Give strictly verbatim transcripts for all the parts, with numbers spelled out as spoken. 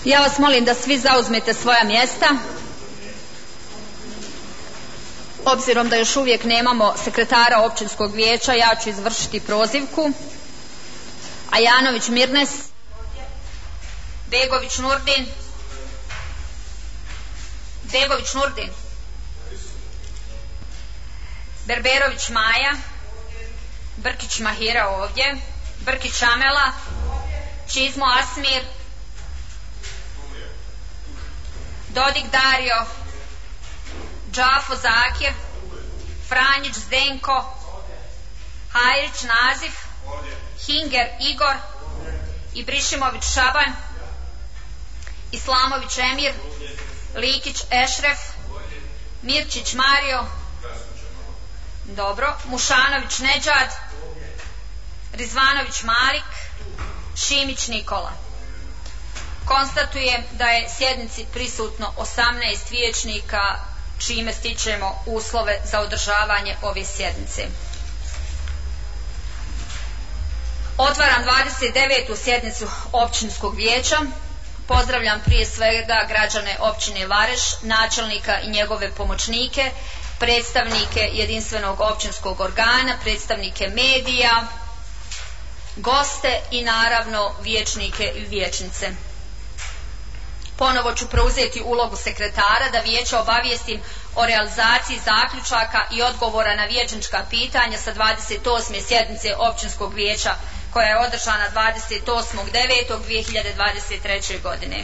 Ja vas molim da svi zauzmete svoja mjesta. Obzirom da još uvijek nemamo sekretara općinskog vijeća, ja ću izvršiti prozivku. Ajanović Mirnes, Begović Nurdin, Begović Nurdin, Berberović Maja, Brkić Mahira ovdje, Brkić Amela, Čizmo Asmir, Dodik Dario, Džafo Zakir, Franjić Zdenko, Hajrić Nazif, Hinger Igor, Ibrišimović Šaban, Islamović Emir, Likić Ešref, Mirčić Mario, dobro, Mušanović Neđad, Rizvanović Malik, Šimić Nikola. Konstatujem da je sjednici prisutno osamnaest vijećnika, čime stičemo uslove za održavanje ove sjednice. Otvaram dvadeset devetu sjednicu općinskog vijeća. Pozdravljam prije svega građane općine Vareš, načelnika i njegove pomoćnike, predstavnike jedinstvenog općinskog organa, predstavnike medija, goste i naravno vijećnike i vijećnice. Ponovo ću preuzeti ulogu sekretara da vijeće obavijestim o realizaciji zaključaka i odgovora na vijećnička pitanja sa dvadeset osme sjednice općinskog vijeća koja je održana dvadeset osmog devetog dvije hiljade dvadeset treće. godine.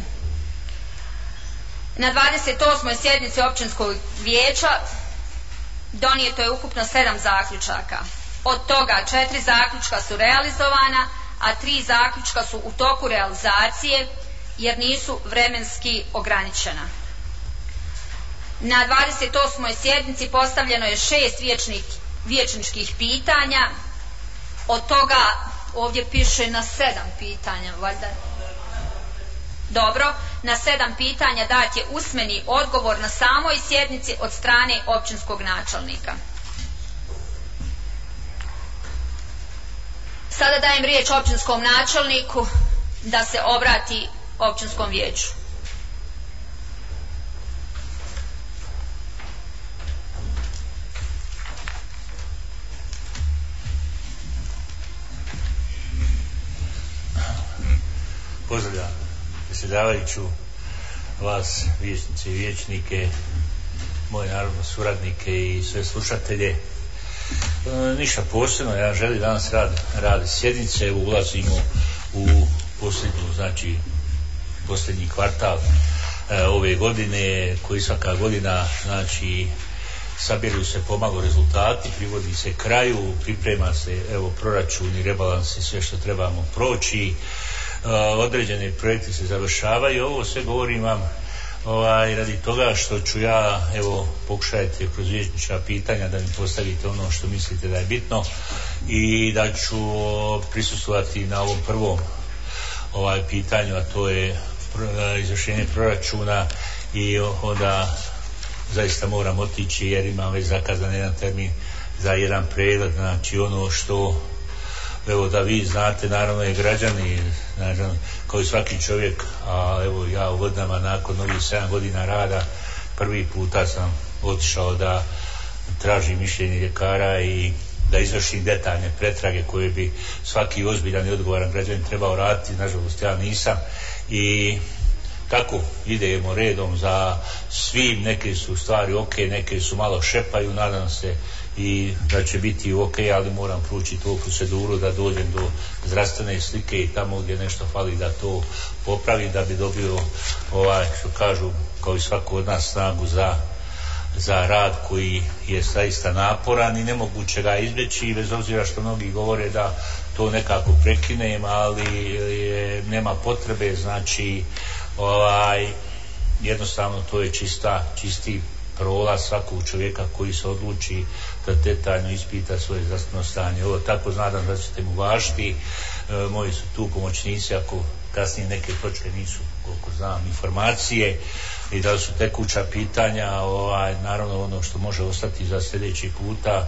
Na dvadeset osmoj sjednici općinskog vijeća donijeto je ukupno sedam zaključaka. Od toga četiri zaključka su realizovana, a tri zaključka su u toku realizacije jer nisu vremenski ograničena. Na dvadeset osmoj sjednici postavljeno je šest vijećnik, vijećničkih pitanja, od toga ovdje piše na sedam pitanja, valjda. Dobro, na sedam pitanja dat je usmeni odgovor na samoj sjednici od strane općinskog načelnika. Sada dajem riječ općinskom načelniku da se obrati općinskom vijeću. Pozdravljam predsjedavajuću, vas vijećnice i vijećnike, moje naravno suradnike i sve slušatelje. E, ništa posebno, ja želim danas rad, rad sjednice, ulazimo u posljednju, znači posljednji kvartal e, ove godine, koji svaka godina, znači sabiru se pomalo rezultati, privodi se kraju, priprema se evo proračun i rebalans i sve što trebamo proći. Uh, određene projekte se završavaju. Ovo sve govorim vam ovaj, radi toga što ću ja evo pokušajte kroz vijećnička pitanja da mi postavite ono što mislite da je bitno i da ću prisustvovati na ovom prvom ovaj pitanju, a to je izvršenje proračuna i onda zaista moram otići jer imam već zakazan jedan termin za jedan pregled, znači ono što evo da vi znate, naravno i građani, naravno, kao i svaki čovjek, a evo ja u godinama nakon ovih sedam godina rada prvi puta sam otišao da tražim mišljenje ljekara i da izvršim detaljne pretrage koje bi svaki ozbiljan i odgovoran građanin trebao raditi, nažalost ja nisam i tako idemo redom za svim, neke su stvari ok, neke su malo šepaju, nadam se i da će biti ok, ali moram proći tu proceduru da dođem do zdravstvene slike i tamo gdje nešto fali da to popravim, da bi dobio ovaj, što kažu, kao i svako od nas snagu za, za rad koji je zaista naporan i nemoguće ga izbjeći, bez obzira što mnogi govore da to nekako prekinem, ali je, nema potrebe, znači ovaj, jednostavno to je čista, čisti prolaz svakog čovjeka koji se odluči da detaljno ispita svoje zdravstveno stanje. Ovo tako nadam da ćete mu važiti. E, moji su tu pomoćnici, ako kasnije neke točke nisu, koliko znam, informacije i da su tekuća pitanja, ovaj, naravno ono što može ostati za sljedeći puta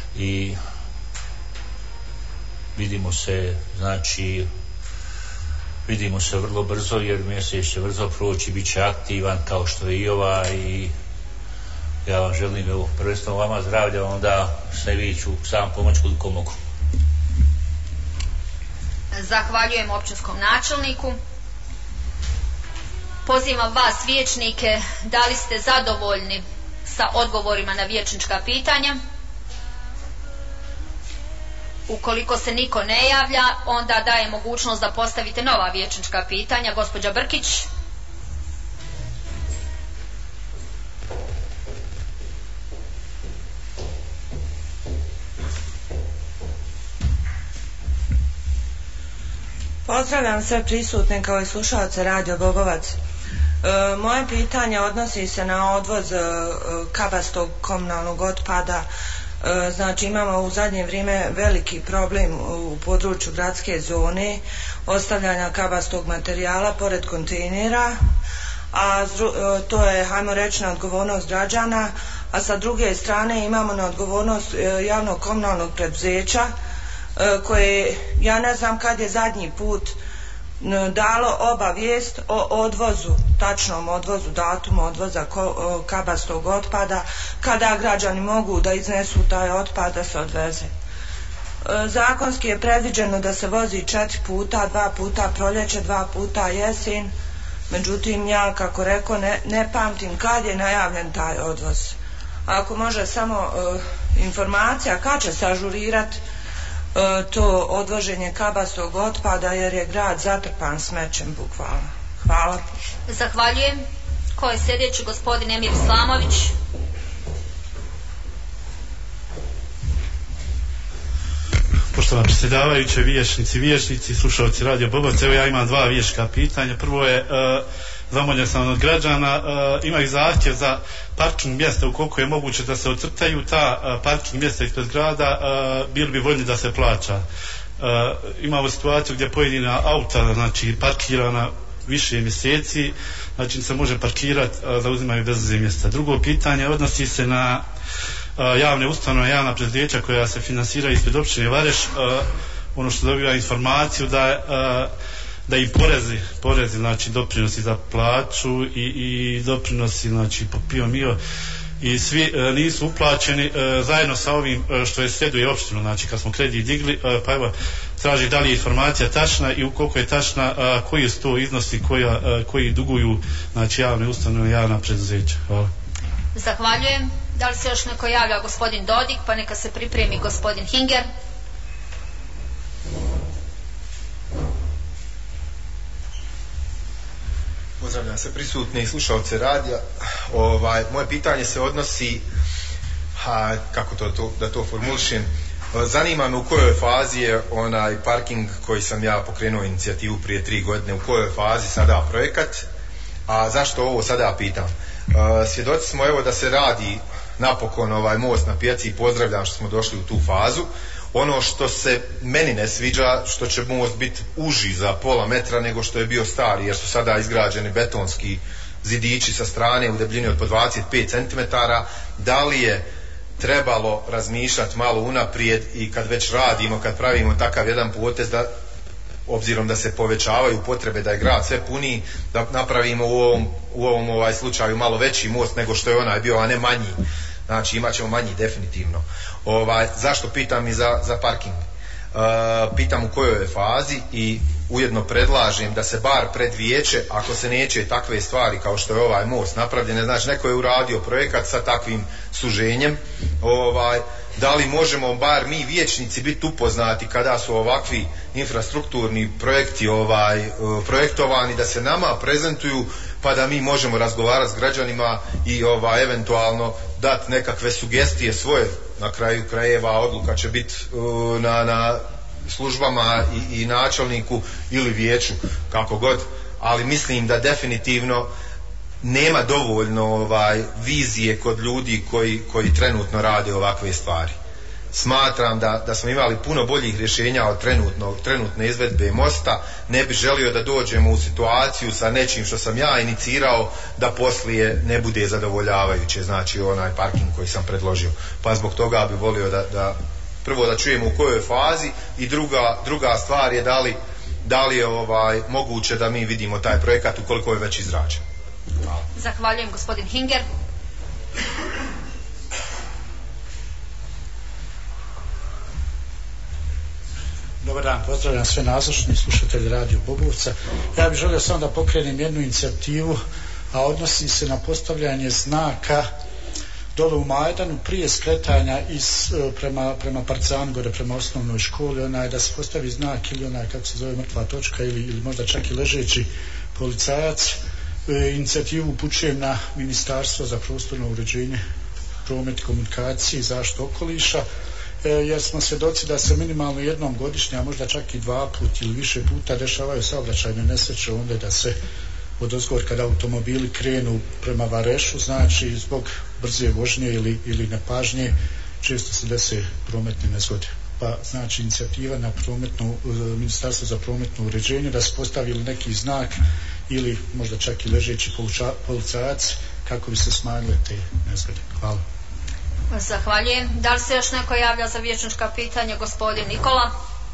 i vidimo se, znači vidimo se vrlo brzo jer mjesec će brzo proći, bit će aktivan kao što je i ova i ja vam želim evo, prvenstveno vama zdravlja, onda se vi ću sam pomoći koliko mogu. Zahvaljujem općinskom načelniku. Pozivam vas vijećnike, da li ste zadovoljni sa odgovorima na vijećnička pitanja? Ukoliko se niko ne javlja, onda daje mogućnost da postavite nova vijećnička pitanja. Gospođa Brkić. Pozdravljam sve prisutne kao i slušalce Radio Bogovac. E, moje pitanje odnosi se na odvoz e, kabastog komunalnog otpada. E, znači imamo u zadnje vrijeme veliki problem u području gradske zone ostavljanja kabastog materijala pored kontejnera, a zru, e, to je, hajmo reći, na odgovornost građana, a sa druge strane imamo na odgovornost e, javnog komunalnog preduzeća koje, ja ne znam kad je zadnji put dalo obavijest o odvozu, tačnom odvozu, datumu odvoza kabastog otpada, kada građani mogu da iznesu taj otpad da se odveze. Zakonski je predviđeno da se vozi četiri puta, dva puta proljeće, dva puta jesen, međutim ja, kako rekao, ne, ne pamtim kad je najavljen taj odvoz. Ako može samo uh, informacija kad će se ažurirati to odvoženje kabastog otpada, jer je grad zatrpan smećem bukvalno. Hvala. Zahvaljujem. Ko je sljedeći? Gospodin Emir Islamović. Poštovana predsjedavajuće, vijećnici, vijećnici, slušalci Radio Bogovac, evo ja imam dva vijećka pitanja. Prvo je, uh, zamoljen sam od građana, uh, imaju zahtjev za parking mjesta, ukoliko je moguće da se ocrtaju ta uh, parking mjesta ispred grada, uh, bili bi voljni da se plaća. Uh, imamo situaciju gdje pojedina auta, znači parkirana više mjeseci, znači se može parkirati, uh, zauzimaju bezvezna mjesta. Drugo pitanje odnosi se na uh, javne ustanove, javna preduzeća koja se finansiraju ispred općine Vareš. Uh, ono što dobiva informaciju da uh, da i porezi, porezi, znači doprinosi za plaću i, i doprinosi, znači po P I O M I O i svi e, nisu uplaćeni e, zajedno sa ovim e, što je sreduje opštinu, znači kad smo kredit digli, e, pa evo traži da li je informacija tačna i ukoliko je tačna, a, koji su to iznosi koja, a, koji duguju, znači javne ustanove, javna preduzeća. Hvala. Zahvaljujem. Da li se još neko javlja? Gospodin Dodik, pa neka se pripremi gospodin Hinger. Pozdravljam se prisutne i slušalce radija. Ovaj, moje pitanje se odnosi, ha, kako to, to, da to formulišem, zanima me u kojoj fazi je onaj parking koji sam ja pokrenuo inicijativu prije tri godine, u kojoj fazi sada projekat, a zašto ovo sada pitam? Svjedoci smo evo da se radi napokon ovaj most na pijaci i pozdravljam što smo došli u tu fazu. Ono što se meni ne sviđa, što će most biti uži za pola metra nego što je bio stari, jer su sada izgrađeni betonski zidići sa strane u debljini od po dvadeset pet centimetara. Da li je trebalo razmišljati malo unaprijed i kad već radimo, kad pravimo takav jedan potez, da obzirom da se povećavaju potrebe da je grad sve puni, da napravimo u ovom, u ovom ovaj slučaju malo veći most nego što je onaj bio, a ne manji. Znači imat ćemo manji definitivno. Ovaj, zašto pitam i za, za parking? E, pitam u kojoj je fazi i ujedno predlažem da se bar pred vijeće, ako se neće takve stvari kao što je ovaj most napravljene, znači neko je uradio projekat sa takvim suženjem, ovaj, da li možemo bar mi vijećnici biti upoznati kada su ovakvi infrastrukturni projekti ovaj, projektovani, da se nama prezentuju pa da mi možemo razgovarati s građanima i ovaj, eventualno dati nekakve sugestije svoje. Na kraju krajeva odluka će biti uh, na, na službama i, i načelniku ili vijeću, kako god, ali mislim da definitivno nema dovoljno ovaj, vizije kod ljudi koji, koji trenutno rade ovakve stvari. Smatram da, da smo imali puno boljih rješenja od trenutno, trenutne izvedbe mosta. Ne bi želio da dođemo u situaciju sa nečim što sam ja inicirao da poslije ne bude zadovoljavajuće, znači onaj parking koji sam predložio. Pa zbog toga bi volio da, da prvo da čujemo u kojoj fazi i druga, druga stvar je da li da li je ovaj, moguće da mi vidimo taj projekat ukoliko je već izrađen. Hvala. Zahvaljujem, gospodin Hinger. Dobar dan, pozdravljam sve nazočne slušatelje Radio Bobovca. Ja bih želio samo da pokrenem jednu inicijativu, a odnosi se na postavljanje znaka dole u Majdanu prije skretanja iz, prema, prema Partizanu gore, prema osnovnoj školi, onaj da se postavi znak ili onaj kako se zove mrtva točka ili, ili možda čak i ležeći policajac. E, inicijativu upućujem na Ministarstvo za prostorno uređenje, promet, komunikacije i zaštitu okoliša, e, jer smo svjedoci da se minimalno jednom godišnje, a možda čak i dva put ili više puta dešavaju saobraćajne nesreće, onda da se od ozgor kada automobili krenu prema Varešu, znači zbog brze vožnje ili, ili nepažnje često se dese prometne nezgode. Pa znači inicijativa na prometnu, Ministarstvo za prometno uređenje da se postavi neki znak ili možda čak i ležeći policajac kako bi se smanjile te nezgode. Hvala. Zahvaljujem. Da li se još neko javlja za vijećnička pitanja? Gospodin Nikola.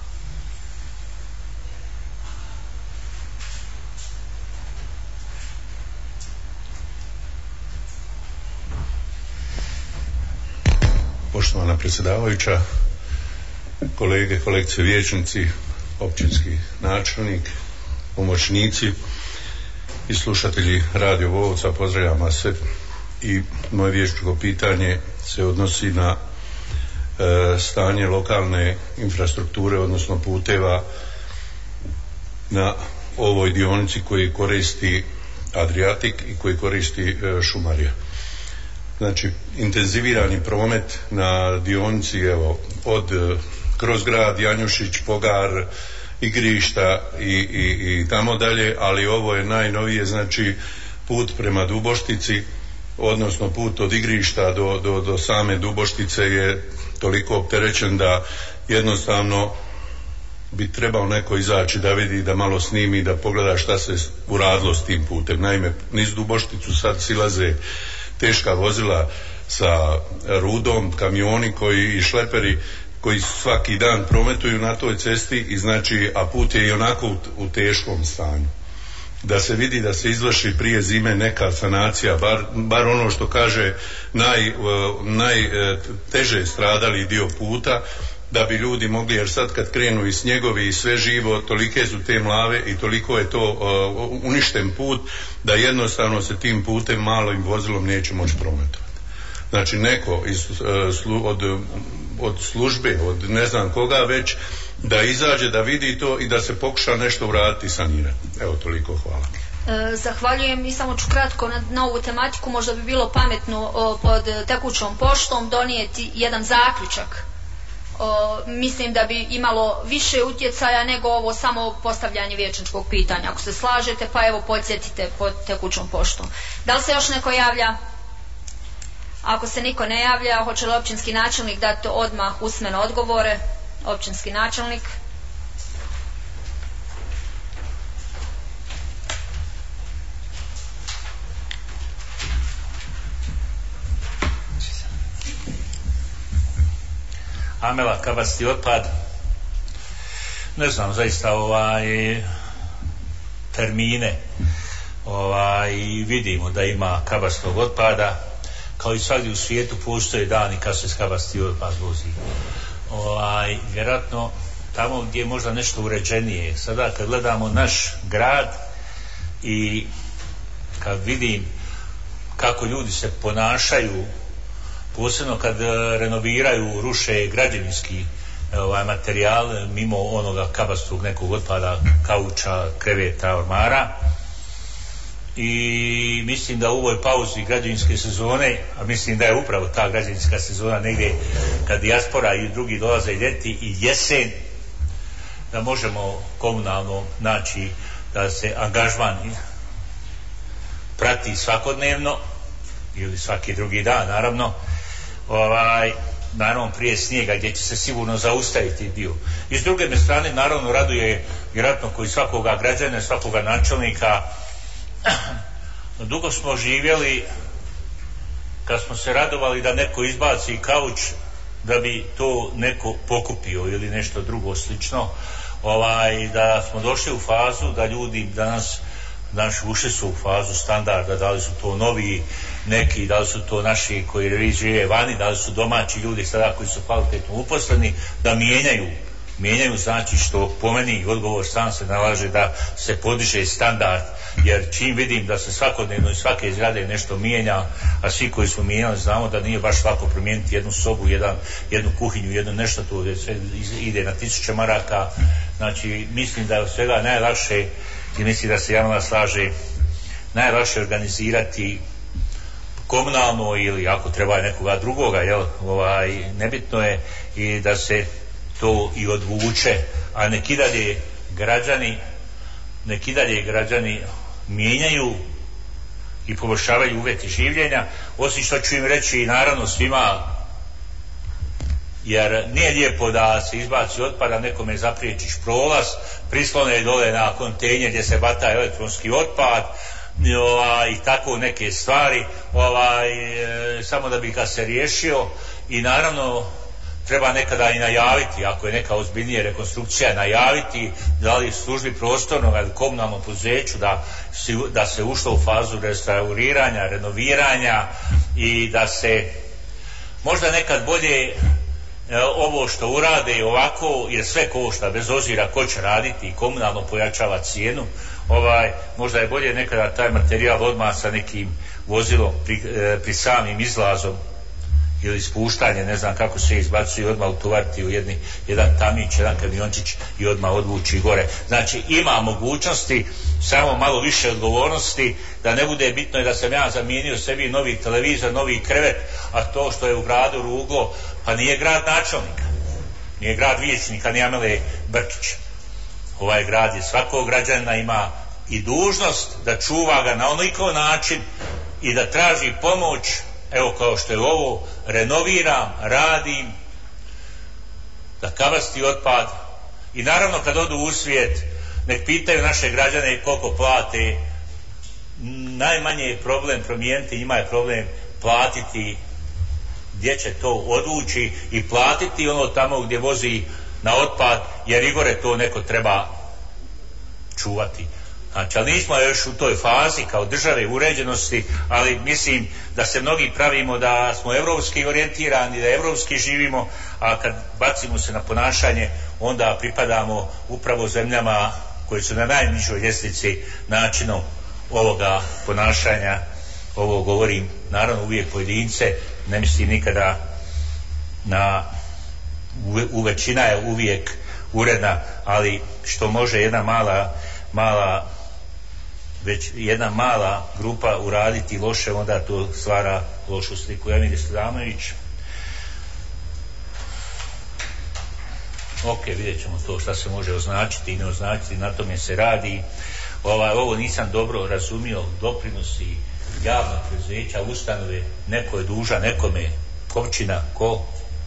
Poštovana predsjedavajuća, kolege, kolegice vijećnici, općinski načelnik, pomoćnici i slušatelji Radio Bobovca, pozdravljam vas sve. I moje vijećničko pitanje se odnosi na e, stanje lokalne infrastrukture, odnosno puteva na ovoj dionici koji koristi Adriatik i koji koristi e, Šumarija. Znači, intenzivirani promet na dionici, evo, od kroz grad Janjušić, Pogar, Igrišta i, i, i tamo dalje, ali ovo je najnovije, znači put prema Duboštici, odnosno put od Igrišta do, do, do same Duboštice je toliko opterećen da jednostavno bi trebao neko izaći da vidi, da malo snimi, da pogleda šta se uradilo s tim putem. Naime, niz Dubošticu sad silaze teška vozila sa rudom, kamioni koji i šleperi koji svaki dan prometuju na toj cesti i znači, a put je i onako u, u teškom stanju. Da se vidi da se izvrši prije zime neka sanacija, bar, bar ono što kaže naj, najteže stradali dio puta, da bi ljudi mogli, jer sad kad krenu i snjegovi i sve živo, tolike su te mlave i toliko je to uh, uništen put da jednostavno se tim putem malim vozilom neće moći prometovati. Znači neko iz, uh, slu, od, od službe, od ne znam koga već, da izađe, da vidi to i da se pokuša nešto uraditi i sanirati. Evo, toliko, hvala. E, zahvaljujem i samo ću kratko na, na ovu tematiku, možda bi bilo pametno o, pod tekućom poštom donijeti jedan zaključak. O, mislim da bi imalo više utjecaja nego ovo samo postavljanje vijećničkog pitanja. Ako se slažete, pa evo podsjetite pod tekućom poštom. Da li se još neko javlja? Ako se niko ne javlja, hoće li općinski načelnik dati odmah usmene odgovore? Općinski načelnik. Amela, kabasti otpad, ne znam zaista ovaj termine, ovaj vidimo da ima kabastog otpada, kao i svagdje u svijetu postoje dani kad se kabasti otpad vozi. Ovaj, vjerojatno tamo gdje je možda nešto uređenije. Sada kad gledamo naš grad i kad vidim kako ljudi se ponašaju, posebno kad renoviraju, ruše građevinski ovaj, materijal mimo onoga kabastog nekog otpada, kauča, kreveta, ormara, i mislim da u ovoj pauzi građevinske sezone, a mislim da je upravo ta građevinska sezona negdje kad dijaspora i drugi dolaze ljeti i jesen, da možemo komunalno naći da se angažman prati svakodnevno ili svaki drugi dan, naravno, ovaj, naravno prije snijega gdje će se sigurno zaustaviti dio. I s druge strane, naravno, raduje vjerojatno koji svakoga građana, svakoga načelnika. Dugo smo živjeli kad smo se radovali da neko izbaci kauč da bi to neko pokupio ili nešto drugo slično. ovaj, da smo došli u fazu da ljudi danas naši ušli su u fazu standarda, da li su to novi neki, da li su to naši koji žive vani, da li su domaći ljudi sada koji su kvalitetno uposleni, da mijenjaju mijenjaju znači što po meni odgovor sam se nalaže da se podiže standard, jer čim vidim da se svakodnevno iz svake zgrade nešto mijenja, a svi koji smo mijenjali znamo da nije baš lako promijeniti jednu sobu, jedan, jednu kuhinju, jedno nešto, to sve ide na tisuće maraka. Znači mislim da je od svega najlakše, i mislim da se javno slaže, najlakše organizirati komunalno ili ako treba nekoga drugoga, jel, ovaj, nebitno je, i da se to i odvuče, a neki dalje građani neki dalje građani mijenjaju i poboljšavaju uvjeti življenja, osim što ću im reći naravno svima, jer nije lijepo da se izbaci otpad, a nekome zapriječiš prolaz, prislone dole na kontejner gdje se bata elektronski otpad ovaj, i tako neke stvari, ovaj, e, samo da bi ga se riješio. I naravno treba nekada i najaviti, ako je neka ozbiljnija rekonstrukcija, najaviti da li službi prostornog ili komunalnom poduzeću da, da se ušlo u fazu restauriranja, renoviranja i da se možda nekad bolje ovo što urade ovako, jer sve košta bez obzira ko će raditi i komunalno pojačava cijenu, ovaj, možda je bolje nekada taj materijal odmah sa nekim vozilom pri, pri samim izlazom ili spuštanje, ne znam kako se izbacuje, odmah utovariti u jedni, jedan tamić, jedan kamiončić i odmah odvući gore. Znači ima mogućnosti, samo malo više odgovornosti, da ne bude bitno je da sam ja zamijenio sebi novi televizor, novi krevet, a to što je u gradu Ruglo, pa nije grad načelnika, nije grad vijećnika, nije Amele Brkić. Ovaj grad je svakog građanina ima i dužnost da čuva ga na onoliko način i da traži pomoć. Evo kao što je ovo, renoviram, radim, da kabasti otpad i naravno kad odu u svijet nek pitaju naše građane koliko plate. Najmanje je problem promijeniti, njima je problem platiti gdje će to odvući i platiti ono tamo gdje vozi na otpad, jer Igore to neko treba čuvati. Znači, ali nismo još u toj fazi kao države uređenosti, ali mislim da se mnogi pravimo da smo evropski orijentirani, da evropski živimo, a kad bacimo se na ponašanje, onda pripadamo upravo zemljama koje su na najnižoj ljestvici načinom ovoga ponašanja. Ovo govorim naravno uvijek pojedince, ne mislim nikada na u, u većina je uvijek uredna, ali što može jedna mala mala već jedna mala grupa uraditi loše, onda to stvara lošu sliku. Emir Islanović. Ok, vidjet ćemo to šta se može označiti i ne označiti, na tome se radi. Ova, ovo nisam dobro razumio, doprinosi javnog preduzeća, ustanove, neko je dužan nekome, općina, ko?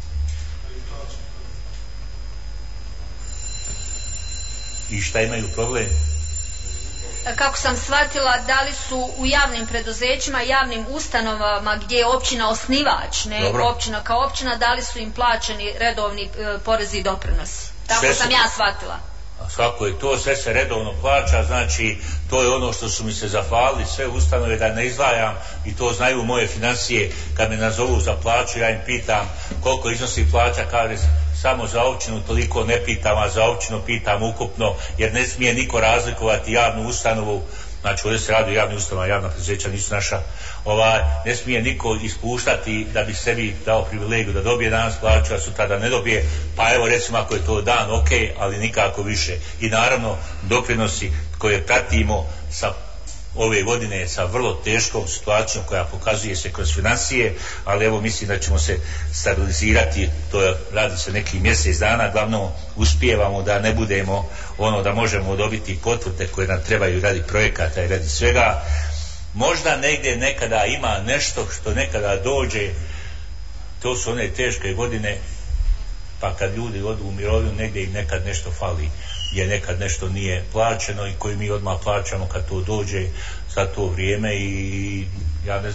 I šta imaju problem? Kako sam shvatila, da li su u javnim preduzećima, javnim ustanovama gdje je općina osnivač, ne Dobro. općina kao općina, da li su im plaćeni redovni e, porezi i doprinosi. Tako sve sam se, ja shvatila. A svako je to, sve se redovno plaća, znači to je ono što su mi se zahvalili sve ustanove, da ne izdvajam, i to znaju moje financije, kad me nazovu za plaću, ja im pitam koliko iznosi plaća, kaže samo za općinu toliko, ne pitam, a za općinu pitam ukupno, jer ne smije niko razlikovati javnu ustanovu, znači ovdje se radi o javnim ustanovama, javna preduzeća nisu naša, ovaj, ne smije niko ispuštati da bi sebi dao privilegiju da dobije danas plaću, a sutra da ne dobije, pa evo recimo ako je to dan, ok, ali nikako više. I naravno doprinosi koje pratimo sa ove godine sa vrlo teškom situacijom koja pokazuje se kroz financije, ali evo mislim da ćemo se stabilizirati, to je, radi se neki mjesec dana, glavno uspijevamo da ne budemo ono da možemo dobiti potvrde koje nam trebaju radi projekata i radi svega. Možda negdje nekada ima nešto što nekada dođe, to su one teške godine, pa kad ljudi odu u mirovinu negdje im nekad nešto fali, je nekad nešto nije plaćeno i koji mi odmah plaćamo kad to dođe za to vrijeme. I ja ne znam,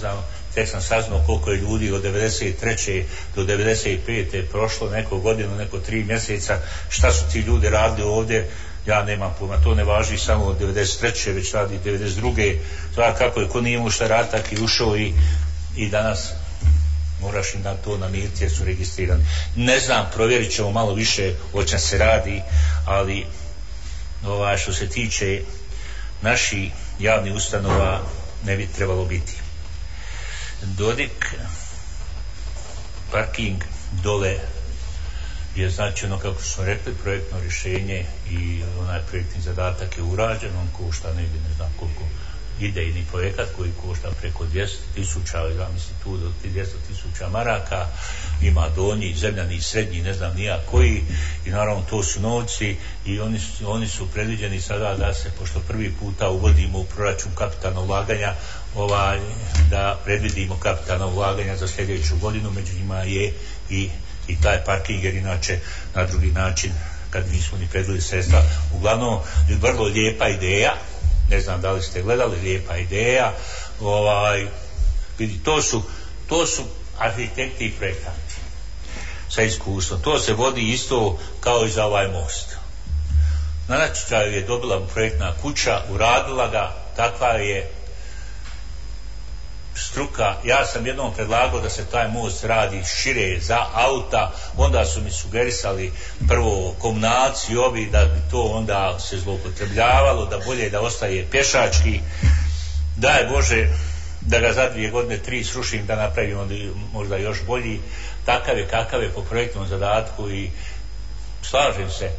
tek sam saznao koliko je ljudi od devedeset treće do devedeset pete prošlo, neko godinu, neko tri mjeseca, šta su ti ljudi radili ovdje, ja nemam pojma, to ne važi samo od devedeset treće već radi devedeset druge Sva kako je, ko nije imao šta rad, tak i ušao i, i danas moraš im da to namiriti jer su registrirani. Ne znam, provjerit ćemo malo više o čem se radi, ali ovaj, što se tiče naših javnih ustanova ne bi trebalo biti. Dodik, parking dole je znači ono kako smo rekli, projektno rješenje i onaj projektni zadatak je urađen, on košta negdje ne znam koliko, idejni projekat koji košta preko dvjesto tisuća, ja mislim tu do dvjesto tisuća maraka, ima donji, zemljani, srednji, ne znam nija koji, i naravno to su novci i oni su, oni su predviđeni sada da se, pošto prvi puta uvodimo u proračun kapitalna ulaganja, ovaj, da predvidimo kapitalna ulaganja za sljedeću godinu, među njima je i, i taj parking, jer inače na drugi način kad nismo ni predvidjeli sredstva. Uglavnom, vrlo lijepa ideja, ne znam da li ste gledali, lijepa ideja, ovaj, vidi, to su, to su arhitekti i projektanti sa iskustvom. To se vodi isto kao i za ovaj most. Na natječaju je dobila projektna kuća, uradila ga, takva je struka. Ja sam jednom predlagao da se taj most radi šire za auta, onda su mi sugerisali prvo komunalci ovi da bi to onda se zloupotrebljavalo, da bolje da ostaje pješački. Daj Bože da ga za dvije godine, tri srušim, da napravim onda možda još bolji. Takav je kakav je po projektnom zadatku i slažem se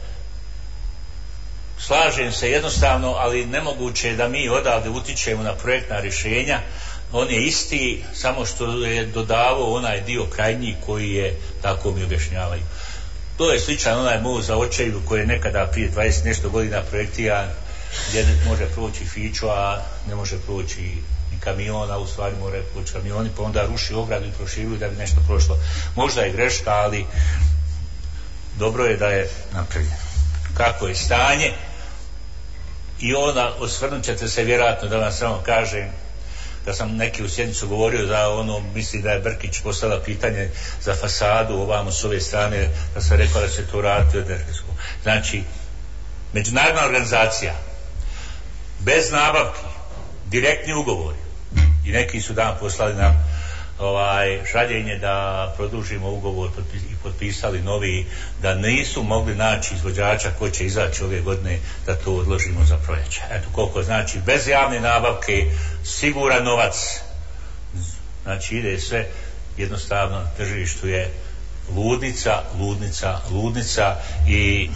slažem se jednostavno, ali nemoguće je da mi odavde utičemo na projektna rješenja. On je isti, samo što je dodavao onaj dio krajnji koji je, tako mi objašnjavaju. To je sličan onaj most za Očeju koji je nekada prije dvadeset nešto godina projektiran, gdje može proći fiću, a ne može proći ni kamion, a u stvari mora proći kamioni, pa onda ruši ogradu i proširuju da bi nešto prošlo. Možda je greška, ali dobro je da je napravljeno. Kako je stanje? I onda osvrnut ćete se vjerojatno, da vam samo kažem, da sam neki u sjednicu govorio za ono, misli da je Brkić postavila pitanje za fasadu ovamo s ove strane, da sam rekao da se to raditi od energetskog. Znači, međunarodna organizacija, bez nabavki, direktni ugovori, i neki su dan poslali nam ovaj, žaljenje da produžimo ugovor i potpisali novi, da nisu mogli naći izvođača ko će izaći ove godine, da to odložimo za proljeće. Eto koliko znači, bez javne nabavke, siguran novac, znači ide sve, jednostavno na tržištu je ludnica, ludnica, ludnica i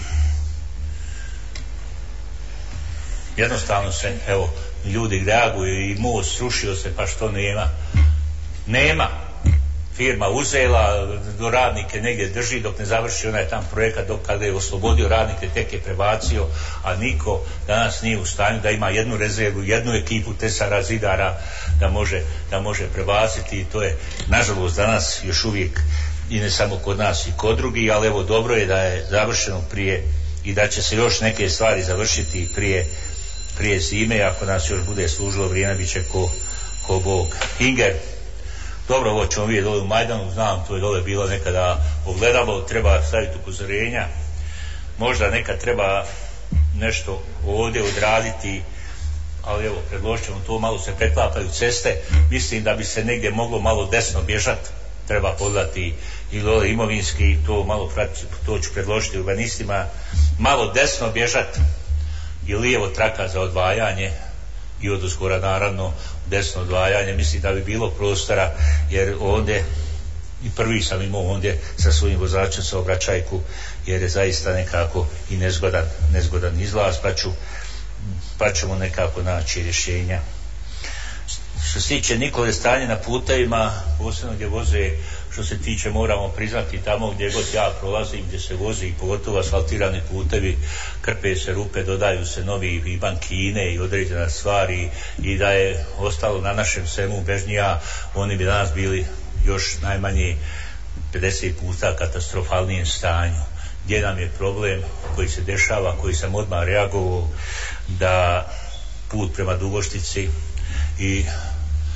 jednostavno se, evo, ljudi reaguju i most srušio se, pa što nema? Nema. Firma uzela, do radnike negdje drži dok ne završi onaj tam projekat, dok kada je oslobodio radnike tek je prebacio, a niko danas nije u stanju da ima jednu rezervu, jednu ekipu tesara, zidara da može, da može prebaciti, i to je nažalost danas još uvijek i ne samo kod nas i kod drugih, ali evo dobro je da je završeno prije i da će se još neke stvari završiti prije, prije zime, ako nas još bude služilo vrijeme bit će ko, ko Bog. Inger, dobro, ovo ćemo vidjeti dole u Majdanu, znam, to je dole bilo nekada ogledalo, treba staviti upozorenja, možda nekad treba nešto ovdje odraditi, ali evo, predložit ćemo to, malo se preklapaju ceste, mislim da bi se negdje moglo malo desno bježati, treba podlati i dole imovinski, to malo prati, to ću predložiti urbanistima, malo desno bježati i lijevo traka za odvajanje i od uskora naravno desno odvajanje, mislim da bi bilo prostora, jer ondje i prvi sam imao ondje sa svojim vozačem saobraćajku, jer je zaista nekako i nezgodan, nezgodan izlaz, pa, ću, pa ćemo nekako naći rješenja. Što se tiče Nikole, stanje na putevima, posebno gdje voze, što se tiče, moramo priznati, tamo gdje god ja prolazim, gdje se vozi i pogotovo asfaltirani putevi, krpe se rupe, dodaju se novi i bankine i određene stvari, i da je ostalo na našem svemu bežnija, oni bi danas bili još najmanje pedeset puta katastrofalnijem stanju. Gdje nam je problem koji se dešava, koji sam odmah reagovao, da put prema Dugoštici i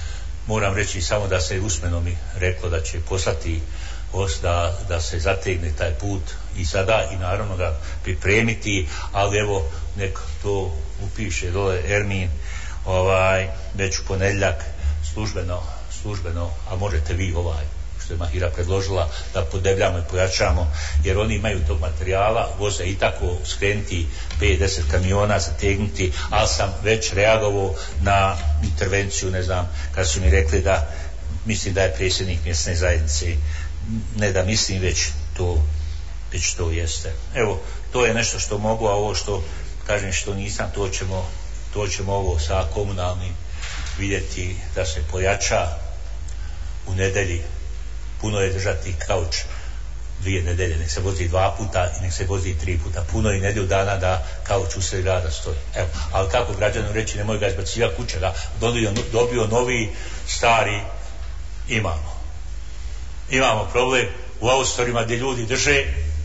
moram reći samo da se usmeno mi reklo da će poslati da, da se zategne taj put i sada i naravno ga pripremiti, ali evo nek to upiše dole Ermin ovaj, već u ponedjeljak službeno, službeno, a možete vi ovaj što je Mahira predložila da podebljamo i pojačamo, jer oni imaju tog materijala, voze i tako skrenuti pet deset kamiona, zategnuti, ali sam već reagovao na intervenciju, ne znam, kad su mi rekli da mislim da je predsjednik mjesne zajednice, ne da mislim, već to već to jeste. Evo, to je nešto što mogu, a ovo što kažem što nisam, to ćemo, to ćemo ovo sa komunalnim vidjeti da se pojača u nedelji. Puno je držati kauč dvije nedelje, nek se vozi dva puta i nek se vozi tri puta. Puno je nedjelju dana da kauč usred grada stoji. Evo, ali kako građanu reći, nemoj ga izbacivati kuće, da dobio, dobio novi, stari, imamo. Imamo problem u austorima gdje ljudi drže,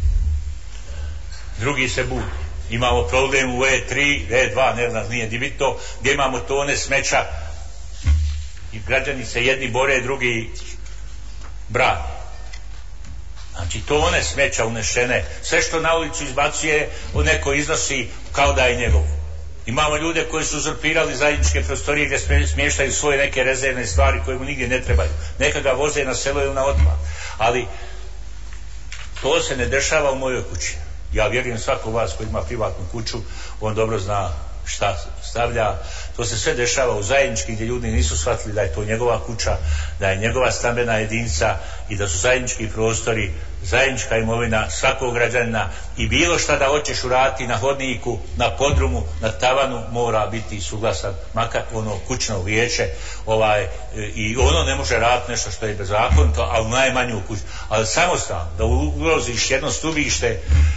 drugi se budi. Imamo problem u E tri, E dva, ne znam, nije dibito, gdje imamo tone smeća i građani se jedni bore, drugi brane. Znači tone smeća unešene, sve što na ulicu izbacuje neko iznosi kao da je njegovo. Imamo ljude koji su uzurpirali zajedničke prostorije gdje smještaju svoje neke rezervne stvari koje mu nigdje ne trebaju. Neka ga voze na selo ili na otpad. Ali to se ne dešava u mojoj kući. Ja vjerujem svako vas koji ima privatnu kuću, on dobro zna šta stavlja. To se sve dešava u zajednički gdje ljudi nisu shvatili da je to njegova kuća, da je njegova stambena jedinica i da su zajednički prostori, zajednička imovina svakog građanina i bilo šta da hoćeš uraditi na hodniku, na podrumu, na tavanu, mora biti suglasan, makar ono kućno vijeće, ovaj, i ono ne može raditi nešto što je bezakonito, ali najmanju kuću, ali samostalno, da ugroziš jedno stubište.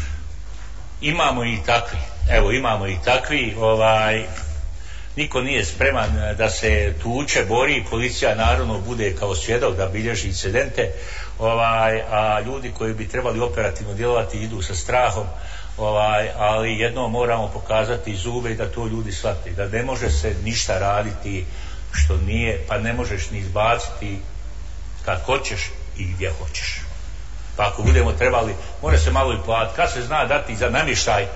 Imamo i takvi, evo imamo i takvi, ovaj, niko nije spreman da se tuče, bori, policija naravno bude kao svjedok da bilježi incidente, ovaj, a ljudi koji bi trebali operativno djelovati idu sa strahom, ovaj, ali jedno moramo pokazati zube i da to ljudi shvate, da ne može se ništa raditi što nije, pa ne možeš ni izbaciti kad hoćeš i gdje hoćeš. Pa ako budemo trebali, mora se malo i platiti. Kad se zna dati za namještaj,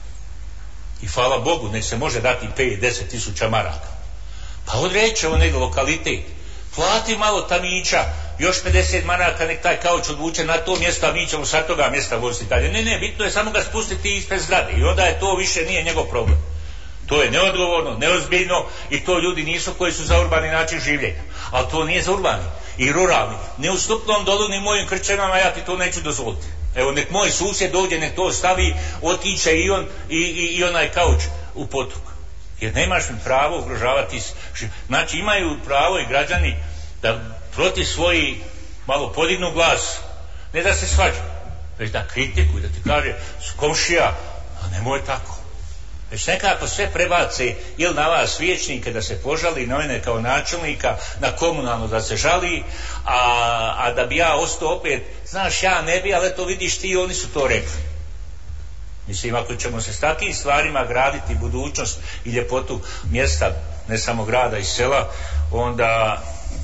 i hvala Bogu, nek se može dati pet do deset tisuća maraka. Pa odrećemo nego lokalitet. Plati malo tamića, još pedeset maraka, nek taj kauč odvuče na to mjesto, a mi ćemo sa toga mjesta voziti dalje. Ne, ne, bitno je samo ga spustiti ispred zgrade i onda je to više nije njegov problem. To je neodgovorno, neozbiljno i to ljudi nisu koji su za urbani način življenja. Ali to nije za urbani i ruralni. Ne u Stupnom Dolu ni mojim Krčevama, ja ti to neću dozvoliti. Evo, nek moj susjed ovdje, nek to stavi, otiće i on i, i, i onaj kauč u potok. Jer nemaš mi pravo ugrožavati. Znači imaju pravo i građani da protiv svoji malo podignu glas, ne da se svađaju, već da kritikuju, da ti kaže komšija, a nemoj tako. Već nekako sve prebace ili na vas vijećnike da se požali, na mene kao načelnika, na komunalno da se žali, a, a da bi ja ostao opet, znaš, ja ne bi, ali to vidiš ti, oni su to rekli. Mislim, ako ćemo se s takvim stvarima graditi budućnost i ljepotu mjesta, ne samo grada i sela, onda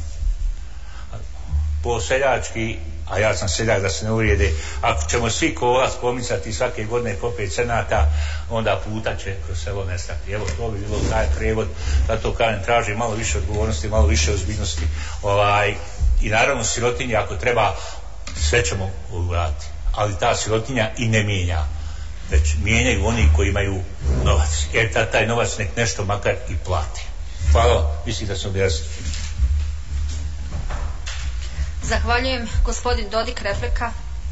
po seljački, a ja sam seljak da se ne uvrijede, ako ćemo svi ko vas pomicati svake godine po pet cenata, onda puta će kroz selo nestati. Evo, to bi bilo taj prevod, da to kažem, traži malo više odgovornosti, malo više ozbiljnosti, ovaj, i naravno sirotinje, ako treba, sve ćemo uraditi, ali ta sirotinja i ne mijenja, već mijenjaju oni koji imaju novac, jer ta, taj novac nek nešto makar i plati. Hvala, mislim da sam objasnio. Zahvaljujem. Gospodin Dodik, replika.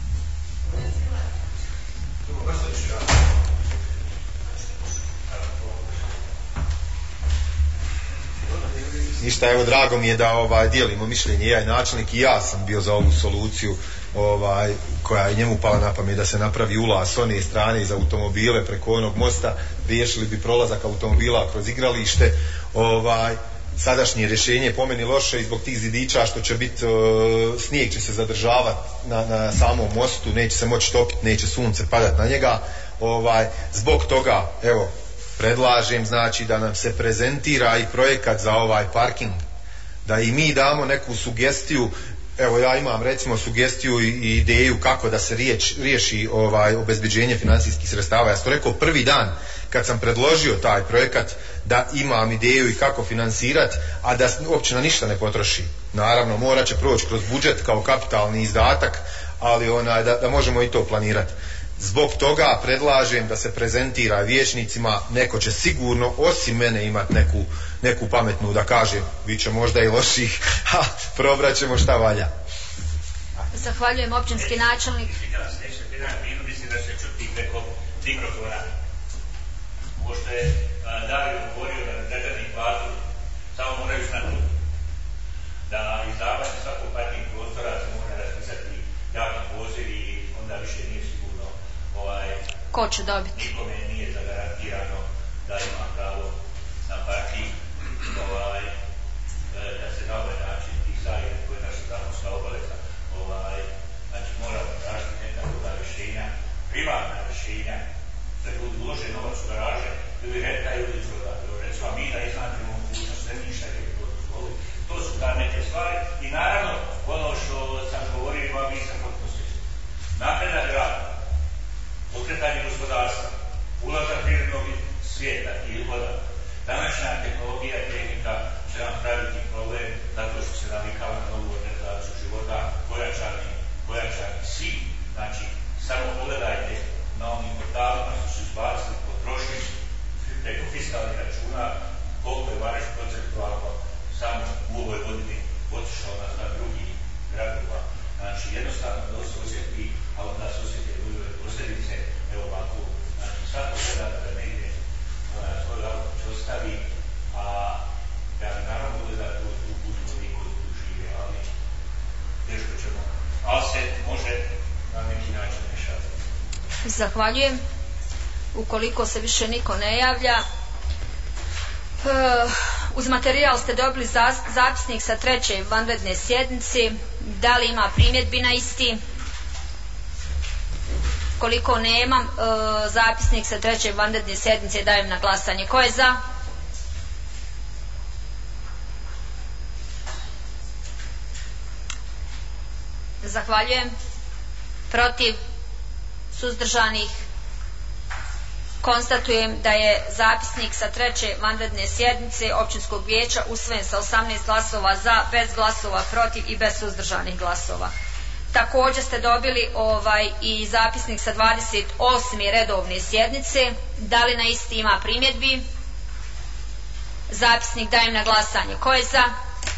Ništa, evo, drago mi je da ovaj, dijelimo mišljenje, ja i načelnik, i ja sam bio za ovu soluciju ovaj, koja je njemu pala na pamet, da se napravi ulaz s one strane iz automobile preko onog mosta, riješili bi prolazak automobila kroz igralište. Ovaj, sadašnje rješenje je po meni loše i zbog tih zidića što će biti, uh, snijeg će se zadržavati na, na samom mostu, neće se moći topiti, neće sunce padati na njega. Ovaj, zbog toga, evo, predlažem znači da nam se prezentira i projekat za ovaj parking da i mi damo neku sugestiju. Evo ja imam recimo sugestiju i ideju kako da se riječ, riješi ovaj, obezbeđenje financijskih sredstava. Ja sam to rekao prvi dan kad sam predložio taj projekat, da imam ideju i kako finansirati, a da općina ništa ne potroši. Naravno morat će proći kroz budžet kao kapitalni izdatak, ali onaj, da, da možemo i to planirati. Zbog toga predlažem da se prezentira vijećnicima, neko će sigurno osim mene imati neku, neku pametnu da kažem, bit će možda i loših, a probrat ćemo šta valja. Zahvaljujem, općinski načelnik. Mislim da se čuti preko mikrofona. Pošto je Dario govorio da državni platu samo moraju znati da izdavanje svakog parkih prostora se mora raspisati javni poziv i onda više nije sigurno ovaj, ko će dobiti. Nikome nije zagarantirano da ima pravo na parking, ovaj, da se na ovaj način tih sajene koje je naša zakonska obaveza, ovaj, znači moramo tražiti neka druga rješenja, privatna rješenja, da ljudi ulože novac u garaže ili renta ili izgleda. Recimo mi da iznadimo mogućnost zemljišta ili to dozvoli. To su ta neke stvari i naravno ono što sam govorio i vam nisam potpuno svjesno. Napredak grada, pokretanje gospodarstva, ulazak prirodnog svijeta i voda. Današnja tehnologija i tehnika će nam praviti problem zato što se navikava na novu organizaciju života, pojačani, pojačani svi. Znači, samo pogledajte na onim portalima što su izbacili potrošnju preko fiskalnih računa, koliko je Vareš procentualno samo u ovoj godini otišao na, na drugi gradova. Znači, jednostavno to se osjeti, a onda se osjeti posljedice, evo ovako. Znači, svako gleda da ne ide na svoju auto će ostavi, a ja bi naravno gleda da tu budu ljudi koji tu žive, ali teško ćemo. Ali se može na neki način rešati. Zahvaljujem. Ukoliko se više niko ne javlja, uz materijal ste dobili zapisnik sa treće vanredne sjednice. Da li ima primjedbi na isti? Koliko nemam, zapisnik sa treće vanredne sjednice dajem na glasanje. Ko je za? Zahvaljujem. Protiv? Suzdržanih? Konstatujem da je zapisnik sa treće vanredne sjednice općinskog vijeća usvojen sa osamnaest glasova za, bez glasova protiv i bez suzdržanih glasova. Također ste dobili ovaj i zapisnik sa dvadeset osme redovne sjednice. Da li na isti ima primjedbi? Zapisnik dajem na glasanje. Ko je za?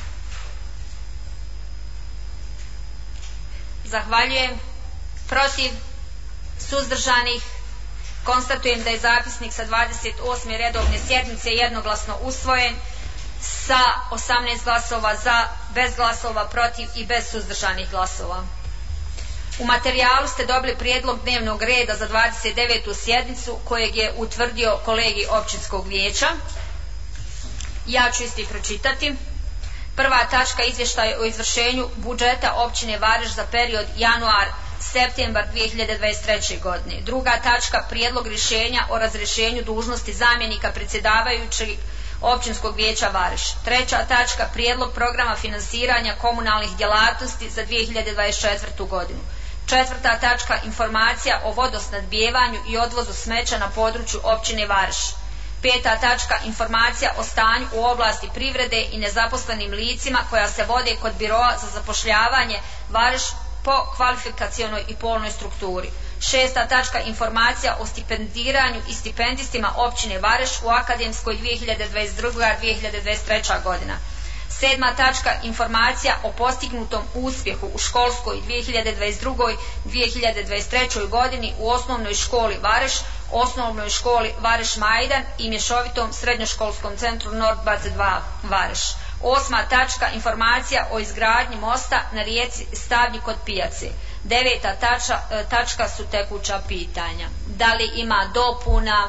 Zahvaljujem. Protiv? Suzdržanih? Konstatujem da je zapisnik sa dvadeset osme redovne sjednice jednoglasno usvojen sa osamnaest glasova za, bez glasova protiv i bez suzdržanih glasova. U materijalu ste dobili prijedlog dnevnog reda za dvadeset devetu sjednicu kojeg je utvrdio kolegij općinskog vijeća. Ja ću isti pročitati. Prva tačka, izvještaj o izvršenju budžeta općine Vareš za period januar septembar dvije hiljade dvadeset treće. godine. Druga tačka, prijedlog rješenja o razrješenju dužnosti zamjenika predsjedavajućeg općinskog vijeća Vareš. Treća tačka, prijedlog programa finansiranja komunalnih djelatnosti za dvije hiljade dvadeset četvrtu. godinu. Četvrta tačka, informacija o vodosnadbijevanju i odvozu smeća na području općine Vareš. Peta tačka, informacija o stanju u oblasti privrede i nezaposlenim licima koja se vode kod biroa za zapošljavanje Vareš po kvalifikacionoj i polnoj strukturi. Šesta tačka, informacija o stipendiranju i stipendistima općine Vareš u akademskoj dvije hiljade dvadeset druga. dvije hiljade dvadeset treća. godina. Sedma tačka, informacija o postignutom uspjehu u školskoj dvije hiljade dvadeset druga. dvije hiljade dvadeset treća. godini u osnovnoj školi Vareš, osnovnoj školi Vareš Majdan i mješovitom srednjoškolskom centru Nord dvadeset dva Vareš. Osma tačka, informacija o izgradnji mosta na rijeci Stavlji kod pijace. Deveta tačka, tačka su tekuća pitanja. Da li ima dopuna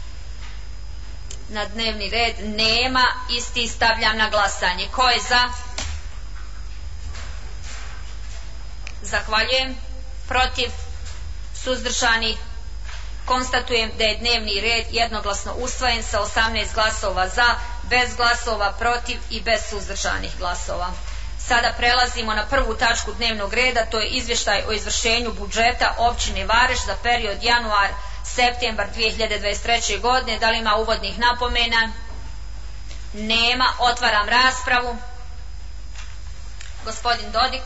na dnevni red? Nema. Isti stavljam na glasanje. Ko je za? Zahvaljujem. Protiv? Suzdržani? Konstatujem da je dnevni red jednoglasno usvojen sa osamnaest glasova za, bez glasova protiv i bez suzdržanih glasova. Sada prelazimo na prvu tačku dnevnog reda, to je izvještaj o izvršenju budžeta općine Vareš za period januar-septembar dvije hiljade dvadeset treće. godine. Da li ima uvodnih napomena? Nema. Otvaram raspravu. Gospodin Dodik.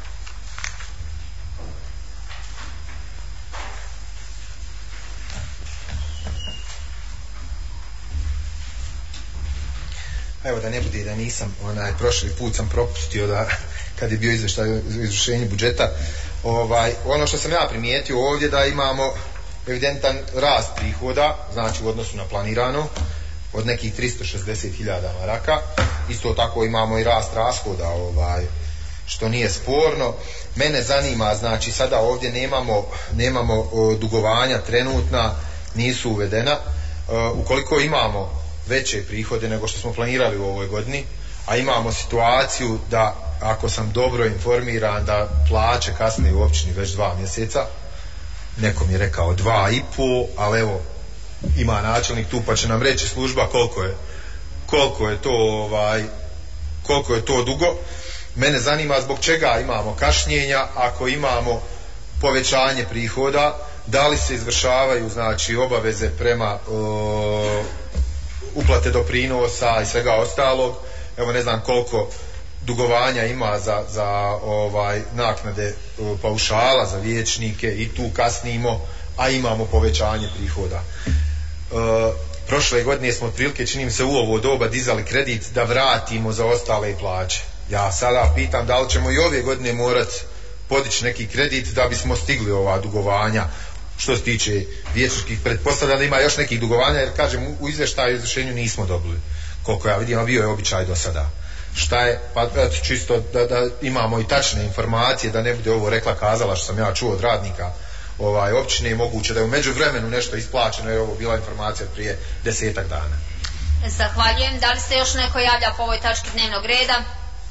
Evo da ne bude da nisam, onaj, prošli put sam propustio da, kad je bio izvještaj o izvršenju budžeta, ovaj, ono što sam ja primijetio ovdje da imamo evidentan rast prihoda, znači u odnosu na planirano, od nekih tristo šezdeset hiljada maraka, isto tako imamo i rast rashoda, ovaj, što nije sporno. Mene zanima, znači sada ovdje nemamo, nemamo o, dugovanja trenutna, nisu uvedena, o, ukoliko imamo veće prihode nego što smo planirali u ovoj godini, a imamo situaciju da, ako sam dobro informiran, da plaće kasne u općini već dva mjeseca, neko mi je rekao dva i pol, ali evo, ima načelnik tu pa će nam reći služba koliko je, koliko je to ovaj, koliko je to dugo. Mene zanima zbog čega imamo kašnjenja ako imamo povećanje prihoda, da li se izvršavaju znači obaveze prema o, uplate doprinosa i svega ostalog. Evo ne znam koliko dugovanja ima za, za ovaj naknade paušala za vijećnike i tu kasnimo, a imamo povećanje prihoda. E, prošle godine smo otprilike, čini mi se, u ovo doba dizali kredit da vratimo za ostale plaće. Ja sada pitam da li ćemo i ove godine morati podići neki kredit da bismo stigli ova dugovanja. Što se tiče vijećničkih, pretpostavljam da ima još nekih dugovanja, jer kažem u izvještaju o izvršenju nismo dobili, koliko ja vidim, a bio je običaj do sada. Šta je, pa eto, čisto da, da imamo i tačne informacije, da ne bude ovo rekla kazala što sam ja čuo od radnika ovaj, općine, moguće da je u međuvremenu nešto isplaćeno, jer ovo bila informacija prije desetak dana. Zahvaljujem. Da li se još neko javlja po ovoj tački dnevnog reda?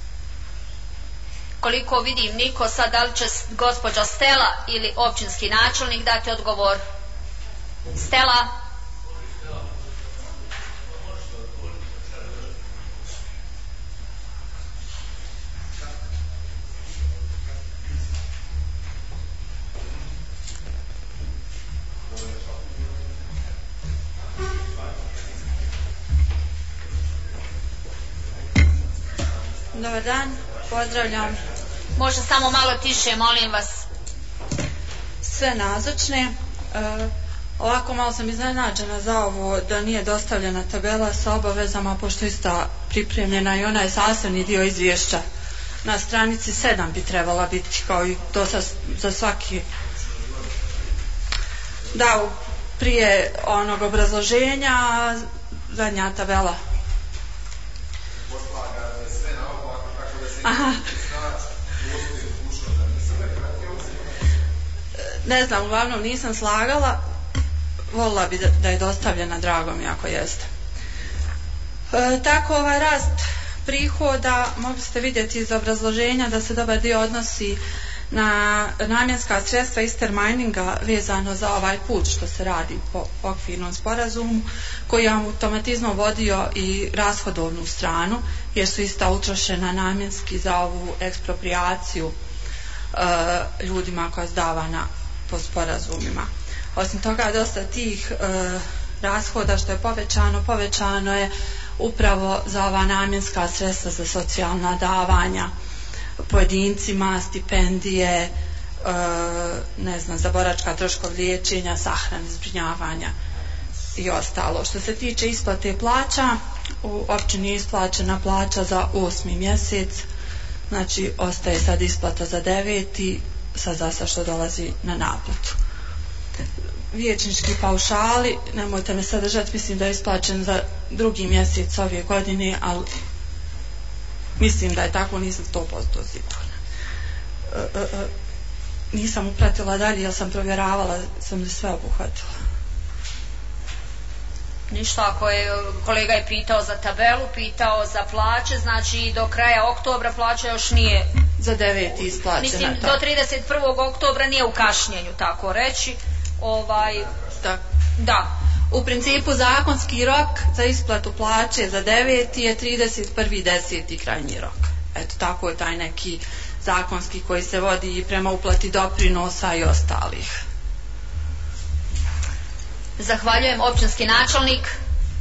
Koliko vidim niko, sad da li će gospođa Stela ili općinski načelnik dati odgovor? Stela? Dobar dan, pozdravljam. Može samo malo tiše, molim vas. Sve nazočne. E, ovako malo sam iznenađena za ovo da nije dostavljena tabela sa obavezama, pošto ista pripremljena i ona je sastavni dio izvješća. Na stranici sedam bi trebala biti, kao i to sa, za svaki. Da, prije onog obrazloženja, zadnja tabela. Aha. Ne znam, uglavnom nisam slagala, volila bi da, da je dostavljena, drago mi ako jeste. E, tako ovaj rast prihoda mogli ste vidjeti iz obrazloženja da se dobar dio odnosi na namjenska sredstva Easter mininga vezano za ovaj put što se radi po okvirnom sporazumu, koji je automatizmom vodio i rashodovnu stranu, jer su ista utrošena namjenski za ovu eksproprijaciju e, ljudima koja je zdavana po sporazumima. Osim toga, dosta tih e, rashoda što je povećano, povećano je upravo za ova namjenska sredstva za socijalna davanja pojedincima, stipendije, e, ne znam, za boračka troškova liječenja, sahrane, zbrinjavanja i ostalo. Što se tiče isplate plaća, u općini je isplaćena plaća za osmi mjesec, znači ostaje sad isplata za deveti, sad zasa što dolazi na naplatu. Vijećnički paušali, nemojte me sad držati, mislim da je isplaćen za drugi mjesec ove godine, ali mislim da je tako, nisam sto posto sigurna. E, e, e, nisam upratila dalje, jer sam provjeravala, sam li sve obuhvatila. Ništa, ako je, kolega je pitao za tabelu, pitao za plaće, znači do kraja oktobra plaća još nije... Za deveti isplaćena. Mislim, do trideset prvog oktobra nije u kašnjenju, tako reći. Ovaj, da. Da. U principu zakonski rok za isplatu plaće za deveti je trideset prvi deseti krajnji rok. Eto, tako je taj neki zakonski koji se vodi i prema uplati doprinosa i ostalih. Zahvaljujem, općinski načelnik.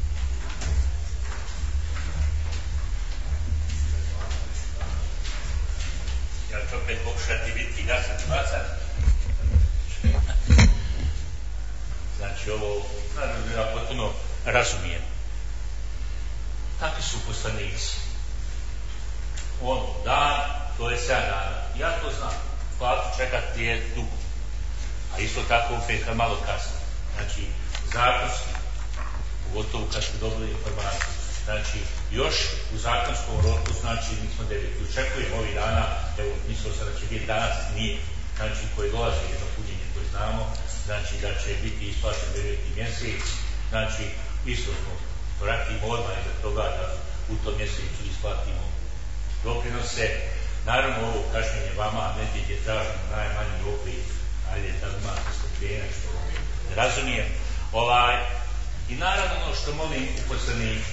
Ja ću opet pokušati biti jasan glasan. Znači ovo, naravno ja potpuno razumijem. Kakvi su poslanici? Ono, dan, to je sedam dana. Ja to znam. Platu čekati je dugo. A isto tako opet kad malo kasno. Znači, zakonski, pogotovo kad ste dobili informaciju. Znači, još u zakonskom roku, znači, mi smo deveti. Očekujem ovih dana, evo, mislio sam da će biti danas, nije. Znači, koji dolazi jedno punjenje, koje znamo, znači, da će biti isplaćen deveti mjesec. Znači, isto smo vratimo odmah iza toga da u tom mjesecu isplatimo doprinose. Naravno, ovo kašnjenje vama, negdje je traženo najmanji opet, ajde, da imate strpljenja, što razumijem. Ovaj, I naravno ono što molim uposlenike,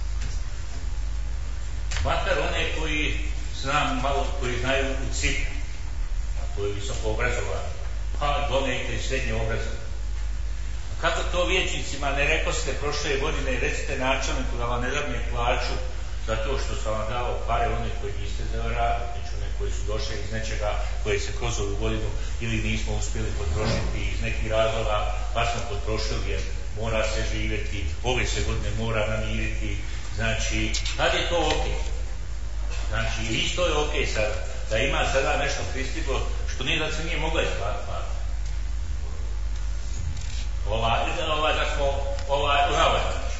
makar one koji znam malo, koji znaju u cifru, a koji je visoko obrazovan, pa donekle i srednje obrazovan. Kako to vijećnicima ne rekoste prošle godine, recite načelniku da vam ne dabne plaću zato što sam vam dao pare one koji niste zaradili, znači one koji su došli iz nečega koje se kroz ovu godinu ili nismo uspjeli potrošiti iz nekih razloga, pa smo potrošili jer mora se živjeti, ove se godine mora namiriti, znači, tad je to ok. Znači, isto je ok sada, da ima sada nešto pristiglo što nije da se nije mogla isplatiti. Ovaj, ovaj, da smo, ovaj, ovaj,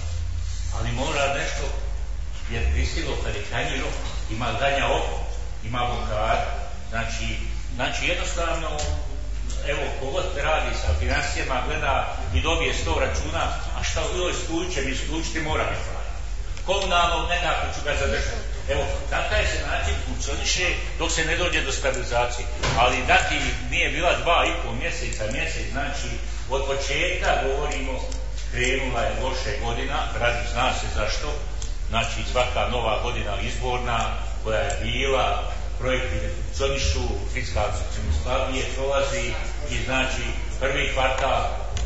ali mora nešto, jer pristiglo kad je krajnji rok, ima danja oko, ima blokad, znači, znači jednostavno, evo, kogod radi sa financijama, gleda i dobije sto računa, a šta joj isključem, isključiti mora mi platiti. Komunalno, nekako ću ga zadržati. Evo, takav se način funkcioniše dok se ne dođe do stabilizacije. Ali dati nije bila dva i pol mjeseca, mjesec, znači, od početka govorimo, krenula je loše godina, radi zna se zašto, znači svaka nova godina izborna koja je bila, projekti ne funkcionišu, fiskalno ćemo slabije prolazi i znači prvi kvartal,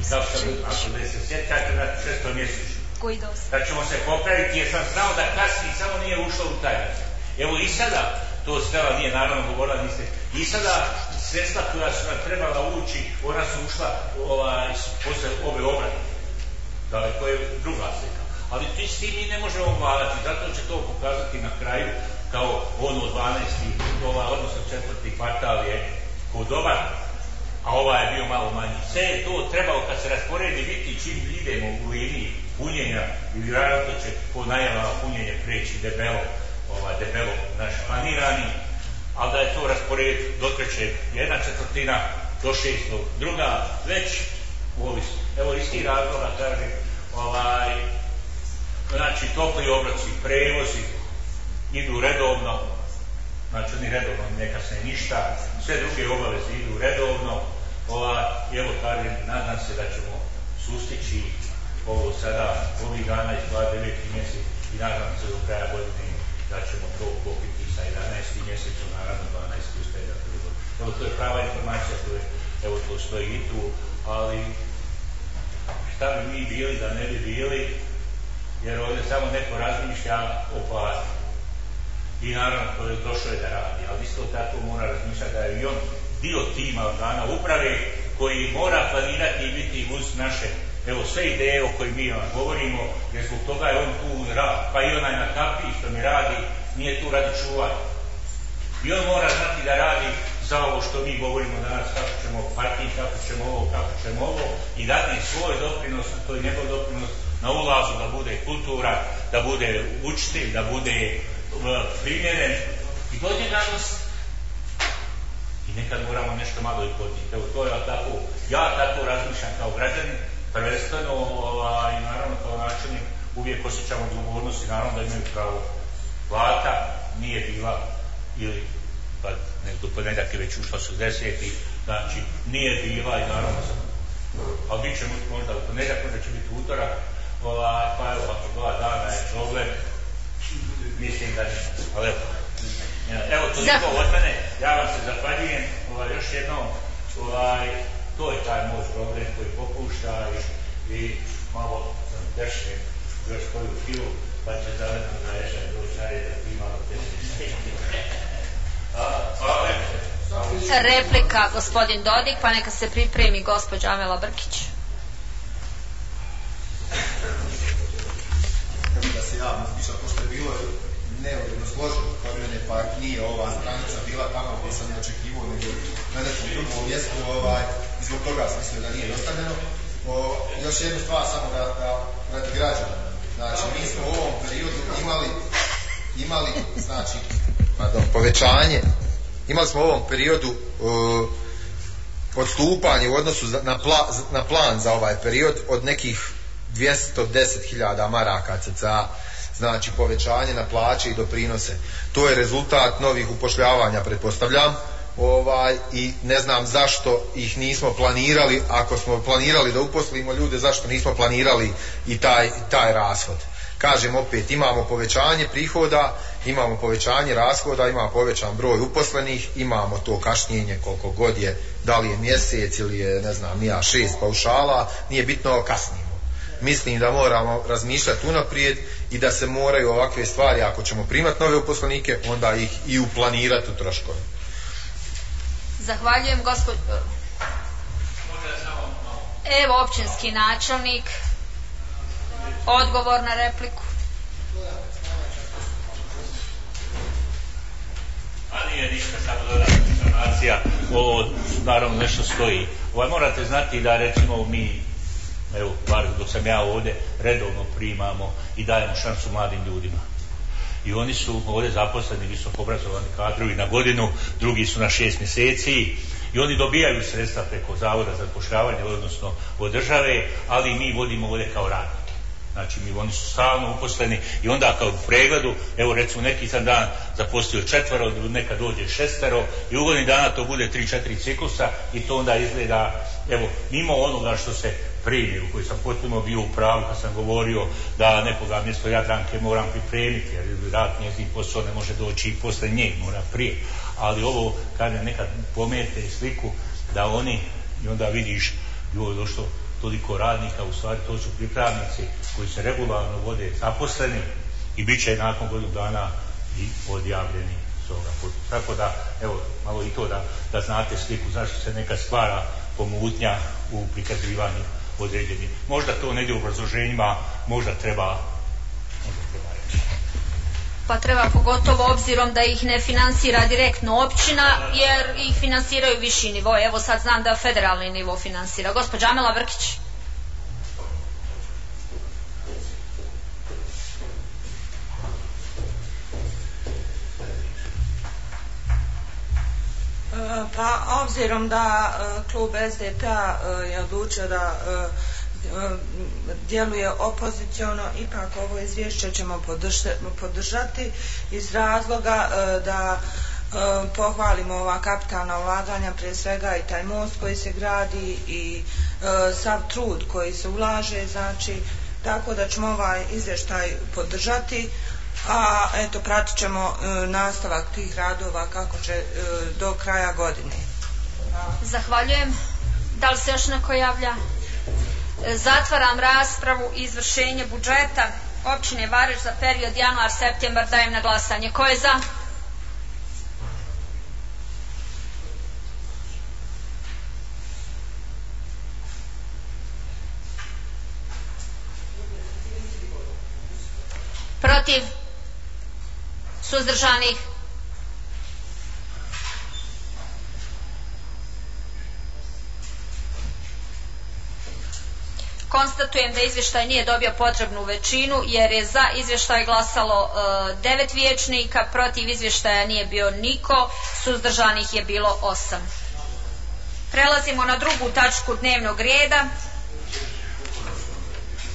ako da se sjećate na šesto mjesečno, da ćemo se popraviti jer sam znao da kasni, samo nije ušlo u taj. Evo i sada, to Stela nije naravno govorila, niste, i sada sredstva koja su nam trebala ući, ona su ušla ovaj, posle ove obrade. Daleko je druga slika. Ali ti s tim mi ne možemo vladati, zato će to pokazati na kraju kao ono dvanaesti, ova, odnosno četvrti kvartal je ko dobar, a ova je bio malo manji. Sve je to trebalo kad se rasporedi biti čim idemo u liniji punjenja i vjerojatno će po najavama punjenje preći debelo, ovaj, debelo naš planirani, ali da je to raspored dokreće jedna četvrtina do šestog, druga već ovisno. Evo isti razloga kaže, ovaj, znači topli obroci, prevozi idu redovno, znači oni redovno ne kasne ništa, sve druge obaveze idu redovno, ovaj, evo kažem, nadam se da ćemo sustići ovo sada, ovih dana izgleda deveti mjesec i nadam se do kraja godine da ćemo to pokriti sa jedanaestim mjesecom, naravno dvanaesti uspeje da prvo. Evo to je prava informacija, to je, evo to stoji i tu, ali šta bi mi bili da ne bi bili, jer ovdje samo neko razmišlja o plati. I naravno to je došlo je da radi, ali isto tako mora razmišljati da je i on dio tima organa uprave koji mora planirati i biti uz naše, evo sve ideje o kojim mi vam govorimo, jer zbog toga je on tu rad, pa i onaj na kapi što mi radi, nije tu radi čuvanja. I on mora znati da radi za ovo što mi govorimo danas, kako ćemo partiji, kako ćemo ovo, kako ćemo ovo, i dati svoj doprinos, a to je njegov doprinos na ulazu, da bude kultura, da bude učitelj, da bude primjeren i dođe danas i nekad moramo nešto malo i podnijeti. Evo to je tako, ja tako razmišljam kao građanin, prvenstveno ovaj, i naravno kao načelnik uvijek osjećamo odgovornost i naravno da imaju pravo. Plata nije bila ili pa nek do ponedjeljka već ušla šezdeset, znači nije bila i naravno sam ali bit će možda u ponedjeljak, možda će biti utorak, ova, pa evo, ako dva dana je problem, mislim da nije, ali evo. Evo, toliko od mene, ja vam se zahvaljujem, ovaj, još jednom, ovaj, to je taj moj problem koji popušta i, i malo sam dešne još koju filu, pa će zavedno da ješaj doći da ti malo teši. Replika gospodin Dodik, pa neka se pripremi gospođa Amela Brkić. Kako da se javno smišla, pošto je bilo neuredno složeno kod mene, pa nije ova stranica bila tamo gdje sam ne očekivao, nego na nekom drugom mjestu, ovaj, i zbog toga sam mislio da nije dostavljeno. O, još jednu stvar samo da, da radi građana. Znači, mi smo u ovom periodu imali, imali znači, pardon, povećanje, imali smo u ovom periodu uh, odstupanje u odnosu na, pla, na plan za ovaj period od nekih dvjesto deset hiljada maraka cca, znači povećanje na plaće i doprinose. To je rezultat novih upošljavanja, pretpostavljam, ovaj, i ne znam zašto ih nismo planirali, ako smo planirali da uposlimo ljude, zašto nismo planirali i taj, taj rashod. Kažem opet, imamo povećanje prihoda, imamo povećanje rashoda, imamo povećan broj uposlenih, imamo to kašnjenje koliko god je, da li je mjesec ili je, ne znam, nija šest paušala, nije bitno, kasnimo. Mislim da moramo razmišljati unaprijed i da se moraju ovakve stvari, ako ćemo primati nove uposlenike, onda ih i uplanirati u troškove. Zahvaljujem gospođo. Evo općinski načelnik. Odgovor na repliku. A nije ništa, samo dodatna informacija. Ovo naravno nešto stoji. Ovaj, morate znati da recimo mi, evo, bar dok sam ja ovdje, redovno primamo i dajemo šansu mladim ljudima. I oni su ovdje zaposleni, visoko obrazovani kadrovi na godinu, drugi su na šest mjeseci i oni dobijaju sredstva preko Zavoda za zapošljavanje, odnosno od države, ali mi vodimo ovdje kao radnike. Znači mi, oni su stalno uposleni i onda kao u pregledu, evo recimo neki sam dan zaposlio četvero, neka dođe šestero i u godini dana to bude tri četiri ciklusa i to onda izgleda, evo, mimo onoga što se primi, u koji sam potpuno bio u pravu kad sam govorio da nekoga mjesto Jadranke moram pripremiti, jer rad njezin posao ne može doći i posle nje, mora prije. Ali ovo, kada nekad pomete sliku da oni, i onda vidiš, joj, došlo toliko radnika, u stvari to su pripravnici koji se regularno vode zaposleni i bit će nakon godinu dana i odjavljeni s ovoga puta. Tako da, evo, malo i to da, da znate sliku zašto se neka stvara pomutnja u prikazivanju određenih. Možda to negdje u obrazloženjima, možda treba, možda treba reći. Pa treba pogotovo obzirom da ih ne finansira direktno općina, jer ih finansiraju viši nivo. Evo sad znam da federalni nivo finansira. Gospođa Amela Brkić. Pa obzirom da klub S D P-a je odlučio da djeluje opoziciono, ipak ovo izvješće ćemo podržati iz razloga da pohvalimo ova kapitalna ulaganja, prije svega i taj most koji se gradi i sav trud koji se ulaže, znači tako da ćemo ovaj izvještaj podržati, a eto pratit ćemo nastavak tih radova kako će do kraja godine. Zahvaljujem. Da li se još neko javlja? Zatvaram raspravu i izvršenje budžeta općine Vareš za period januar-septembar dajem na glasanje. Ko je za? Protiv? Suzdržanih? Konstatujem da izvještaj nije dobio potrebnu većinu jer je za izvještaj glasalo e, devet vijećnika, protiv izvještaja nije bio niko, suzdržanih je bilo osam. Prelazimo na drugu tačku dnevnog reda.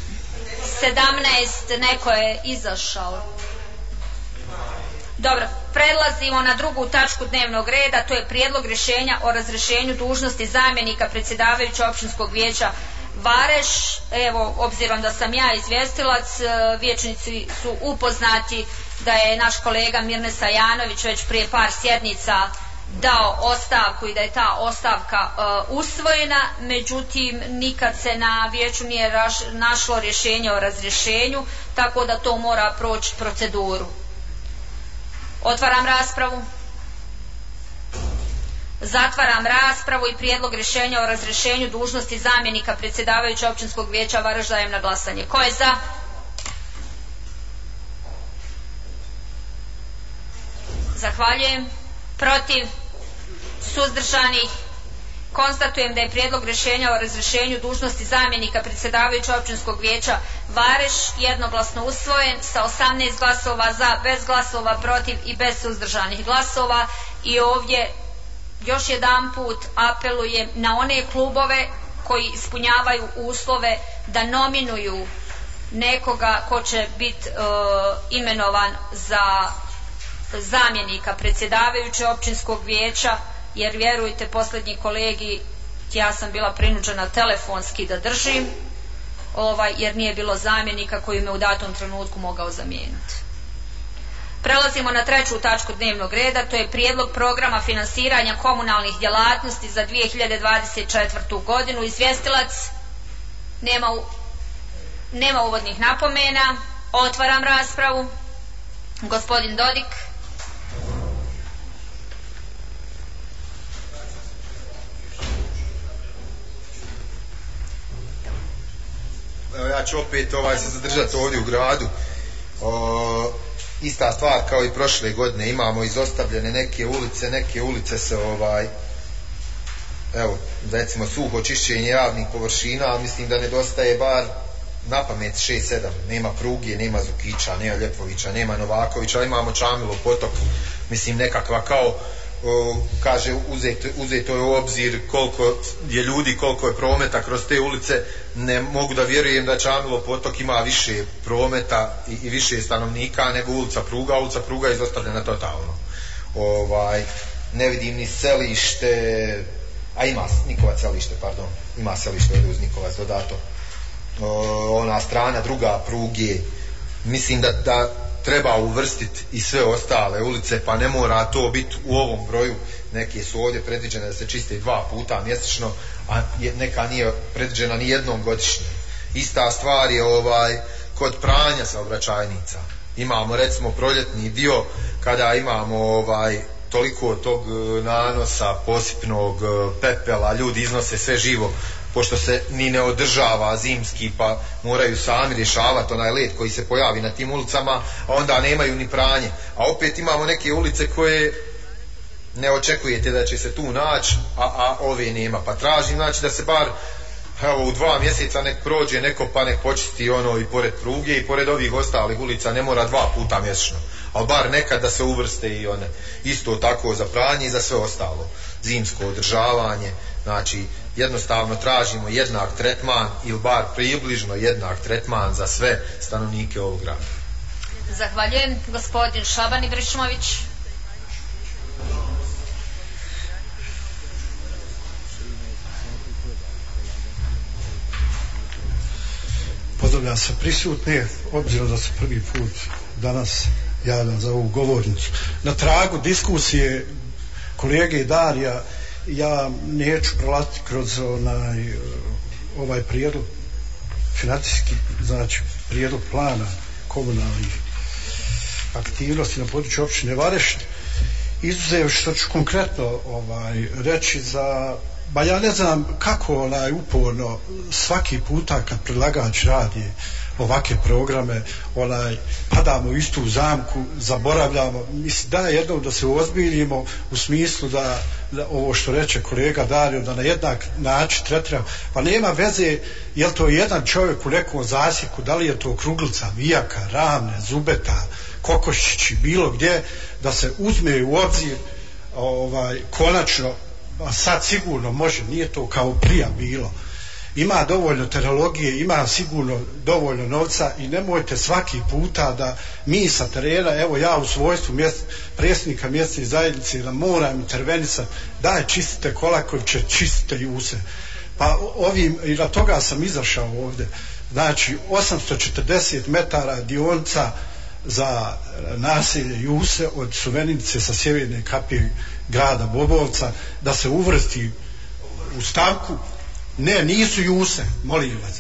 sedamnaest, neko je izašao. Dobro, Prelazimo na drugu tačku dnevnog reda, to je prijedlog rješenja o razrješenju dužnosti zamjenika predsjedavajuća općinskog vijeća Vareš. Evo, obzirom da sam ja izvjestilac, vijećnici su upoznati da je naš kolega Mirne Sajanović već prije par sjednica dao ostavku i da je ta ostavka uh, usvojena, međutim nikad se na vijeću nije raš, našlo rješenje o razrješenju, tako da to mora proći proceduru. Otvaram raspravu. Zatvaram raspravu i prijedlog rješenja o razrješenju dužnosti zamjenika predsjedavajuća općinskog vijeća Vareš dajem na glasanje. Ko je za? Zahvaljujem. Protiv? Suzdržanih? Konstatujem da je prijedlog rješenja o razrješenju dužnosti zamjenika predsjedavajuća općinskog vijeća Vareš jednoglasno usvojen sa osamnaest glasova za, bez glasova protiv i bez suzdržanih glasova. I ovdje još jedanput apelujem na one klubove koji ispunjavaju uslove da nominuju nekoga ko će biti uh, imenovan za zamjenika predsjedavajuće općinskog vijeća, jer vjerujte posljednji kolegi, ja sam bila prinuđena telefonski da držim, ovaj, jer nije bilo zamjenika koji me u datom trenutku mogao zamijeniti. Prelazimo na treću tačku dnevnog reda, to je prijedlog programa finansiranja komunalnih djelatnosti za dvije hiljade dvadeset četvrtu. godinu. Izvjestilac nema, u, nema uvodnih napomena. Otvaram raspravu. Gospodin Dodik. Evo, ja ću opet ovaj, se zadržati ovdje u gradu. O, ista stvar kao i prošle godine, imamo izostavljene neke ulice, neke ulice se ovaj, evo, recimo suho čišćenje javnih površina, ali mislim da nedostaje bar na pamet šest sedam, nema Pruge, nema Zukića, nema Ljepovića, nema Novakovića, ali imamo Čamilo potok, mislim nekakva kao o, kaže uzeto, uzeto je u obzir koliko je ljudi, koliko je prometa kroz te ulice. Ne mogu da vjerujem da Čamilo potok ima više prometa i, i više stanovnika nego ulica Pruga. Ulica Pruga je izostavljena totalno. Ovaj, ne vidim ni selište, a ima Nikovac selište, pardon, ima selište ovdje uz Nikovac dodato. O, ona strana druga Pruge, mislim da, da treba uvrstiti i sve ostale ulice, pa ne mora to biti u ovom broju. Neke su ovdje predviđene da se čiste dva puta mjesečno, a neka nije predviđena ni jednom godišnje. Ista stvar je ovaj kod pranja saobraćajnica. Imamo recimo proljetni dio kada imamo ovaj toliko tog nanosa, posipnog pepela, ljudi iznose sve živo, pošto se ni ne održava zimski, pa moraju sami rješavati onaj led koji se pojavi na tim ulicama, a onda nemaju ni pranje. A opet imamo neke ulice koje ne očekujete da će se tu naći, a, a ove nema. Pa tražim znači da se bar evo, u dva mjeseca nek prođe neko pa nek počisti ono i pored Pruge i pored ovih ostalih ulica, ne mora dva puta mjesečno, ali bar nekad da se uvrste i one. Isto tako za pranje i za sve ostalo. Zimsko održavanje, znači jednostavno tražimo jednak tretman ili bar približno jednak tretman za sve stanovnike ovog grada. Zahvaljujem. Gospodin Šaban Ibrišmović. Pozdravljam se prisutne, obzirom da se prvi put danas javljam za ovu govornicu. Na tragu diskusije kolege Darija, ja neću prolaziti kroz onaj, ovaj prijedlog financijski, znači prijedlog plana komunalnih aktivnosti na području općine Vareš, izuzev što ću konkretno ovaj, reći za, ba ja ne znam kako onaj uporno svaki puta kad predlagač radi ovake programe, onaj, padamo u istu zamku, zaboravljamo. Mislim da je jednom da se uozbiljimo u smislu da, da ovo što reče kolega Dario, da na jednak način tretiramo, pa nema veze je li to jedan čovjek u nekom zasjeku, da li je to Kruglica, Vijaka, Ravne, Zubeta, Kokošići, bilo gdje, da se uzme u obzir ovaj, konačno, a sad sigurno može, nije to kao prija bilo, ima dovoljno terologije, ima sigurno dovoljno novca i nemojte svaki puta da mi sa terena, evo ja u svojstvu mjest, predsjednika mjesne zajednice da moram intervenisati, daj čistite Kolakoviće, čistite Juse. Pa ovim, i na toga sam izašao ovdje, znači osamsto četrdeset metara dionica za naselje Juse od Suvenice sa sjeverne kapije grada Bobovca da se uvrsti u stavku. Ne, nisu Juse, molim vas.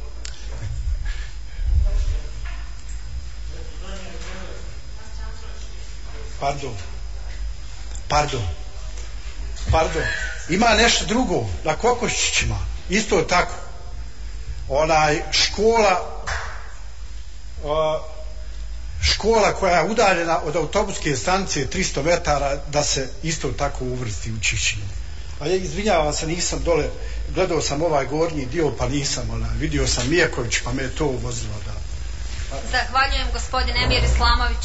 Pardon. Pardon. Pardon. Ima nešto drugo na Kokoščićima. Isto tako. Onaj škola o, škola koja je udaljena od autobuske stanice tristo metara da se isto tako uvrsti u čišćenje. A ja izvinjavam se, nisam dole, gledao sam ovaj gornji dio pa nisam, ona, vidio sam Mijeković pa me je to uvozilo. Da. Zahvaljujem gospodin Emir Islamović.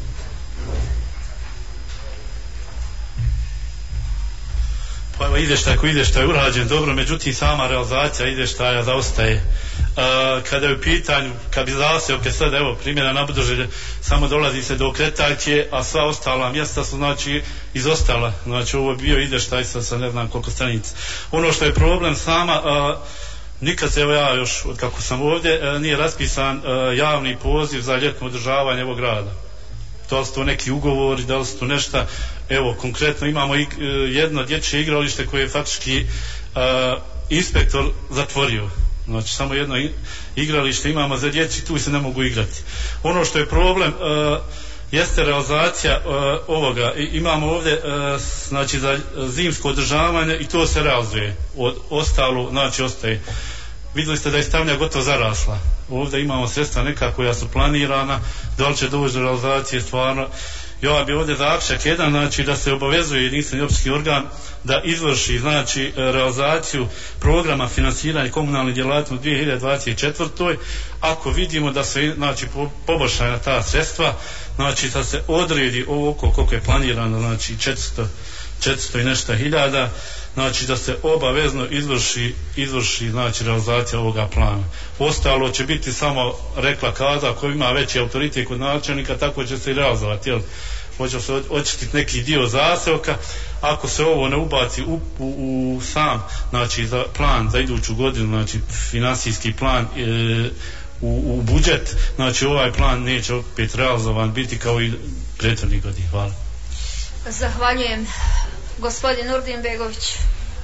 Pa evo izvještaj koji izvještaj urađen dobro, međutim sama realizacija izvještaja zaostaje. Uh, kada je u pitanju, kad bi zaseoke sad, evo primjera na Budoželje, samo dolazi se do Okretaljke, a sva ostala mjesta su znači izostala. Znači ovo je bio izvještaj sa, sa ne znam koliko stranica. Ono što je problem sama, uh, nikad se, evo ja još od kako sam ovdje, uh, nije raspisan uh, javni poziv za ljetno održavanje ovog grada. Da li su to neki ugovori, da li su to nešto. Evo konkretno imamo i, uh, jedno dječje igralište koje je faktički uh, inspektor zatvorio. Znači samo jedno igralište imamo za djeci, tu se ne mogu igrati. Ono što je problem uh, jeste realizacija uh, ovoga. I, imamo ovdje uh, znači za zimsko održavanje i to se realizuje. Od ostalo, znači ostaje. Vidjeli ste da je stavnja gotovo zarasla. Ovdje imamo sredstva neka koja su planirana, da li će doći do realizacije stvarno. Ja bi ovdje zaključak jedan, znači da se obavezuje jedinstveni općinski organ da izvrši znači realizaciju programa finansiranja komunalne djelatnosti u dvije hiljade dvadeset četvrtoj ako vidimo da se znači poboljšana ta sredstva, znači da se odredi ovo koliko je planirano, znači četiristo, četiristo i nešto hiljada, znači da se obavezno izvrši, izvrši znači realizacija ovoga plana. Ostalo će biti samo rekla kaza ko ima veći autoritet kod načelnika, tako će se i realizovati, jel? Hoće se očistiti neki dio zaseoka, ako se ovo ne ubaci u, u, u sam znači za plan za iduću godinu, znači finansijski plan e, u, u budžet, znači ovaj plan neće opet realizovan biti kao i prethodnih godina. Hvala. Zahvaljujem. Gospodin Nurdin Begović.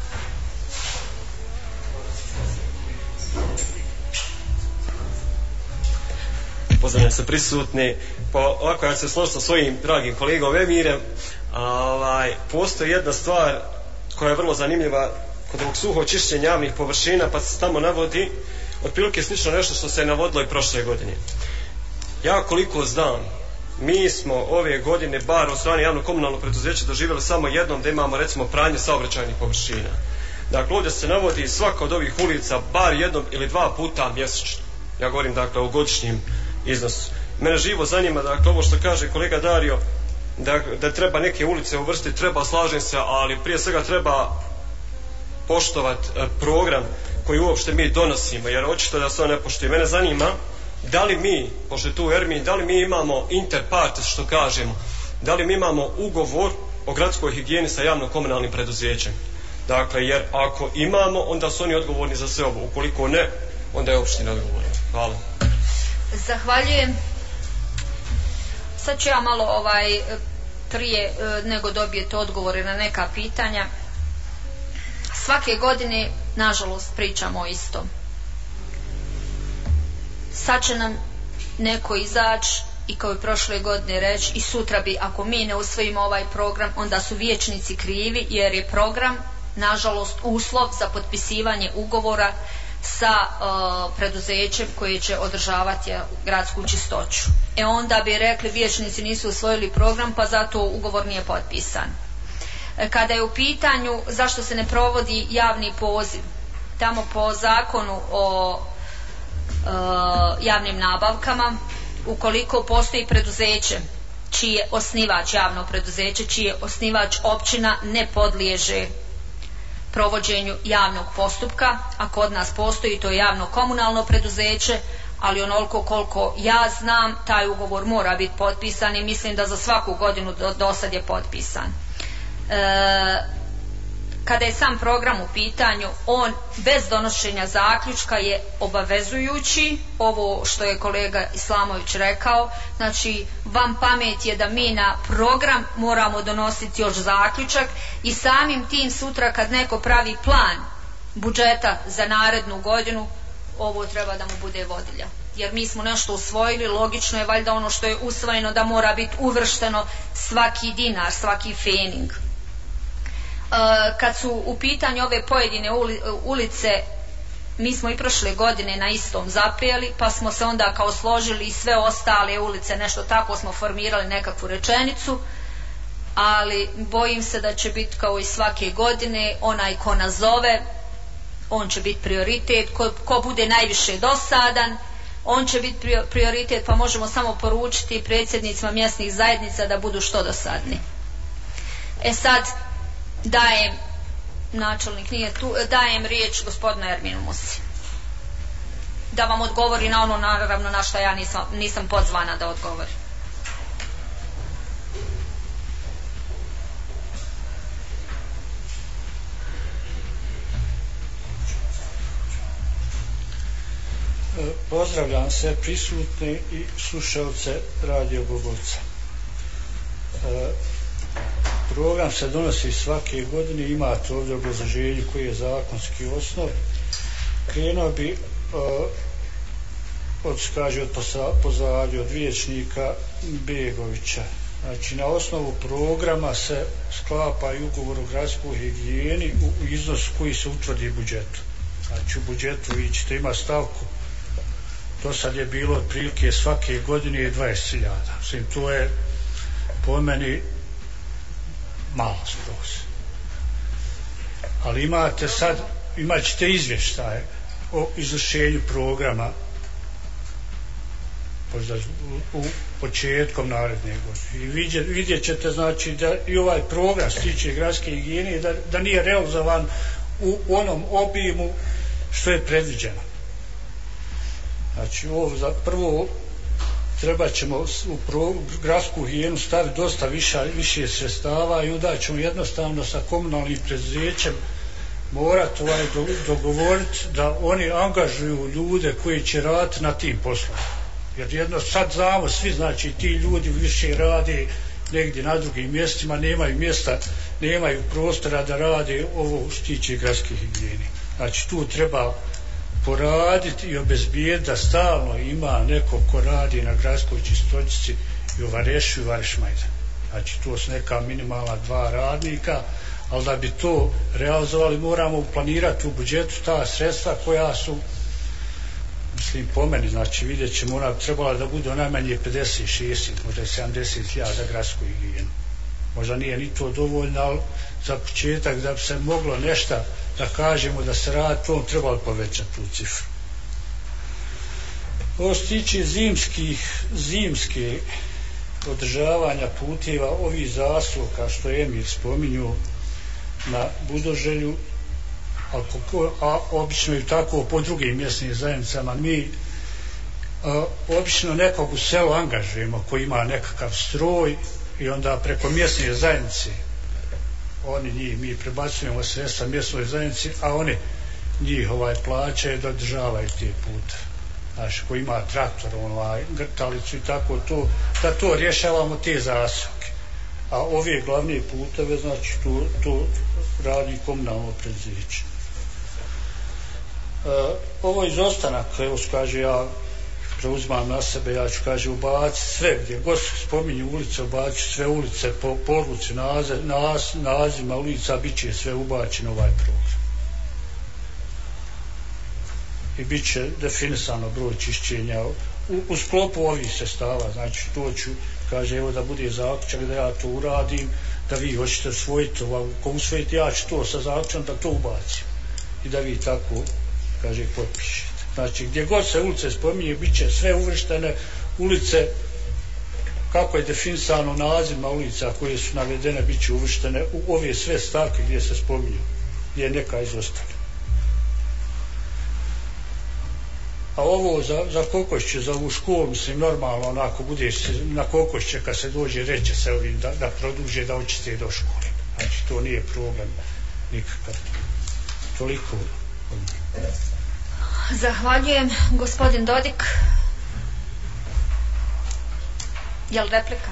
Pozdravljam se prisutni. Pa ovako ja se složim sa svojim dragim kolegom Emirem. Ovaj, postoji jedna stvar koja je vrlo zanimljiva kod ovog suho čišćenja javnih površina, pa se tamo navodi otprilike slično nešto što se je navodilo i prošle godine. Ja koliko znam, mi smo ove godine bar od strane javno komunalnog preduzeća doživjeli samo jednom da imamo recimo pranje saobraćajnih površina. Dakle ovdje se navodi svaka od ovih ulica bar jednom ili dva puta mjesečno. Ja govorim dakle o godišnjim iznosu. Mene živo zanima dakle ovo što kaže kolega Dario da, da treba neke ulice uvrstiti, treba, slažem se, ali prije svega treba poštovati e, program koji uopšte mi donosimo, jer očito da se on ne poštuje. Mene zanima da li mi, pošto je tu Ermin, da li mi imamo interpartes što kažemo, da li mi imamo ugovor o gradskoj higijeni sa javno komunalnim preduzećem. Dakle, jer ako imamo, onda su oni odgovorni za sve ovo. Ukoliko ne, onda je opština odgovorna. Hvala. Zahvaljujem. Sad ću ja malo ovaj prije nego dobijete odgovore na neka pitanja. Svake godine, nažalost, pričamo o istom. Sad će nam neko izaći i kao i prošle godine reći i sutra bi, ako mi ne usvojimo ovaj program, onda su vijećnici krivi, jer je program, nažalost, uslov za potpisivanje ugovora sa uh, preduzećem koje će održavati gradsku čistoću. E onda bi rekli vijećnici nisu usvojili program, pa zato ugovor nije potpisan. E, kada je u pitanju zašto se ne provodi javni poziv, tamo po zakonu o uh, javnim nabavkama, ukoliko postoji preduzeće čiji je osnivač javno preduzeće, čiji je osnivač općina, ne podliježe provođenju javnog postupka, a kod nas postoji to javno komunalno preduzeće, ali onoliko koliko ja znam, taj ugovor mora biti potpisan i mislim da za svaku godinu do, do sad je potpisan. E, kada je sam program u pitanju, on bez donošenja zaključka je obavezujući, ovo što je kolega Islamović rekao, znači vam pamet je da mi na program moramo donositi još zaključak i samim tim sutra kad neko pravi plan budžeta za narednu godinu, ovo treba da mu bude vodilja. Jer mi smo nešto usvojili, logično je valjda ono što je usvojeno da mora biti uvršteno svaki dinar, svaki fening. Kad su u pitanju ove pojedine ulice, mi smo i prošle godine na istom zapeli, pa smo se onda kao složili i sve ostale ulice, nešto tako smo formirali nekakvu rečenicu, ali bojim se da će biti kao i svake godine, onaj ko nazove, on će biti prioritet, ko, ko bude najviše dosadan, on će biti prioritet, pa možemo samo poručiti predsjednicima mjesnih zajednica da budu što dosadni. E sad, dajem, načelnik nije tu, dajem riječ gospodinu Erminu Musi da vam odgovori na ono naravno na što ja nisam, nisam pozvana da odgovori. Pozdravljam sve prisutne i slušalce Radio Bobovca. Program se donosi svake godine, imate ovdje obrazloženje koji je zakonski osnov. Krenuo bi uh, od, skaže, od pozadnje od vijećnika Begovića. Znači, na osnovu programa se sklapa i ugovor o gradskoj higijeni u iznos koji se utvrdi budžetu. Znači, u budžetu vi ćete imati stavku, to sad je bilo otprilike svake godine dvadeset hiljada. Mislim, to je po meni malo skroz. Ali imate sad, imat ćete izvještaje o izvršenju programa možda u, u početkom naredne godine. I vidjet, vidjet ćete znači da i ovaj program stiče gradske higijene da, da nije realizovan u onom obimu što je predviđeno. Znači ovo za prvo treba ćemo u pro, gradsku higijenu staviti dosta viša, više sredstava i onda ćemo jednostavno sa komunalnim preduzećem morati ovaj do, dogovoriti da oni angažuju ljude koji će raditi na tim poslom. Jer jedno sad znamo svi, znači ti ljudi više rade negdje na drugim mjestima, nemaju mjesta, nemaju prostora da rade ovo što tiče gradske higijene. Znači tu treba poraditi i obezbijeti da stalno ima neko ko radi na gradskoj čistoćici i u Varešu i Varešmajda. Znači to su neka minimalna dva radnika, ali da bi to realizovali moramo planirati u budžetu ta sredstva koja su, mislim po meni, znači vidjet ćemo, ona bi trebala da bude najmanje pedeset, šezdeset, možda sedamdeset hiljada za gradsku higijenu. Možda nije ni to dovoljno, ali za početak da bi se moglo nešto da kažemo da se radi, to trebalo povećati tu cifru. Ovo što tiče zimskih, zimske održavanja puteva, ovih zasluka što je Emir spominju na Budoželju, a, a obično i tako po drugim mjesnim zajednicama, mi a, obično nekog u selu angažujemo koji ima nekakav stroj i onda preko mjesne zajednice oni njih, mi prebacujemo sredstva mjesnoj zajednici, a oni njih ovaj plaćaju da održavaju te pute. Znači, ko ima traktor, ovaj, grtalicu i tako to, da to rješavamo te zasluke. A ove glavne puteve, znači, to, to radi komunalno preduzeće. E, ovo izostanak, evo kaže ja preuzimam na sebe, ja ću kaže ubaciti sve gdje god spominju ulice, ubaciti sve ulice po poruci naziv, naz, nazivima ulica, bit će sve ubačeno ovaj program. I bit će definisano broj čišćenja u, u sklopu ovih sredstava, znači to ću, kaže evo da bude zaključak da ja to uradim, da vi hoćete usvojiti, ako usvojite ja ću to sa zaključkom da to ubacim i da vi tako, kaže, potpišete. Znači, gdje god se ulice spominje, bit će sve uvrštene ulice, kako je definisano nazivima ulica koje su navedene, bit će uvrštene u ove sve stavke gdje se spominju. je neka izostane. A ovo za, za Kokošće, za ovu školu, mislim, normalno, onako bude se, na Kokošće kad se dođe, reće se ovim da, da produže, da očiste do škole. Znači, to nije problem nikakav. Toliko. Zahvaljujem. Gospodin Dodik. Jel replika?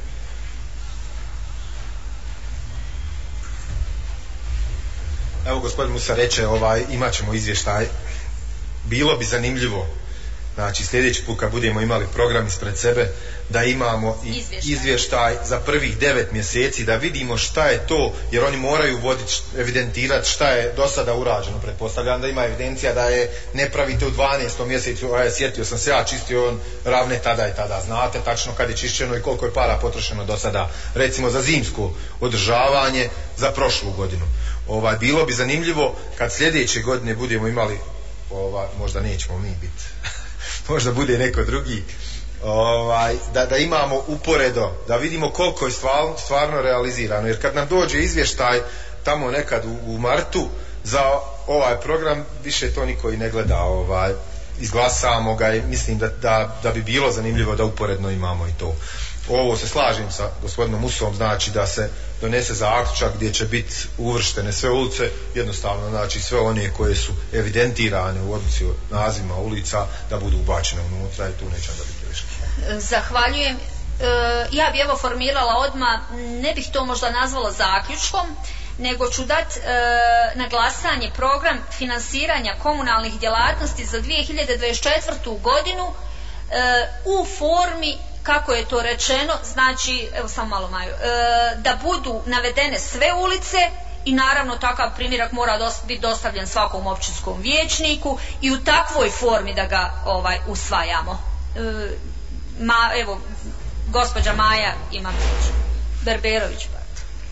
Evo, gospodin Musa reče, ovaj, imat ćemo izvještaj. Bilo bi zanimljivo, znači sljedeći put kad budemo imali program ispred sebe, da imamo i izvještaj, izvještaj za prvih devet mjeseci, da vidimo šta je to, jer oni moraju voditi, evidentirati šta je do sada urađeno. Pretpostavljam da ima evidencija da je ne pravite u dvanaestom mjesecu, a je sjetio sam se ja, čistio on ravne tada i tada. Znate tačno kad je čišćeno i koliko je para potrošeno do sada, recimo za zimsko održavanje za prošlu godinu. Ovaj, bilo bi zanimljivo kad sljedeće godine budemo imali, ovaj, možda nećemo mi biti, možda bude neko drugi, ovaj, da, da imamo uporedo, da vidimo koliko je stvarno, stvarno realizirano. Jer kad nam dođe izvještaj tamo nekad u, u martu za ovaj program, više to niko i ne gleda, ovaj, izglasamo ga i mislim da, da, da bi bilo zanimljivo da uporedno imamo i to. Ovo se slažem sa gospodinom Musom, znači da se donese zaključak gdje će biti uvrštene sve ulice, jednostavno znači sve one koje su evidentirane u odluci o nazivima ulica da budu ubačene unutra i tu neće da biti greške. Zahvaljujem. E, ja bi evo formirala odmah, ne bih to možda nazvala zaključkom, nego ću dati e, na glasanje program finansiranja komunalnih djelatnosti za dvije hiljade dvadeset četvrtu godinu e, u formi, kako je to rečeno, znači, evo samo malo Maju, e, da budu navedene sve ulice i naravno takav primjerak mora dost, biti dostavljen svakom općinskom vijećniku i u takvoj formi da ga ovaj usvajamo. E, ma, evo, gospođa Maja ima riječ. Berberović, pa.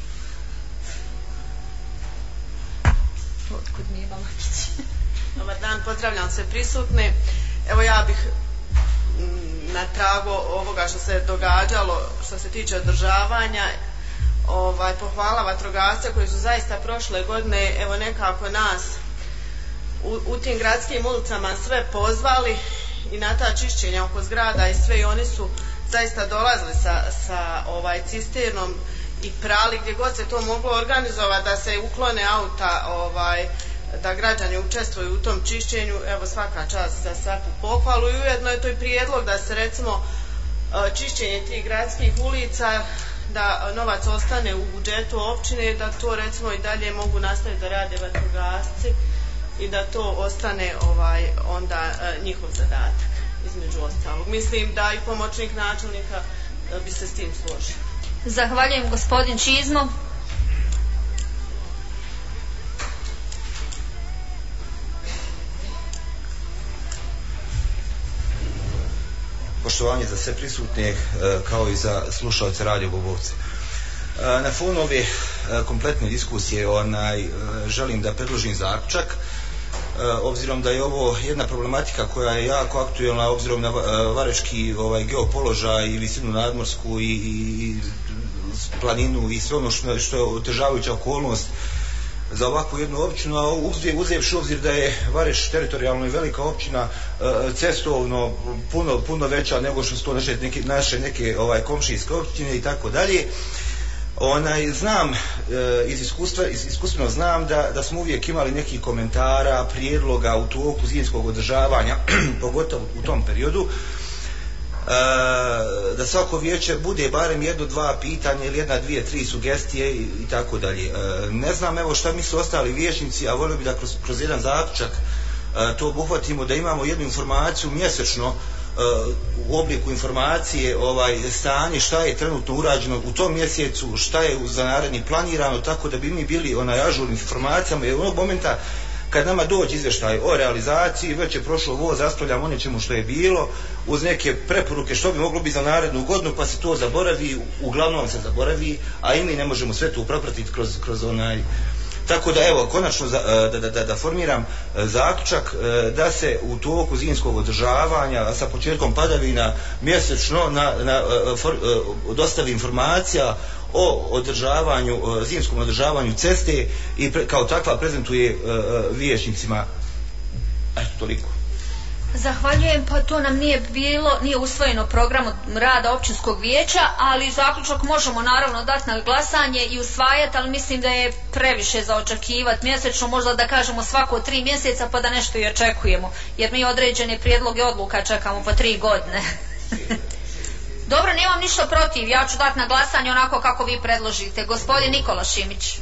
Otkud mi je Malakić? Dobar dan, pozdravljam sve prisutne. Evo ja bih na tragu ovoga što se događalo što se tiče održavanja, ovaj, pohvala vatrogasce koji su zaista prošle godine evo nekako nas u, u tim gradskim ulicama sve pozvali i na ta čišćenja oko zgrada i sve, i oni su zaista dolazili sa, sa ovaj cisternom i prali gdje god se to moglo organizovati da se uklone auta, ovaj, da građani učestvuju u tom čišćenju. Evo svaka čast za svaku pohvalu i ujedno je to i prijedlog da se recimo čišćenje tih gradskih ulica, da novac ostane u budžetu općine, da to recimo i dalje mogu nastaviti da rade vatrogasci i da to ostane ovaj onda njihov zadatak između ostalog. Mislim da i pomoćnik načelnika bi se s tim složio. Zahvaljujem. Gospodin Čizmo. Poštovanje za sve prisutne kao i za slušalce Radio Bobovce. Na fonu ove kompletne diskusije onaj, želim da predložim zaključak, obzirom da je ovo jedna problematika koja je jako aktuelna obzirom na varečki ovaj, geopoložaj i visinu nadmorsku i, i planinu i sve ono što, što je otežavajuća okolnost za ovakvu jednu općinu, a uzevši obzir da je Vareš teritorijalno i velika općina, cestovno puno, puno veća nego što su to naše neke, naše neke ovaj, komšijske općine i tako dalje. Onaj, znam, iz iskustva, iz iskustveno znam da, da smo uvijek imali nekih komentara, prijedloga u toku zimskog održavanja, pogotovo u tom periodu, da svako vijeće bude barem jedno, dva pitanja ili jedna, dvije, tri sugestije i, i tako dalje. Ne znam evo šta misle ostali vijećnici, a volio bi da kroz, kroz jedan zaključak to obuhvatimo, da imamo jednu informaciju mjesečno u obliku informacije ovaj stanje šta je trenutno urađeno u tom mjesecu, šta je za naredni planirano, tako da bi mi bili onaj ažurni informacijama, jer onog momenta kad nama dođe izvještaj o realizaciji, već je prošlo voz, raspravljamo o nečemu što je bilo, uz neke preporuke što bi moglo biti za narednu godinu, pa se to zaboravi, uglavnom se zaboravi, a i mi ne možemo sve to propratiti kroz, kroz onaj Tako da evo, konačno za, da, da, da, da formiram zaključak da se u toku zimskog održavanja sa početkom padavina mjesečno na, na, for, dostavi informacija o održavanju, zimskom održavanju ceste i pre, kao takva prezentuje vijećnicima. Eto, toliko. Zahvaljujem, pa to nam nije bilo, nije usvojeno program rada općinskog vijeća, ali zaključak možemo naravno dati na glasanje i usvajati, ali mislim da je previše za očekivati mjesečno, možda da kažemo svako tri mjeseca pa da nešto i očekujemo, jer mi određene prijedloge odluka čekamo po tri godine. Dobro, nemam ništa protiv, ja ću dati na glasanje onako kako vi predložite. Gospodin Nikola Šimić.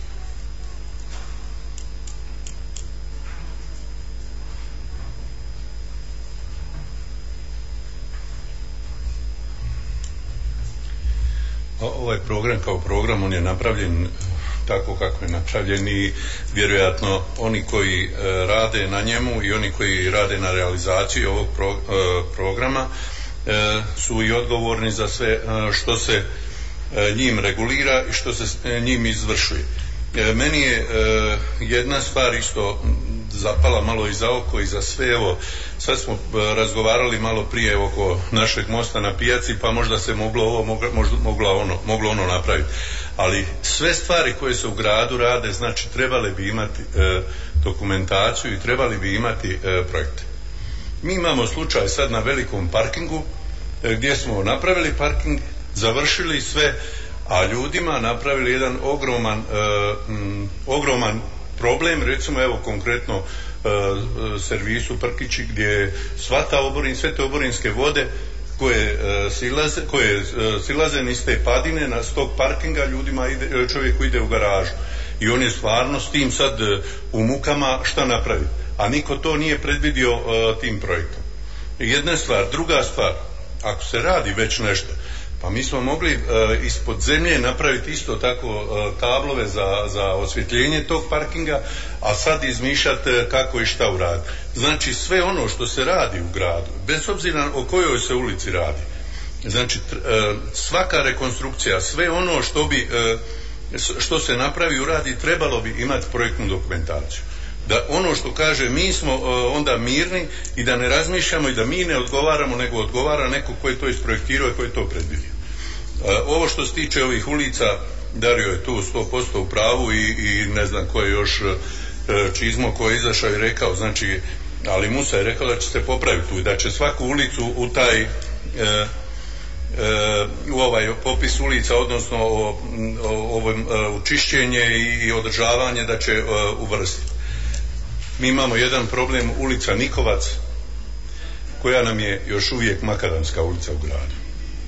Ovaj program kao program, on je napravljen tako kako je napravljen i vjerojatno oni koji e, rade na njemu i oni koji rade na realizaciji ovog pro, e, programa e, su i odgovorni za sve e, što se e, njim regulira i što se e, njim izvršuje. E, meni je e, jedna stvar isto zapala malo i za oko i za sve. Evo, sad smo razgovarali malo prije oko našeg mosta na pijaci, pa možda se moglo ovo, moglo, moglo ono, moglo ono napraviti. Ali sve stvari koje se u gradu rade, znači trebali bi imati e, dokumentaciju i trebali bi imati e, projekte. Mi imamo slučaj sad na velikom parkingu e, gdje smo napravili parking, završili sve, a ljudima napravili jedan ogroman, e, m, ogroman problem, recimo evo konkretno e, servisu Prkići gdje sva ta oborin, sve te oborinske vode koje e, silaze, koje e, silaze niz te padine na tog parkinga, ljudima ide, čovjeku ide u garažu i on je stvarno s tim sad e, u mukama šta napraviti, a niko to nije predvidio e, tim projektom. Jedna stvar, druga stvar, ako se radi već nešto, pa mi smo mogli e, ispod zemlje napraviti isto tako e, tablove za, za osvjetljenje tog parkinga, a sad izmišljati e, kako i šta uraditi. Znači sve ono što se radi u gradu, bez obzira o kojoj se ulici radi, znači tr, e, svaka rekonstrukcija, sve ono što bi e, što se napravi uradi, trebalo bi imati projektnu dokumentaciju. Da ono što kaže mi smo e, onda mirni i da ne razmišljamo i da mi ne odgovaramo, nego odgovara neko ko je to isprojektirao i ko je to predvidio. E, ovo što se tiče ovih ulica, Dario je tu sto posto u pravu i, i ne znam ko je još e, Čizmo ko je izašao i rekao, znači, ali Musa je rekao da će se popraviti tu i da će svaku ulicu u taj e, e, u ovaj popis ulica, odnosno o, o, ovo učišćenje i, i održavanje da će e, uvrstiti. Mi imamo jedan problem, ulica Nikovac, koja nam je još uvijek makadamska ulica u gradu.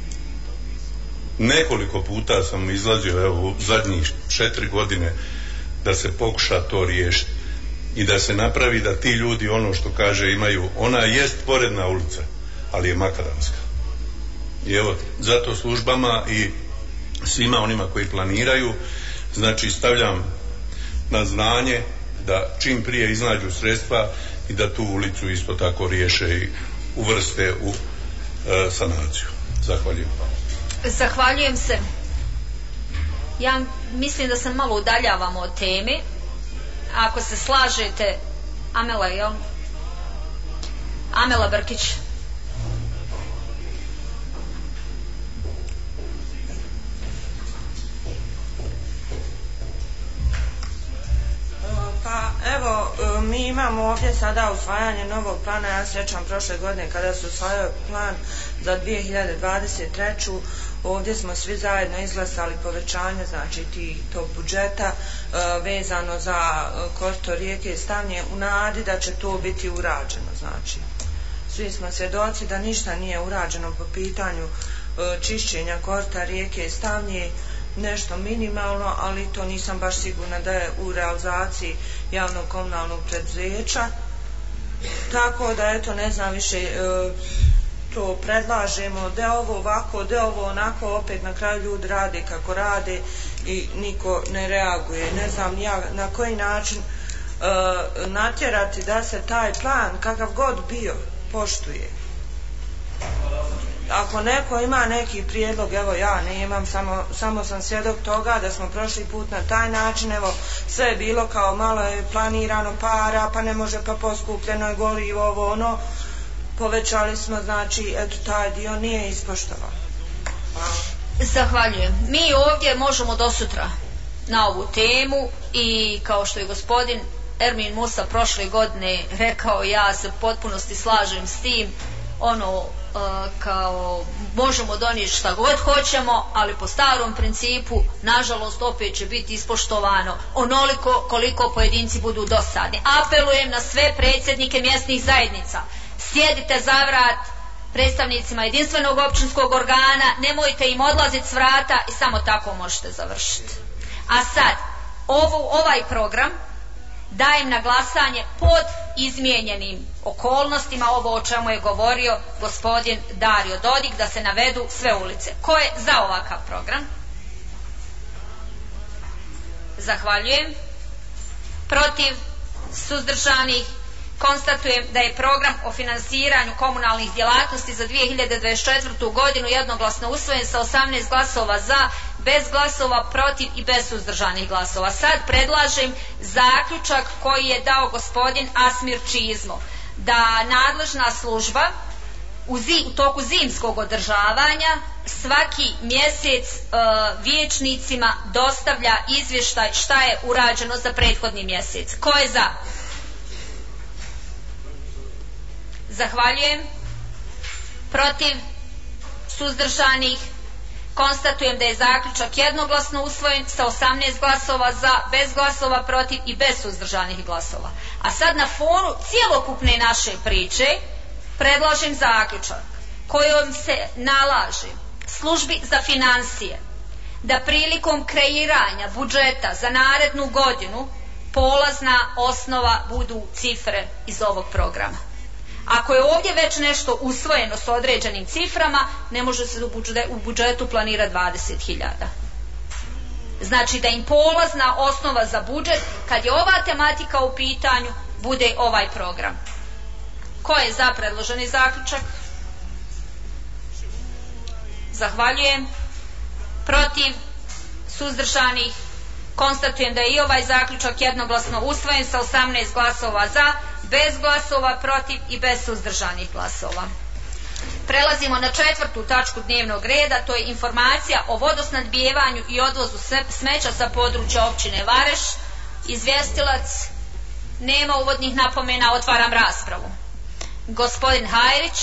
Nekoliko puta sam izlazio, evo, u zadnjih četiri godine da se pokuša to riješiti i da se napravi da ti ljudi, ono što kaže, imaju, ona jest poredna ulica, ali je makadamska. I evo, zato službama i svima onima koji planiraju, znači stavljam na znanje da čim prije iznađu sredstva i da tu ulicu isto tako riješe i uvrste u e, sanaciju. Zahvaljujem. Zahvaljujem se. Ja mislim da se malo udaljavamo od teme. Ako se slažete, Amela, jel? Amela Brkić. Pa evo, mi imamo ovdje sada usvajanje novog plana. Ja sjećam prošle godine kada su usvajao plan za dvije hiljade dvadeset treću. Ovdje smo svi zajedno izglasali povećanje, znači ti, tog budžeta e, vezano za korito rijeke Stavnje u nadi da će to biti urađeno. Znači, svi smo svjedoci da ništa nije urađeno po pitanju e, čišćenja korita rijeke Stavnje, nešto minimalno, ali to nisam baš sigurna da je u realizaciji javnog komunalnog preduzeća. Tako da, eto, ne znam više, e, to predlažemo, da ovo ovako, da ovo onako, opet na kraju ljudi rade kako rade i niko ne reaguje. Ne znam ja na koji način e, natjerati da se taj plan, kakav god bio, poštuje. ako neko ima neki prijedlog, evo ja nemam, samo, samo sam svjedok toga da smo prošli put na taj način, evo sve je bilo kao malo je planirano para, pa ne može, pa poskupljeno je gorivo, ovo ono, povećali smo, znači eto taj dio nije ispoštovan. Zahvaljujem. Mi ovdje možemo do sutra na ovu temu i kao što je gospodin Ermin Musa prošle godine rekao, ja se u potpunosti slažem s tim, ono uh, kao možemo donijeti šta god hoćemo, ali po starom principu nažalost opet će biti ispoštovano onoliko koliko pojedinci budu dosadni. Apelujem na sve predsjednike mjesnih zajednica, sjedite za vrat predstavnicima jedinstvenog općinskog organa, nemojte im odlaziti s vrata i samo tako možete završiti. A sad, ovo, ovaj program dajem na glasanje pod izmijenjenim okolnostima, ovo o čemu je govorio gospodin Dario Dodik, da se navedu sve ulice. Ko je za ovakav program? Zahvaljujem. Protiv? Suzdržanih? Konstatujem da je program o finansiranju komunalnih djelatnosti za dvije hiljade dvadeset četvrtu. godinu jednoglasno usvojen sa osamnaest glasova za, bez glasova protiv i bez suzdržanih glasova. Sad predlažem zaključak koji je dao gospodin Asmir Čizmo, da nadležna služba u, zi, u toku zimskog održavanja svaki mjesec e, vijećnicima dostavlja izvještaj šta je urađeno za prethodni mjesec. Ko je za? Zahvaljujem. Protiv? Suzdržanih? Konstatujem da je zaključak jednoglasno usvojen sa osamnaest glasova za, bez glasova protiv i bez suzdržanih glasova. A sad na fonu cjelokupne naše priče predlažem zaključak kojom se nalaže službi za financije da prilikom kreiranja budžeta za narednu godinu polazna osnova budu cifre iz ovog programa. Ako je ovdje već nešto usvojeno s određenim ciframa, ne može se u budžetu planirati dvadeset hiljada. Znači da im polazna osnova za budžet, kad je ova tematika u pitanju, bude ovaj program. Ko je za predloženi zaključak? Zahvaljujem. Protiv? Suzdržanih? Konstatujem da je i ovaj zaključak jednoglasno usvojen sa osamnaest glasova za, bez glasova protiv i bez suzdržanih glasova. Prelazimo na četvrtu tačku dnevnog reda, to je informacija o vodosnadbijevanju i odvozu smeća sa područja općine Vareš. Izvjestilac nema uvodnih napomena, otvaram raspravu. Gospodin Hajrić.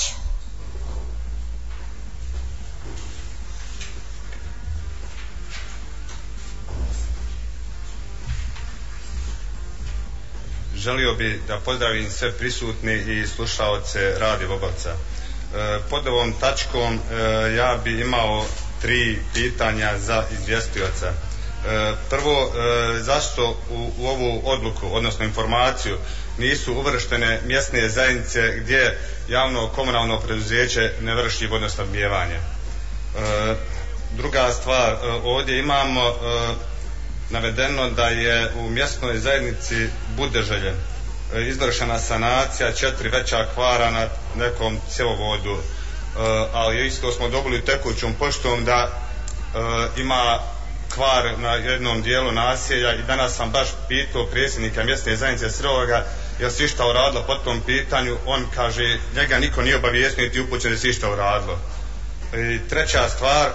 Želio bi da pozdravim sve prisutni i slušaoce Radio Bobovca. E, pod ovom tačkom e, ja bi imao tri pitanja za izvjestioca. E, prvo, e, zašto u, u ovu odluku, odnosno informaciju, nisu uvrštene mjesne zajednice gdje javno komunalno preduzeće ne vrši vodosnabdijevanje? E, druga stvar, e, ovdje imamo e, navedeno da je u mjesnoj zajednici Budeželje izvršena sanacija četiri veća kvara na nekom cjevovodu, ali isto smo dobili tekućom poštom da ima kvar na jednom dijelu naselja i danas sam baš pitao predsjednika mjesne zajednice Sreloga jel se išta uradilo po tom pitanju. On kaže njega niko nije obavijestio niti upućen da se išta uradilo. I treća stvar,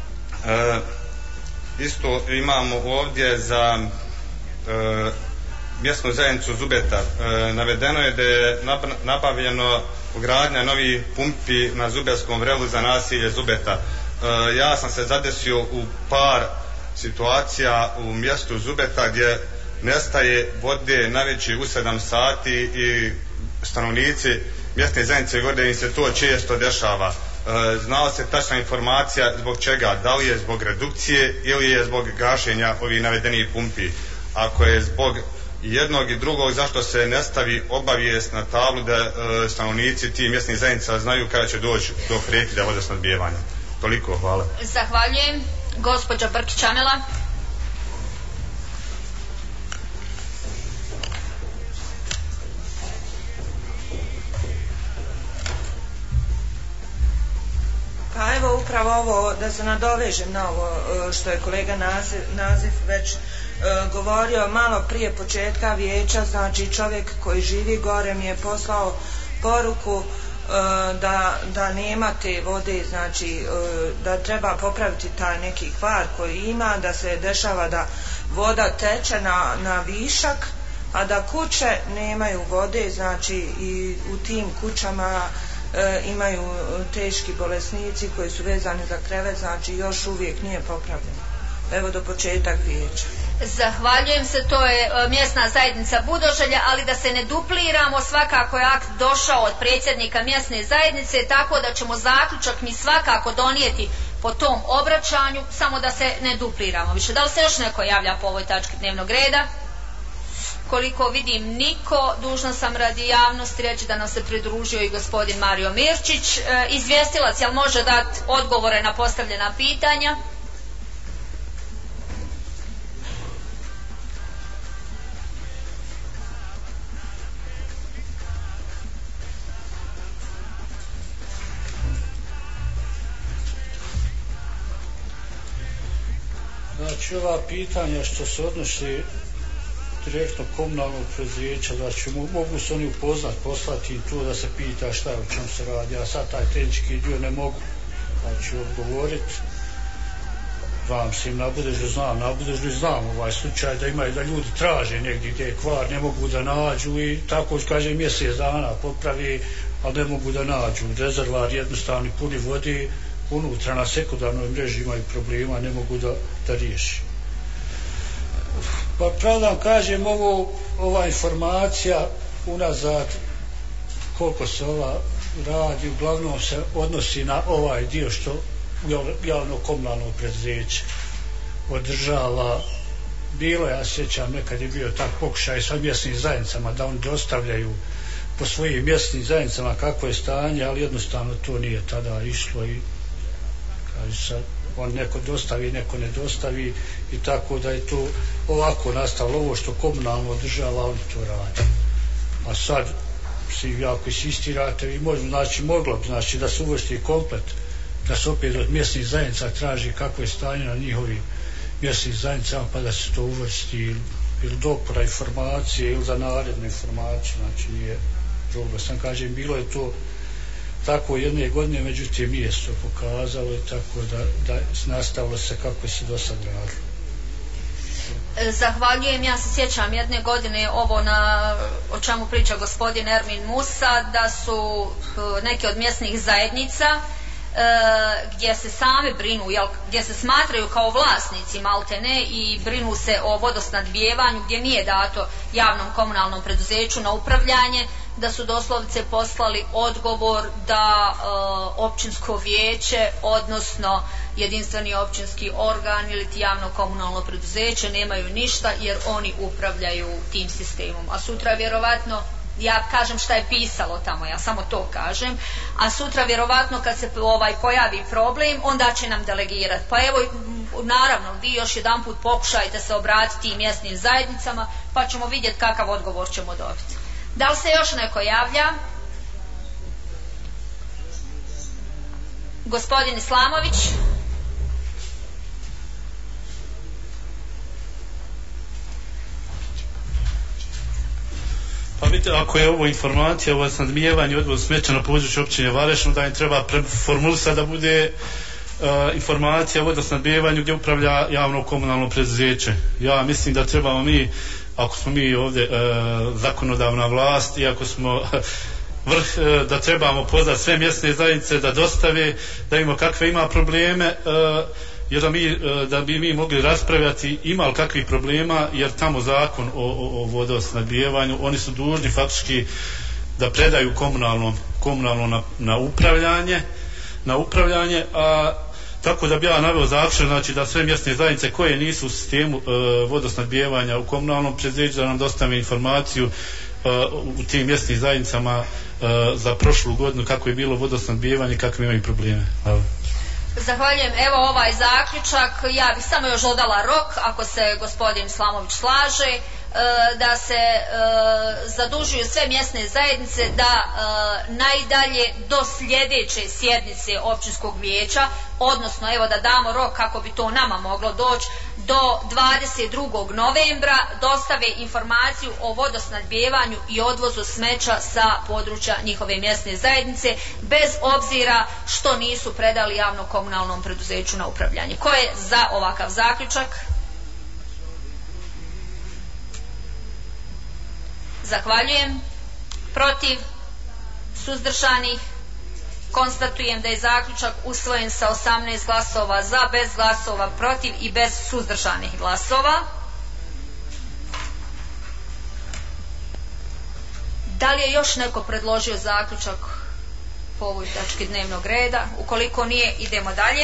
isto imamo ovdje za e, mjesnu zajednicu Zubeta. E, navedeno je da je nabavljeno ugradnja novih pumpi na Zubetskom vrelu za naselje Zubeta. E, ja sam se zadesio u par situacija u mjestu Zubeta gdje nestaje vode najveći u sedam sati i stanovnici mjesne zajednice govore da im se to često dešava. Znala se tačna informacija zbog čega, da li je zbog redukcije ili je zbog gašenja ovih navedenih pumpi. Ako je zbog jednog i drugog, zašto se ne stavi obavijest na tablu da e, stanovnici ti mjesnih zajednica znaju kada će doći do prekida vodosnadbijevanja? Toliko, hvala. Zahvaljujem. Gospođa Brkić-Amela. upravo ovo, da se nadovežem na ovo što je kolega Naziv, Naziv već govorio malo prije početka vijeća, znači čovjek koji živi gore mi je poslao poruku da, da nema te vode, znači da treba popraviti taj neki kvar koji ima, da se dešava da voda teče na, na višak, a da kuće nemaju vode, znači i u tim kućama e, imaju teški bolesnici koji su vezani za krevet, znači još uvijek nije popravljeno. Evo do početak vijeća. Zahvaljujem se, to je mjesna zajednica Budoželja, ali da se ne dupliramo, svakako je akt došao od predsjednika mjesne zajednice, tako da ćemo zaključak mi svakako donijeti po tom obraćanju, samo da se ne dupliramo više. Da li se još neko javlja po ovoj tački dnevnog reda? Koliko vidim niko, dužna sam radi javnosti reći da nam se pridružio i gospodin Mario Mirčić. E, izvjestilac, jel može dati odgovore na postavljena pitanja? Znači ova pitanja što se odnosi direktno komunalnog preduzeća, znači mogu se oni upoznat, poslati im to da se pita šta je, o čem se radi. Ja sad taj tehnički dio ne mogu znači odgovoriti. Vam se im nabudežu znam, nabudežu znam ovaj slučaj da imaju da ljudi traže negdje gdje je kvar, ne mogu da nađu i tako kaže mjesec dana popravi, ali ne mogu da nađu. Rezervar jednostavni puni vodi, unutra na sekundarnoj mreži imaju problema, ne mogu da, da riješi. Pa pravdam kažem, ovo, ova informacija unazad koliko se ova radi, uglavnom se odnosi na ovaj dio što javno komunalno preduzeće održava. Bilo, ja sjećam, nekad je bio tak pokušaj sa mjesnim zajednicama da oni dostavljaju po svojim mjesnim zajednicama kako je stanje, ali jednostavno to nije tada išlo i kaže sad on neko dostavi, neko ne dostavi i tako da je to ovako nastalo. Ovo što komunalno održava, oni to radi. A sad svi jako insistirate, vi možemo, znači moglo bi znači da se uvrsti komplet, da se opet od mjesnih zajednica traži kako je stanje na njihovim mjesnih zajednicama, pa da se to uvrsti ili, ili dopora informacije ili za narednu informaciju, znači nije problem. Sam kažem, bilo je to tako jedne godine, međutim nije se to pokazalo i tako da, da nastavilo se kako se do sad radilo. Zahvaljujem, ja se sjećam jedne godine ovo na, o čemu priča gospodin Ermin Musa, da su neke od mjesnih zajednica e, gdje se same brinu, jel, gdje se smatraju kao vlasnici maltene i brinu se o vodosnadbijevanju gdje nije dato javnom komunalnom preduzeću na upravljanje, da su doslovce poslali odgovor da e, općinsko vijeće, odnosno jedinstveni općinski organ ili ti javno komunalno preduzeće nemaju ništa jer oni upravljaju tim sistemom. A sutra vjerovatno, ja kažem šta je pisalo tamo, ja samo to kažem, a sutra vjerovatno kad se ovaj pojavi problem, onda će nam delegirati. Pa evo, naravno, vi još jedan put pokušajte se obratiti mjesnim zajednicama, pa ćemo vidjeti kakav odgovor ćemo dobiti. Da li se još neko javlja? Gospodin Islamović. Pa vidite, ako je ovo informacija o snadmijevanje odvoz smeća na području općine Vareš, onda im treba preformulisati da bude uh, informacija o vodosnadbijevanju gdje upravlja javno komunalno preduzeće. Ja mislim da trebamo mi, ako smo mi ovdje uh, zakonodavna vlast i ako smo vrh, uh, da trebamo pozvati sve mjesne zajednice da dostave, da imamo kakve ima probleme, uh, jer da, mi, da bi mi mogli raspravljati ima li kakvih problema, jer tamo zakon o, o, o vodosnadbijevanju, oni su dužni faktički da predaju komunalno, komunalno na, na upravljanje, na upravljanje, a tako da bi ja naveo zaključak, znači da sve mjesne zajednice koje nisu u sistemu e, vodosnadbijevanja u komunalnom preduzeću da nam dostave informaciju e, u tim mjesnim zajednicama e, za prošlu godinu kako je bilo vodosnadbijevanje, kakve imaju probleme. Hvala. Zahvaljujem. Evo ovaj zaključak, ja bih samo još dodala rok, ako se gospodin Islamović slaže, da se e, zadužuju sve mjesne zajednice da e, najdalje do sljedeće sjednice općinskog vijeća, odnosno evo da damo rok kako bi to nama moglo doći, do dvadeset drugog novembra dostave informaciju o vodosnadbijevanju i odvozu smeća sa područja njihove mjesne zajednice, bez obzira što nisu predali javno-komunalnom preduzeću na upravljanje. Ko je za ovakav zaključak? Zahvaljujem. Protiv? Suzdržanih? Konstatujem da je zaključak usvojen sa osamnaest glasova za, bez glasova protiv i bez suzdržanih glasova. Da li je još neko predložio zaključak po ovoj tački dnevnog reda? Ukoliko nije, idemo dalje.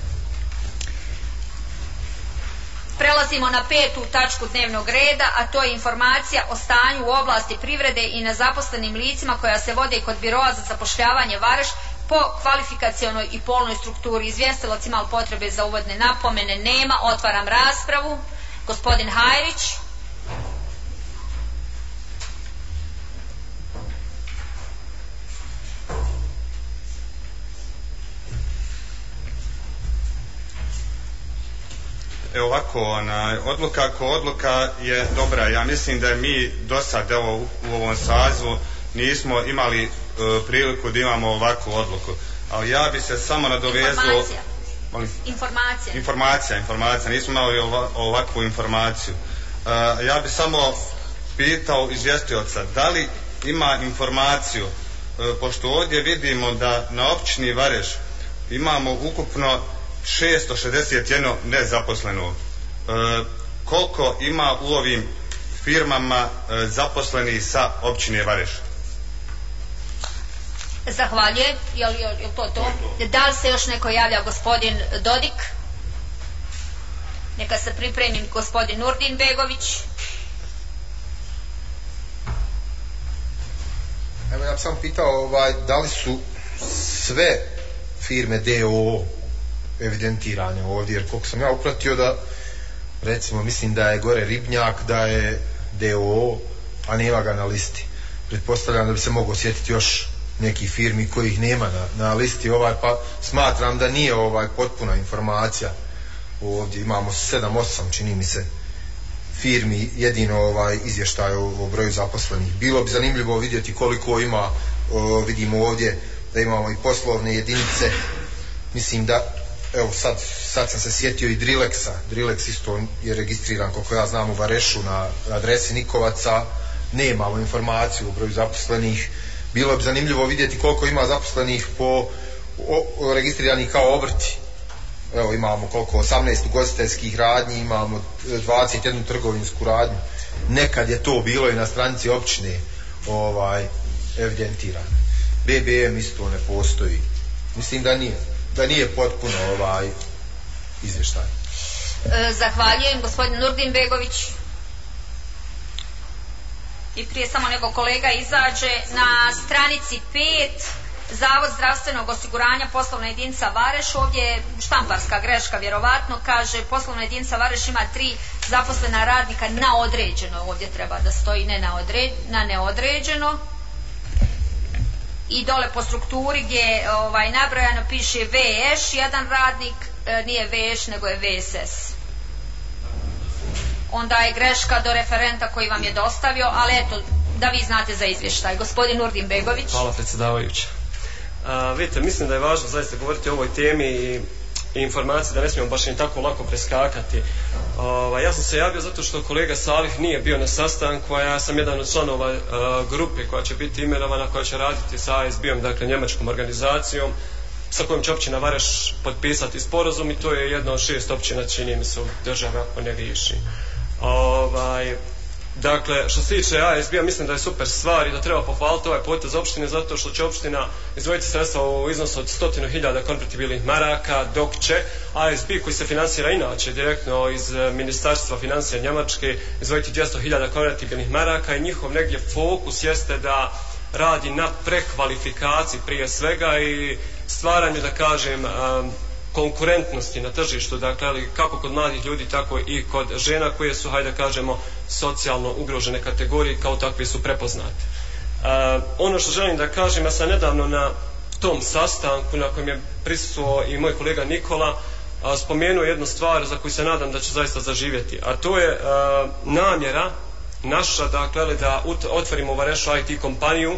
Prelazimo na petu tačku dnevnog reda, a to je informacija o stanju u oblasti privrede i nezaposlenim licima koja se vode kod Biroa za zapošljavanje Vareš po kvalifikacionoj i polnoj strukturi. Izvjestilac ima li potrebe za uvodne napomene? Nema. Otvaram raspravu. Gospodin Hajrić. Evo ovako, ona, odluka ko odluka je dobra. Ja mislim da je mi do sad evo, u, u ovom sazivu nismo imali e, priliku da imamo ovakvu odluku. Ali ja bi se samo nadovezao... Informacija. Informacija. Informacija, informacija. Nismo imali ova, ovakvu informaciju. E, ja bi samo pitao izvjestioca, da li ima informaciju, e, pošto ovdje vidimo da na općini Vareš imamo ukupno šesto šezdeset jedan nezaposleno. E, koliko ima u ovim firmama e, zaposleni sa općine Vareš? Zahvaljujem. Je li, je li to to? Da li se još neko javlja? Gospodin Dodik? Neka se pripremi gospodin Nurdin Begović. Evo ja bih sam pitao ovaj, da li su sve firme D O O evidentirane ovdje, jer koliko sam ja upratio da recimo mislim da je gore Ribnjak, da je D O O, a nema ga na listi. Pretpostavljam da bi se moglo sjetiti još nekih firmi kojih nema na, na listi ovaj, pa smatram da nije ovaj potpuna informacija. Ovdje imamo sedam osam čini mi se firmi, jedino ovaj izvještaj o, o broju zaposlenih. Bilo bi zanimljivo vidjeti koliko ima, o, vidimo ovdje da imamo i poslovne jedinice. Mislim da evo sad, sad sam se sjetio i Drilexa. Drilex isto je registriran koliko ja znam u Varešu na adresi Nikovaca. Nemamo informaciju o broju zaposlenih. Bilo bi zanimljivo vidjeti koliko ima zaposlenih po o, o, registriranih kao obrti. Evo imamo koliko, osamnaest ugostiteljskih radnji, imamo dvadeset jednu trgovinsku radnju. Nekad je to bilo i na stranici općine ovaj, evidentirano. B B M isto ne postoji. Mislim da nije. da nije potpuno ovaj izvještaj. E, zahvaljujem gospodin Nurdin Begović. I prije samo nego kolega izađe, na stranici pet Zavod zdravstvenog osiguranja poslovna jedinica Vareš, ovdje je štamparska greška vjerovatno, kaže poslovna jedinica Vareš ima tri zaposlena radnika na određeno, ovdje treba da stoji ne na, odre, na neodređeno. I dole po strukturi gdje je ovaj, nabrojano piše V Š, jedan radnik, e, nije V Š nego je V S S. Onda je greška do referenta koji vam je dostavio, ali eto, da vi znate za izvještaj. Gospodin Nurdin Begović. Hvala predsjedavajuća. A, vidite, mislim da je važno zaista govoriti o ovoj temi i, i informacije, da ne smijemo baš ni tako lako preskakati. Ova, ja sam se javio zato što kolega Salih nije bio na sastanku, a ja sam jedan od članova a, grupe koja će biti imenovana, koja će raditi sa A S B-om, dakle njemačkom organizacijom, sa kojom će općina Vareš potpisati sporazum, i to je jedna od šest općina, čini mi se, u državi, ako ne griješi. Ovaj, dakle, što se tiče A S B-a, mislim da je super stvar i da treba pohvaliti ovaj potez opštine, zato što će opština izdvojiti sredstva u iznosu od stotinu hiljada konvertibilnih maraka, dok će A S B, koji se finansira inače direktno iz Ministarstva financija Njemačke, izdvojiti dvjesto hiljada konvertibilnih maraka, i njihov negdje fokus jeste da radi na prekvalifikaciji prije svega i stvaranju, da kažem, um, konkurentnosti na tržištu, dakle, ali kako kod mladih ljudi, tako i kod žena koje su, hajde kažemo, socijalno ugrožene kategorije, kao takve su prepoznate. Uh, ono što želim da kažem, ja sam nedavno na tom sastanku na kojem je prisustvovao i moj kolega Nikola a, spomenuo jednu stvar za koju se nadam da će zaista zaživjeti, a to je a, namjera naša, dakle, da ut, otvorimo u Varešu I T kompaniju,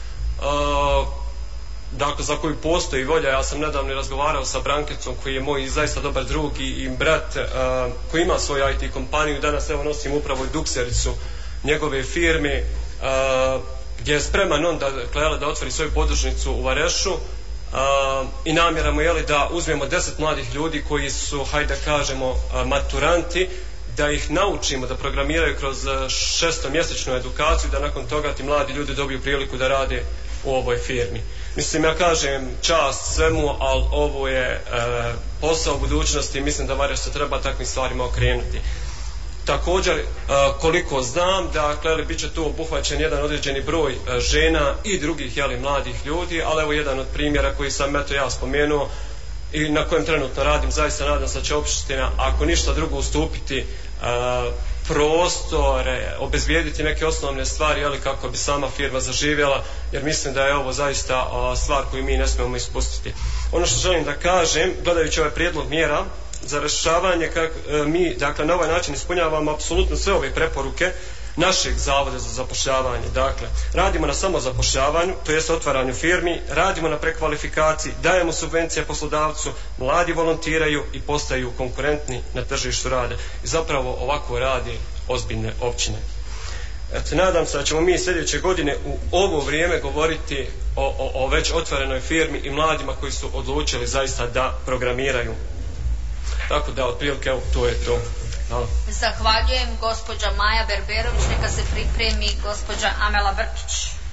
a, dakle, za koju postoji volja. Ja sam nedavno razgovarao sa Brankecom, koji je moj zaista dobar drug i, i brat, a, koji ima svoju I T kompaniju. Danas evo nosim upravo i duksericu njegove firme, a, gdje je spreman on da, dakle, da otvori svoju podružnicu u Varešu, a, i namjeramo je da uzmemo deset mladih ljudi koji su, hajde da kažemo, a, maturanti, da ih naučimo da programiraju kroz šestomjesečnu edukaciju, da nakon toga ti mladi ljudi dobiju priliku da rade u ovoj firmi. Mislim, ja kažem čast svemu, ali ovo je e, posao u budućnosti i mislim da Vareš se treba takvim stvarima okrenuti. Također, koliko znam, dakle, bit će tu obuhvaćen jedan određeni broj žena i drugih, jeli, mladih ljudi, ali evo jedan od primjera koji sam eto ja spomenuo i na kojem trenutno radim, zaista nadam se da će opština, ako ništa drugo, ustupiti uh, prostore, obezbijediti neke osnovne stvari, jeli, kako bi sama firma zaživjela, jer mislim da je ovo zaista uh, stvar koju mi ne smijemo ispustiti. Ono što želim da kažem, gledajući ovaj prijedlog mjera za rješavanje, kako e, mi, dakle, na ovaj način ispunjavamo apsolutno sve ove preporuke našeg zavoda za zapošljavanje. Dakle, radimo na samozapošljavanju, to jest otvaranju firmi, radimo na prekvalifikaciji, dajemo subvencije poslodavcu, mladi volontiraju i postaju konkurentni na tržištu rada. I zapravo ovako rade ozbiljne općine. Eto, nadam se da ćemo mi sljedeće godine u ovo vrijeme govoriti o, o, o već otvorenoj firmi i mladima koji su odlučili zaista da programiraju. Tako da, otprilike, evo, to je to. Hvala. Zahvaljujem. Gospođa Maja Berberović, neka se pripremi gospođa Amela Brkić.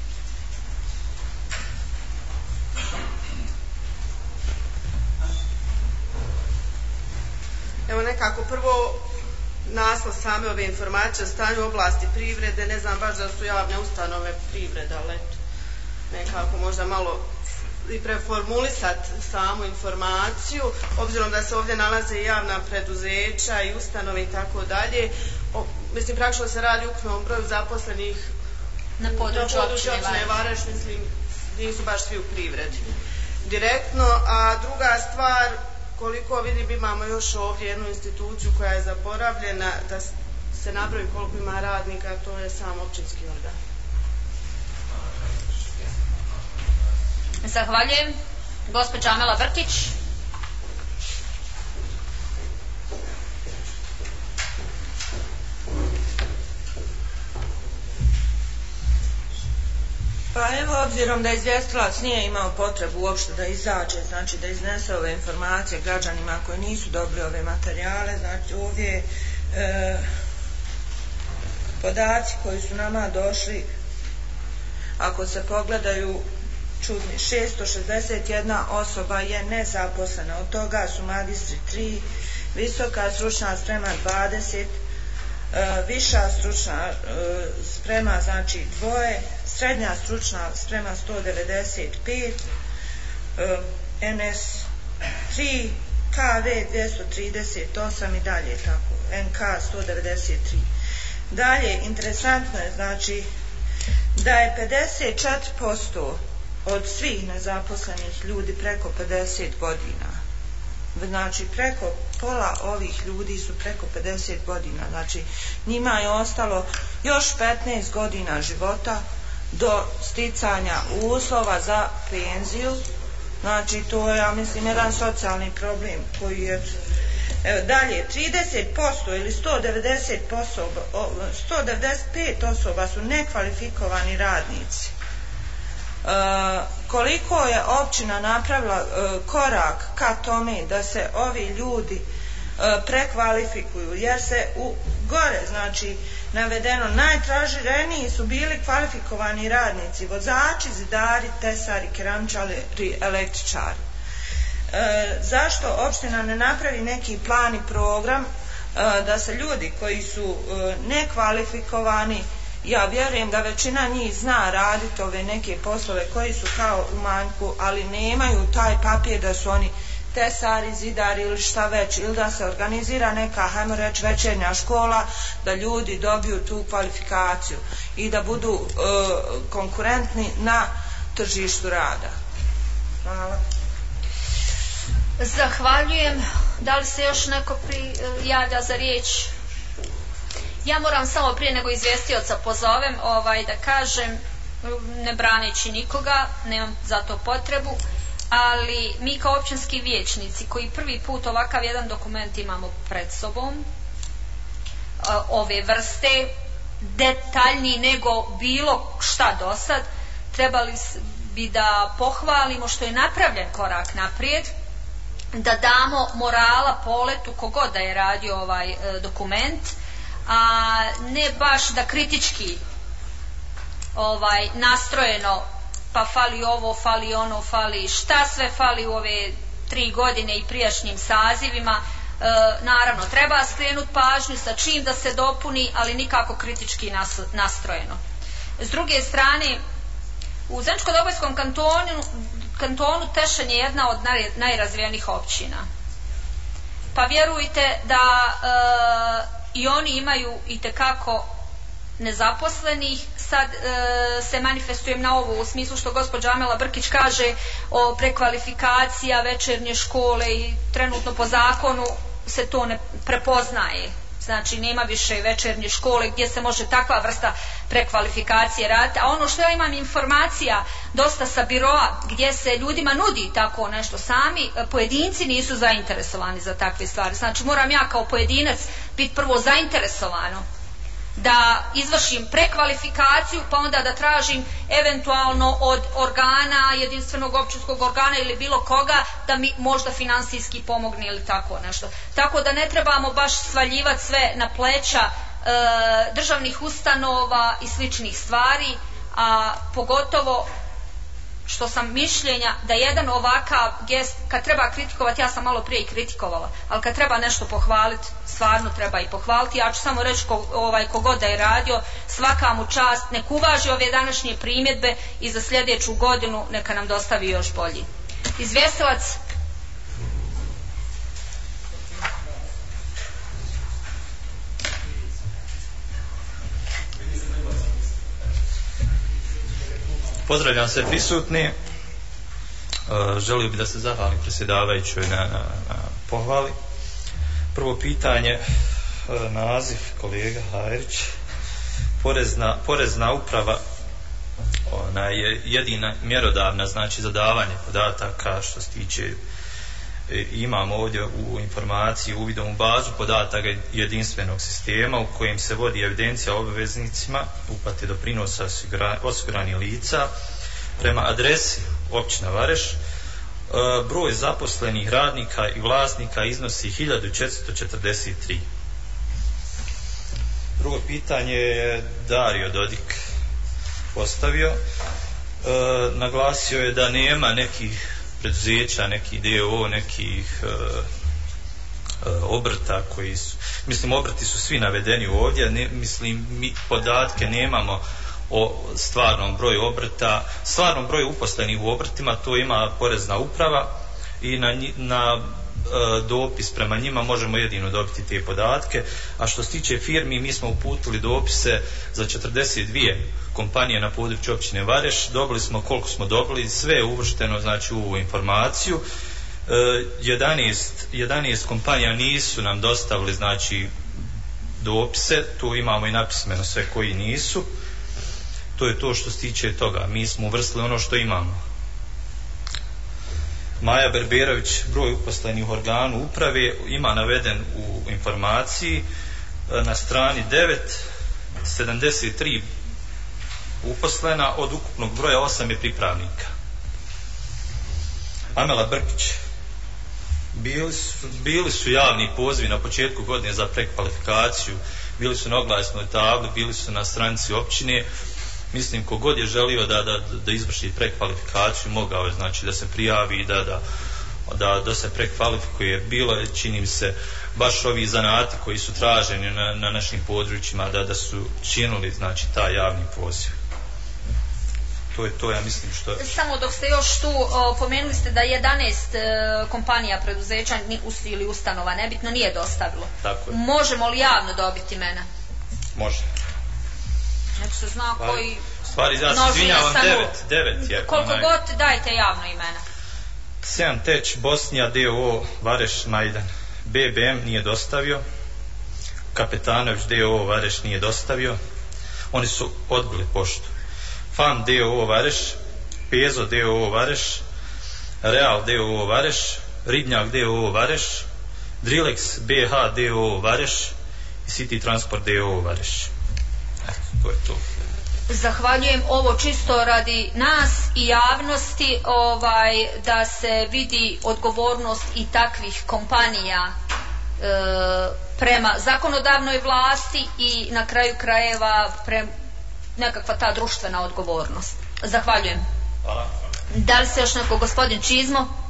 Evo, nekako prvo naslov same ove informacije o stanju oblasti privrede, ne znam baš da su javne ustanove privreda, ali nekako možda malo i preformulisati samu informaciju, obzirom da se ovdje nalaze i javna preduzeća i ustanove i tako dalje. Mislim, praktično se radi ukupno o broju zaposlenih na području općine Vareš, mislim, nisu baš svi u privredi direktno. A druga stvar, koliko vidim, imamo još ovdje jednu instituciju koja je zaboravljena, da se nabroji koliko ima radnika, to je sam općinski organ. Zahvaljujem. Gospođa Amela Brkić. Pa evo, obzirom da izvjestilac nije imao potrebu uopšte da izađe, znači da iznese ove informacije građanima koji nisu dobili ove materijale, znači ovdje e, podaci koji su nama došli, ako se pogledaju, čudni, šesto šezdeset jedna osoba je nezaposlena, od toga su magistri tri, visoka stručna sprema dvadeset, e, viša stručna e, sprema znači dvoje, srednja stručna sprema sto devedeset pet, e, N S tri, K V dvjesto trideset osam i dalje tako, N K sto devedeset tri. Dalje, interesantno je znači da je pedeset četiri posto od svih nezaposlenih ljudi preko pedeset godina. Znači, preko pola ovih ljudi su preko pedeset godina. Znači, njima je ostalo još petnaest godina života do sticanja uslova za penziju. Znači, to je, ja mislim, jedan socijalni problem koji je... Evo, dalje, trideset posto ili sto devedeset posto, sto devedeset pet osoba su nekvalifikovani radnici. E, koliko je općina napravila e, korak ka tome da se ovi ljudi e, prekvalifikuju, jer se u gore, znači, navedeno, najtraženiji su bili kvalifikovani radnici, vozači, zidari, tesari, keramičari, električari. E, zašto opština ne napravi neki plan i program e, da se ljudi koji su e, nekvalifikovani, ja vjerujem da većina njih zna raditi ove neke poslove koji su kao u manjku, ali nemaju taj papir da su oni tesari, zidari ili šta već, ili da se organizira neka, hajmo reći, večernja škola, da ljudi dobiju tu kvalifikaciju i da budu e, konkurentni na tržištu rada. Hvala. Zahvaljujem. Da li se još neko pri, javlja za riječ? Ja moram samo prije nego izvjestioca pozovem ovaj, da kažem, ne braneći nikoga, nemam za to potrebu, ali mi kao općinski vijećnici koji prvi put ovakav jedan dokument imamo pred sobom, ove vrste, detaljniji nego bilo šta do sad, trebali bi da pohvalimo što je napravljen korak naprijed, da damo morala poletu kogod da je radio ovaj e, dokument, a ne baš da kritički ovaj nastrojeno, pa fali ovo, fali ono, fali šta sve fali u ove tri godine i prijašnjim sazivima. E, naravno, treba skrenuti pažnju sa čim da se dopuni, ali nikako kritički nas, nastrojeno. S druge strane, u Zeničko-Dobojskom kantonu, kantonu Tešan je jedna od naj, najrazvijenijih općina. Pa vjerujte da e, i oni imaju itekako nezaposlenih. Sad e, se manifestujem na ovo u smislu što gospođa Amela Brkić kaže o prekvalifikacija, večernje škole i trenutno po zakonu se to ne prepoznaje. Znači nema više večernje škole gdje se može takva vrsta prekvalifikacije raditi. A ono što ja imam informacija dosta sa biroa gdje se ljudima nudi tako nešto, sami pojedinci nisu zainteresovani za takve stvari. Znači moram ja kao pojedinac biti prvo zainteresovano da izvršim prekvalifikaciju, pa onda da tražim eventualno od organa, jedinstvenog općinskog organa ili bilo koga da mi možda financijski pomogne ili tako nešto. Tako da ne trebamo baš svaljivati sve na pleća e, državnih ustanova i sličnih stvari, a pogotovo što sam mišljenja da jedan ovakav gest, kad treba kritikovati, ja sam malo prije i kritikovala, ali kad treba nešto pohvaliti, stvarno treba i pohvaliti. Ja ću samo reći ko, ovaj, kogod da je radio, svaka mu čast, nek uvaži ove današnje primjedbe i za sljedeću godinu neka nam dostavi još bolji. Izvjestilac. Pozdravljam sve prisutni. Želio bih da se zahvalim predsjedavajućoj na, na, na pohvali. Prvo pitanje, naziv kolega Hajrić. Porezna, porezna uprava, ona je jedina mjerodavna, znači za davanje podataka što se tiče, imamo ovdje u informaciji uvidom u bazu podataka jedinstvenog sistema u kojem se vodi evidencija o obveznicima uplate doprinosa osiguranih lica prema adresi općina Vareš. Broj zaposlenih radnika i vlasnika iznosi hiljadu četiristo četrdeset tri. Drugo pitanje je Dario Dodik postavio. E, naglasio je da nema nekih preduzeća, nekih D O O, nekih e, e, obrta koji su, mislim obrti su svi navedeni ovdje, ne, mislim mi podatke nemamo o stvarnom broju obrta, stvarnom broju uposlenih u obrtima, to ima porezna uprava i na, na e, dopis prema njima možemo jedino dobiti te podatke. A što se tiče firmi, mi smo uputili dopise za četrdeset dvije kompanije na području općine Vareš, dobili smo koliko smo dobili, sve je uvršteno znači u ovu informaciju. e, jedanaest, jedanaest kompanija nisu nam dostavili znači dopise, tu imamo i napismeno sve koji nisu. To je to što se tiče toga. Mi smo uvrstili ono što imamo. Maja Berberović, broj uposlenih u organu uprave ima naveden u informaciji na strani devet, sedamdeset tri uposlena, od ukupnog broja osam je pripravnika. Amela Brkić, bili su, bili su javni pozivi na početku godine za prekvalifikaciju, bili su na oglasnoj tabli, bili su na stranici općine. Mislim, kogod je želio da, da, da izvrši prekvalifikaciju, mogao je znači da se prijavi i da, da, da, da se prekvalifikuje. Bilo je, čini mi se, baš ovi zanati koji su traženi na, na našim područjima da, da su činuli znači taj javni poziv. to je to, ja mislim što... Samo dok ste još tu, o, pomenuli ste da jedanaest e, kompanija, preduzeća ni, ili ustanova, nebitno, nije dostavilo. Tako je. Možemo li javno dobiti imena? Može. Znači se zna Pa, koji... Stvari, ja se izvinjavam, devet, devet je. Koliko onaj, god dajte javno imena. Sean Tech, Bosnija, D O O, Vareš, Majdan. B B M nije dostavio. Kapetanović, D O O, Vareš nije dostavio. Oni su odbili poštu. Fan, D O O, Vareš. Pezo, D O O, Vareš. Real, D O O, Vareš. Ribnjak, D O O, Vareš. Drilex, B H, D O O, Vareš. I City Transport, D O O, Vareš. Eto, to je to. Zahvaljujem, ovo čisto radi nas i javnosti, ovaj, da se vidi odgovornost i takvih kompanija e, prema zakonodavnoj vlasti i na kraju krajeva pre nekakva ta društvena odgovornost. Zahvaljujem. Hvala. Da li se još neko, gospodin Čizmo?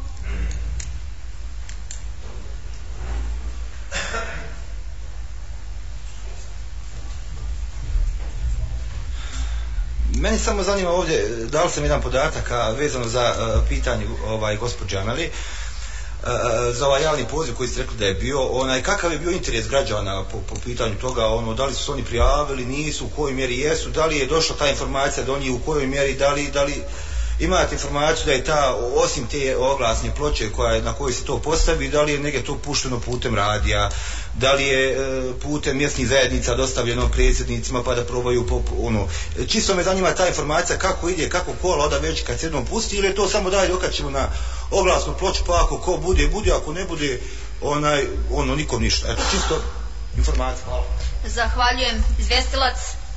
Meni samo zanima ovdje, dao sam jedan podatak vezano za uh, pitanje ovaj, gospođe Ameli, uh, za ovaj javni poziv koji ste rekli da je bio, onaj, kakav je bio interes građana po, po pitanju toga, ono, da li su oni prijavili, nisu, u kojoj mjeri jesu, da li je došla ta informacija do njih, u kojoj mjeri, da li, da li imate informaciju da je ta, osim te oglasne ploče koja, na kojoj se to postavi, da li je negdje to pušteno putem radija, da li je e, putem mjesnih zajednica dostavljeno predsjednicima pa da probaju pop, ono, čisto me zanima ta informacija kako ide, kako kola oda već kad se jednom pusti, ili je to samo daj okačimo na oglasnu ploču pa ako ko bude, bude, ako ne bude, onaj, ono, nikom ništa. Eto, čisto informacija. Hvala. Zahvaljujem. Izvjestilac.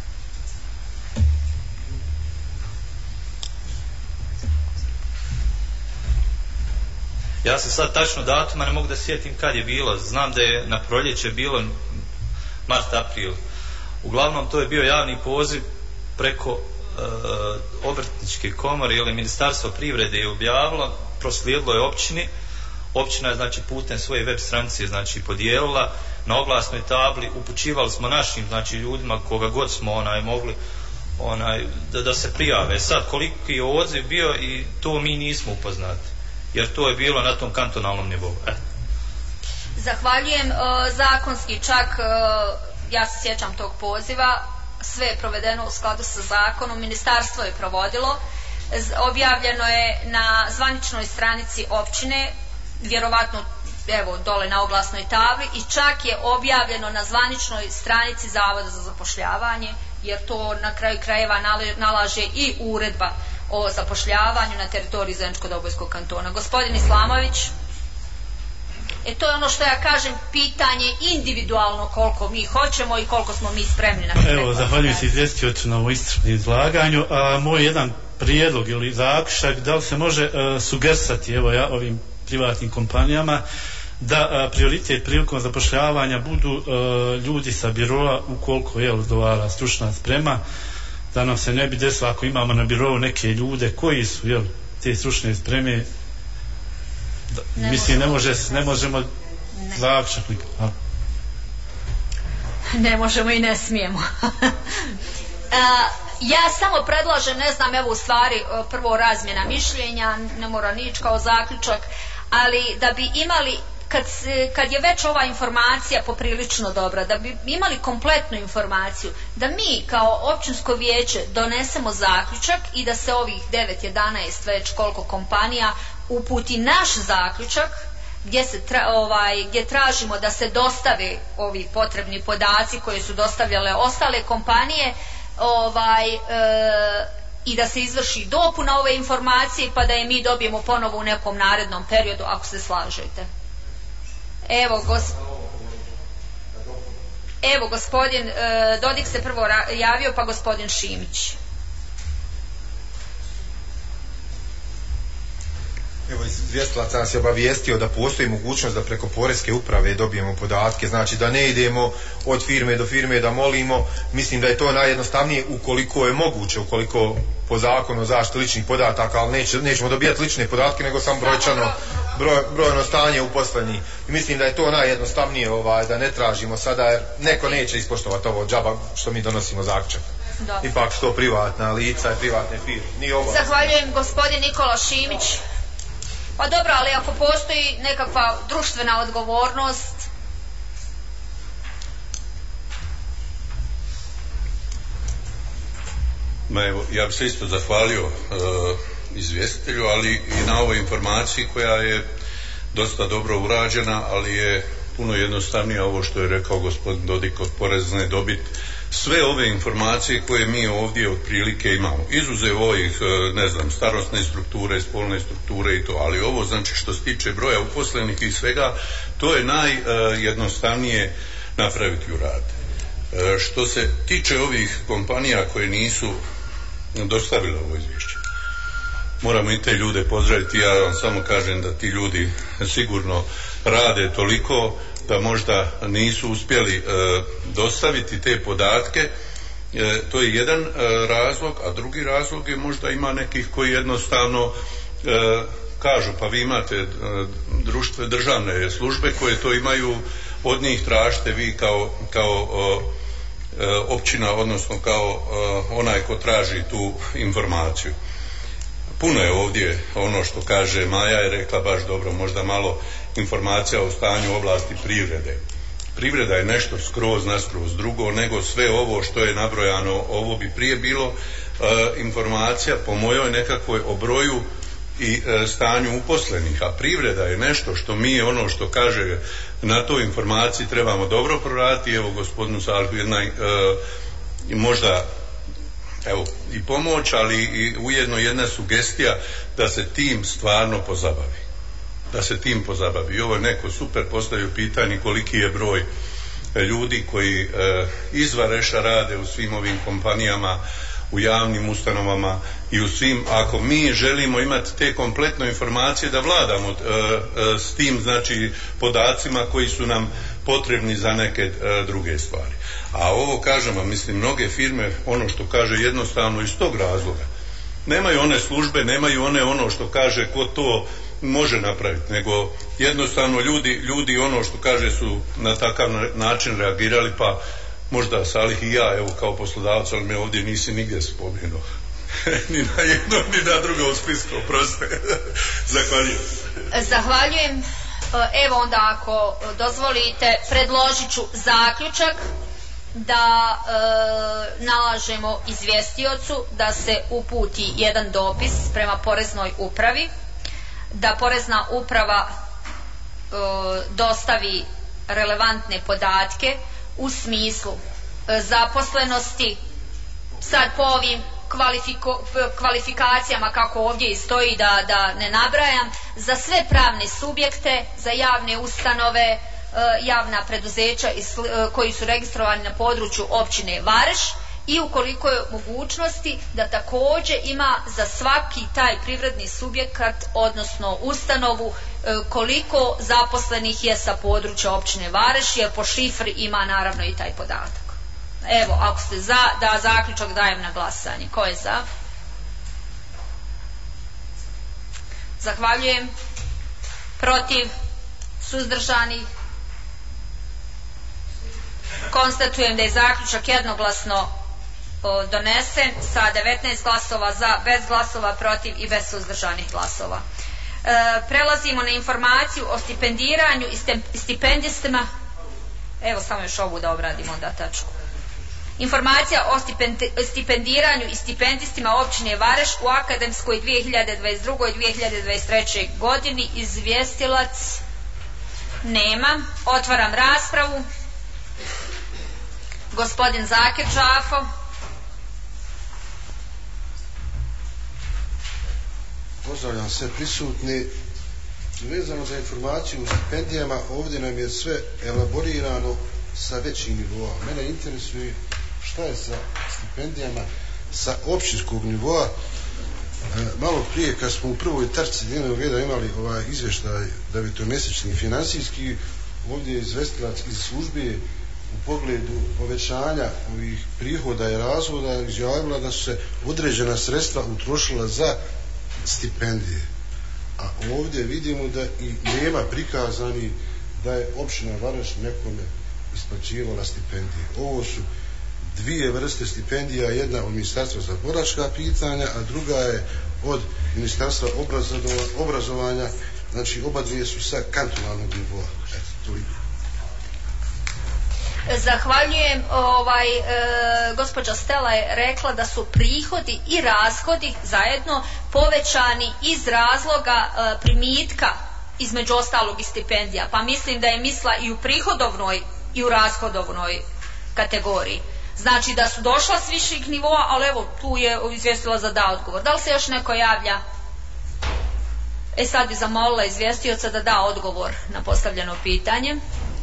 Ja se sad tačno datuma ne mogu da sjetim kad je bilo. Znam da je na proljeće bilo mart, april. Uglavnom to je bio javni poziv preko e, obrtničke komore ili Ministarstvo privrede je objavilo, proslijedilo je općini. Općina je znači putem svoje web stranice znači podijelila na oglasnoj tabli, upućivali smo našim znači ljudima koga god smo onaj mogli onaj da, da se prijave. Sad koliki je odziv bio i to mi nismo upoznati, jer to je bilo na tom kantonalnom nivou. E. Zahvaljujem. E, zakonski čak, e, ja se sjećam tog poziva, sve je provedeno u skladu sa zakonom, ministarstvo je provodilo, Z, objavljeno je na zvaničnoj stranici općine, vjerovatno evo dole na oglasnoj tabli, i čak je objavljeno na zvaničnoj stranici Zavoda za zapošljavanje, jer to na kraju krajeva nalaže i uredba o zapošljavanju na teritoriji Zeničko-Dobojskog kantona. Gospodin Islamović. E to je ono što ja kažem, pitanje individualno koliko mi hoćemo i koliko smo mi spremni na to. Evo, zahvaljujem se izvjestioću na ovom iscrpnom izlaganju. A, moj jedan prijedlog ili zaključak, da li se može a, sugerisati evo ja ovim privatnim kompanijama da a, prioritet prilikom zapošljavanja budu a, ljudi sa biroa ukoliko je odgovara stručna sprema, da nam se ne bi desilo ako imamo na birovu neke ljude koji su jel, te stručne spreme, da, ne mislim ne, može, ne možemo ne. zaključak nikako. Ne možemo i ne smijemo. A, ja samo predlažem, ne znam, evo u stvari prvo razmjena mišljenja, ne mora nić kao zaključak, ali da bi imali Kad, kad je već ova informacija poprilično dobra, da bi imali kompletnu informaciju, da mi kao općinsko vijeće donesemo zaključak i da se ovih devet jedanaest već koliko kompanija uputi naš zaključak gdje, se tra, ovaj, gdje tražimo da se dostave ovi potrebni podaci koje su dostavljale ostale kompanije, ovaj, e, i da se izvrši dopuna ove informacije pa da je mi dobijemo ponovo u nekom narednom periodu, ako se slažete. Evo, gos... Evo gospodin e, Dodik se prvo javio, pa gospodin Šimić. Evo, izvjestilac nas je obavijestio da postoji mogućnost da preko poreske uprave dobijemo podatke, znači da ne idemo od firme do firme da molimo. Mislim da je to najjednostavnije ukoliko je moguće, ukoliko po zakonu o zaštiti ličnih podataka, ali neće, nećemo dobijati lične podatke nego samo brojčano broj, brojno stanje uposlenih. I mislim da je to najjednostavnije, ovaj, da ne tražimo sada, jer neko neće ispoštovati ovo džaba što mi donosimo zaključak. Da. Ipak su to privatna lica i privatne firme. Nije obaveza. Zahvaljujem gospodin Nikola Šimić. Pa dobro, ali ako postoji nekakva društvena odgovornost... Ma evo, ja bih se isto zahvalio uh, izvjestitelju, ali i na ovoj informaciji koja je dosta dobro urađena, ali je puno jednostavnije ovo što je rekao gospodin Dodik od porezne dobit. Sve ove informacije koje mi ovdje otprilike imamo, izuzev ovih, ne znam, starosne strukture, spolne strukture i to, ali ovo znači što se tiče broja uposlenih i svega, to je najjednostavnije napraviti u rad. Što se tiče ovih kompanija koje nisu dostavile ovo izvješće, moramo i te ljude pozdraviti. Ja vam samo kažem da ti ljudi sigurno rade toliko da možda nisu uspjeli e, dostaviti te podatke. E, to je jedan e, razlog, a drugi razlog je možda ima nekih koji jednostavno e, kažu pa vi imate e, društve, državne službe koje to imaju, od njih tražite vi kao, kao e, općina, odnosno kao e, onaj ko traži tu informaciju. Puno je ovdje ono što kaže Maja, je rekla baš dobro, možda malo informacija o stanju u oblasti privrede. Privreda je nešto skroz naskroz drugo nego sve ovo što je nabrojano. Ovo bi prije bilo e, informacija po mojoj nekakvoj o broju i e, stanju uposlenih, a privreda je nešto što mi, ono što kaže na toj informaciji trebamo dobro proraditi. Evo gospodinu Salku jedna e, možda evo i pomoć, ali i ujedno jedna sugestija da se tim stvarno pozabavi. Da se tim pozabavi. I ovo je neko super postavio pitanje koliki je broj ljudi koji e, izvareša rade u svim ovim kompanijama, u javnim ustanovama i u svim, ako mi želimo imati te kompletne informacije da vladamo e, e, s tim, znači podacima koji su nam potrebni za neke e, druge stvari. A ovo kažemo, mislim, mnoge firme, ono što kaže jednostavno iz tog razloga, nemaju one službe, nemaju one ono što kaže ko to može napraviti, nego jednostavno ljudi, ljudi ono što kaže su na takav način reagirali, pa možda Salih i ja, evo kao poslodavac, ali me ovdje nisi nigdje spomenuo. Ni na jedno, ni na drugo u spisku, oprostite. Zahvaljujem. Zahvaljujem. Evo onda ako dozvolite, predložit ću zaključak da e, nalažemo izvjestiocu da se uputi jedan dopis prema poreznoj upravi, da porezna uprava e, dostavi relevantne podatke u smislu e, zaposlenosti, sad po ovim kvalifiko, kvalifikacijama kako ovdje i stoji, da, da ne nabrajam, za sve pravne subjekte, za javne ustanove, e, javna preduzeća i sl, e, koji su registrovani na području općine Vareš, i ukoliko je mogućnosti da također ima za svaki taj privredni subjekat, odnosno ustanovu, koliko zaposlenih je sa područja općine Vareš, jer po šifri ima naravno i taj podatak. Evo, ako ste za, da zaključak dajem na glasanje. Ko je za? Zahvaljujem. Protiv? Suzdržanih? Konstatujem da je zaključak jednoglasno donesen sa devetnaest glasova za, bez glasova protiv i bez suzdržanih glasova. E, prelazimo na informaciju o stipendiranju i stipendistima. Evo samo još ovu da obradimo onda tačku. Informacija o stipendiranju i stipendistima općine Vareš u akademskoj dvije hiljade dvadeset druge. dvije hiljade dvadeset treće. godini. Izvjestilac nema. Otvaram raspravu. Gospodin Zakir Džafo. Pozdravljam sve prisutni. Vezano za informaciju o stipendijama, ovdje nam je sve elaborirano sa većim nivoa. Mene interesuje šta je sa stipendijama sa općinskog nivoa. E, malo prije kad smo u prvoj tačci dnevnog reda imali ovaj izvještaj devetomjesečni financijski, ovdje je izvestilac iz službe u pogledu povećanja ovih prihoda i razvoda izjavila da su se određena sredstva utrošila za stipendije. A ovdje vidimo da i nema prikazani da je općina Vareš nekome isplaćivala stipendije. Ovo su dvije vrste stipendija, jedna od Ministarstva za boračka pitanja, a druga je od Ministarstva obrazovanja, znači oba dvije su sa kantonalnog nivoa. Eto, toliko. Zahvaljujem. Ovaj, e, gospođa Stela je rekla da su prihodi i rashodi zajedno povećani iz razloga e, primitka, između ostalog i stipendija. Pa mislim da je misla i u prihodovnoj i u rashodovnoj kategoriji. Znači da su došla s viših nivoa, ali evo tu je izvijestila za da odgovor. Da li se još neko javlja? E sad bi zamolila izvjestioca da da odgovor na postavljeno pitanje.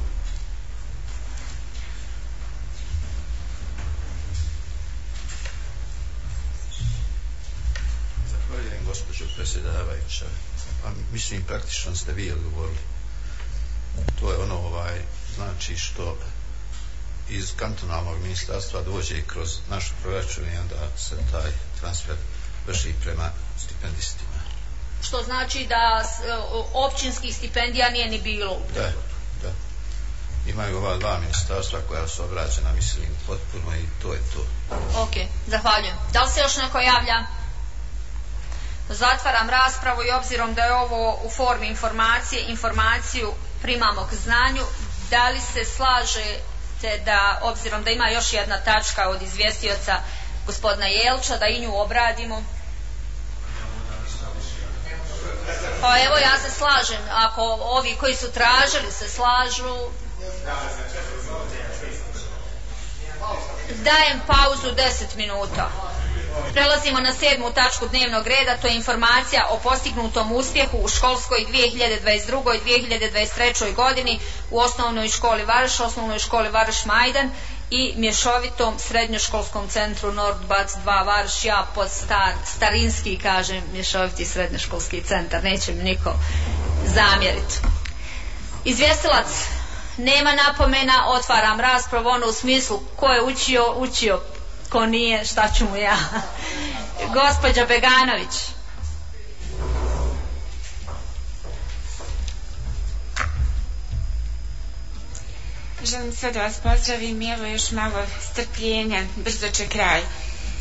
Zahvaljujem gospođo predsjedavajuća. Pa mislim praktično ste vi odgovorili. To je ono ovaj, znači što iz kantonalnog ministarstva dođe kroz naš proračun i onda se taj transfer vrši prema stipendistima. Što znači da općinskih stipendija nije ni bilo. Da, da. Imaju ova dva ministarstva koja su obrađena, mislim, potpuno i to je to. Ok, zahvaljujem. Da li se još neko javlja? Zatvaram raspravu i obzirom da je ovo u formi informacije, informaciju primamo k znanju. Da li se slažete da, obzirom da ima još jedna tačka od izvjestioca gospodina Jelča, da i nju obradimo? Pa evo ja se slažem, ako ovi koji su tražili se slažu. Dajem pauzu deset minuta. Prelazimo na sedmu tačku dnevnog reda, to je informacija o postignutom uspjehu u školskoj dvije hiljade dvadeset druge. dvije hiljade dvadeset treće. godini u osnovnoj školi Vareš, osnovnoj školi Vareš Majdan i mješovitom srednjoškolskom centru Nordbac dva Vareš. Ja pod star, starinski kažem mješoviti srednjoškolski centar, neće mi niko zamjeriti. Izvjestilac nema napomena, otvaram raspravu ono u smislu ko je učio, učio, ko nije, šta ću mu ja. Gospođa Beganović. Želim sve da vas pozdravim i evo još malo strpljenja, brzo će kraj. Uh,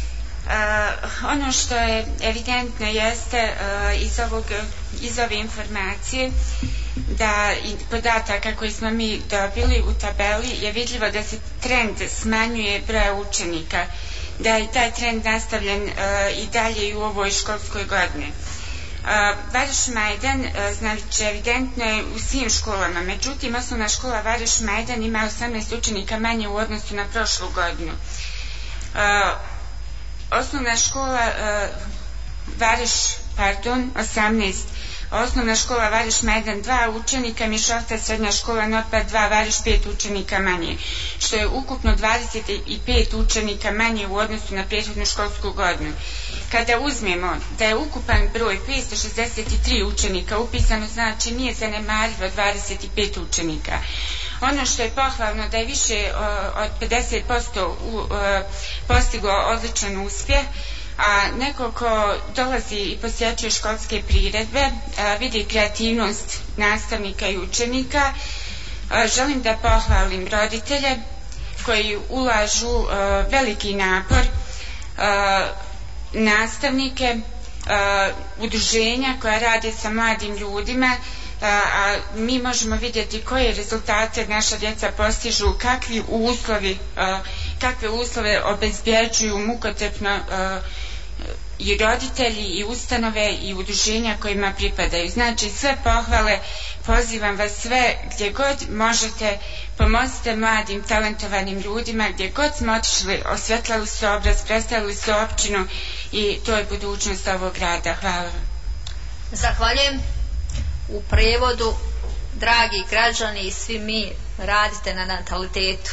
ono što je evidentno jeste uh, iz, ovog, iz ove informacije da i podataka koji smo mi dobili u tabeli je vidljivo da se trend smanjuje broja učenika, da je taj trend nastavljen uh, i dalje i u ovoj školskoj godini. Uh, Vareš Majdan, uh, znači evidentno je u svim školama, međutim osnovna škola Vareš Majdan ima osamnaest učenika manje u odnosu na prošlu godinu. Uh, osnovna škola uh, Vareš, pardon, osamnaest, osnovna škola Vareš Majdan dva učenika, mješovita srednja škola Nordbac dva Vareš pet učenika manje, što je ukupno dvadeset pet učenika manje u odnosu na prethodnu školsku godinu. Kada uzmemo da je ukupan broj petsto šezdeset tri učenika upisano, znači nije zanemarivo dvadeset pet učenika. Ono što je pohvalno da je više o, od pedeset posto u, o, postiglo odličan uspjeh, a neko ko dolazi i posjećuje školske priredbe, a, vidi kreativnost nastavnika i učenika. A, želim da pohvalim roditelje koji ulažu a, veliki napor, a, nastavnike, a, udruženja koja rade sa mladim ljudima, a, a mi možemo vidjeti koje rezultate naša djeca postižu, kakvi uslovi, a, kakve uslove obezbjeđuju mukotrpno a, i roditelji i ustanove i udruženja kojima pripadaju. Znači sve pohvale, pozivam vas sve gdje god možete, pomozite mladim talentovanim ljudima, gdje god smo otišli, osvjetlali su obraz, predstavili su općinu i to je budućnost ovog grada. Hvala vam. Zahvaljujem. U prevodu, dragi građani i svi mi, radite na natalitetu.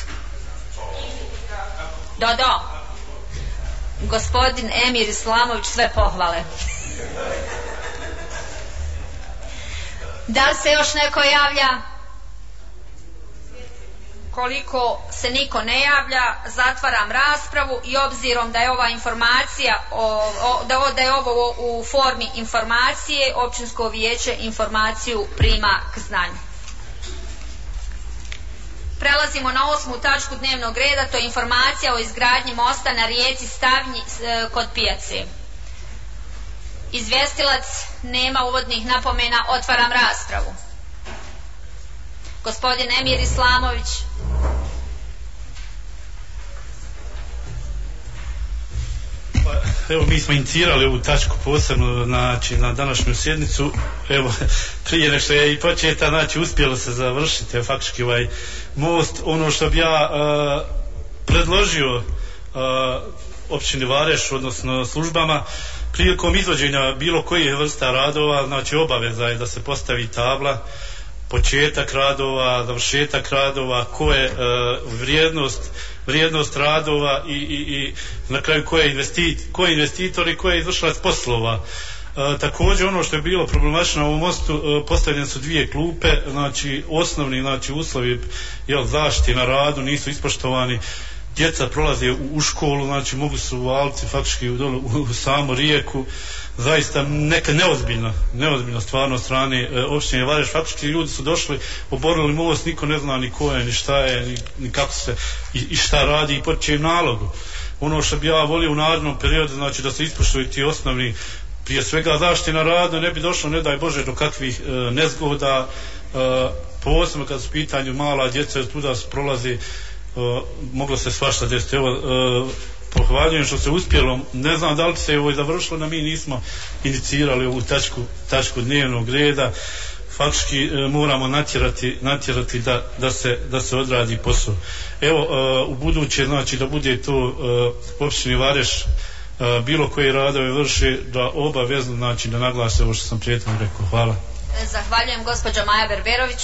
Da, da. Gospodin Emir Islamović, sve pohvale. Da li se još neko javlja? Koliko se niko ne javlja, zatvaram raspravu i obzirom da je ova informacija o, o, da, o, da je ovo u formi informacije, općinsko vijeće informaciju prima k znanju. Prelazimo na osmu tačku dnevnog reda, to je informacija o izgradnji mosta na rijeci Stavnji kod pijace. Izvjestilac nema uvodnih napomena, otvaram raspravu. Gospodin Emir Islamović. Evo, mi smo inicirali ovu tačku posebno, znači, na današnju sjednicu. Evo, prije nešto je i početa, znači, uspjelo se završiti faktički ovaj most. Ono što bi ja uh, predložio uh, općini Vareš, odnosno službama, prilikom izvođenja bilo kojih vrsta radova, znači obaveza je da se postavi tabla, početak radova, završetak radova, ko je uh, vrijednost vrijednost radova i, i, i na kraju ko je, investit, ko je investitor i ko je izvršilac poslova. E, također ono što je bilo problematično na ovom mostu, e, postavljene su dvije klupe, znači osnovni, znači uslovi, jel, zaštite na radu nisu ispoštovani, djeca prolaze u, u školu, znači mogu su u Alci faktički u, dolu, u, u samu rijeku, zaista neka neozbiljna neozbiljna stvarno strane e, opštine Vareš. Faktički ljudi su došli, oborili most, niko ne zna ni ko je, ni šta je, ni, ni kako se i, i šta radi i po čijem nalogu. Ono što bi ja volio u narednom periodu, znači da se ispoštuju ti osnovni, prije svega zaštite na radu, ne bi došlo, ne daj Bože, do kakvih e, nezgoda, e, posebno kad su pitanju mala djeca, tuda se prolazi, e, moglo se svašta desiti. Evo, e, pohvaljujem što se uspjelo, ne znam da li se ovo završilo, da mi nismo inicirali ovu tačku, tačku dnevnog reda. Faktički e, moramo natjerati, natjerati da, da, se, da se odradi posao. Evo, e, u buduće, znači da bude to e, opštini Vareš e, bilo koji radove vrše, da obavezno, znači da naglase ovo što sam prijetno rekao. Hvala. Zahvaljujem. Gospođa Maja Berberović.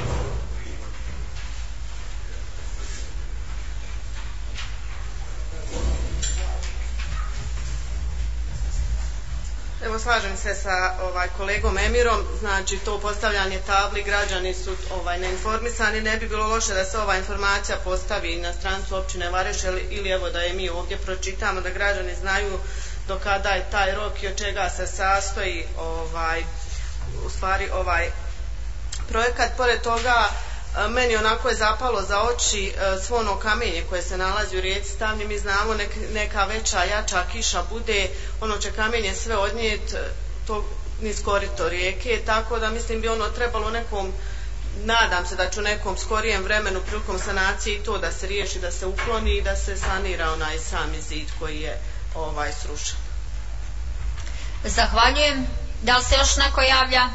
Evo, slažem se sa ovaj kolegom Emirom, znači to postavljanje tabli, građani su ovaj neinformisani, ne bi bilo loše da se ova informacija postavi na stranicu općine Vareš ili, ili evo da je mi ovdje pročitamo, da građani znaju do kada je taj rok i od čega se sastoji ovaj u stvari ovaj projekat. Pored toga, meni onako je zapalo za oči svo ono kamenje koje se nalazi u rijeci Stavnji. Mi znamo nek, neka veća, jača kiša bude, ono će kamenje sve odnijet to niz korito rijeke, tako da mislim bi ono trebalo nekom, nadam se da će u nekom skorijem vremenu prilikom sanacije i to da se riješi, da se ukloni i da se sanira onaj sami zid koji je ovaj srušen. Zahvaljujem. Da li se još neko javlja?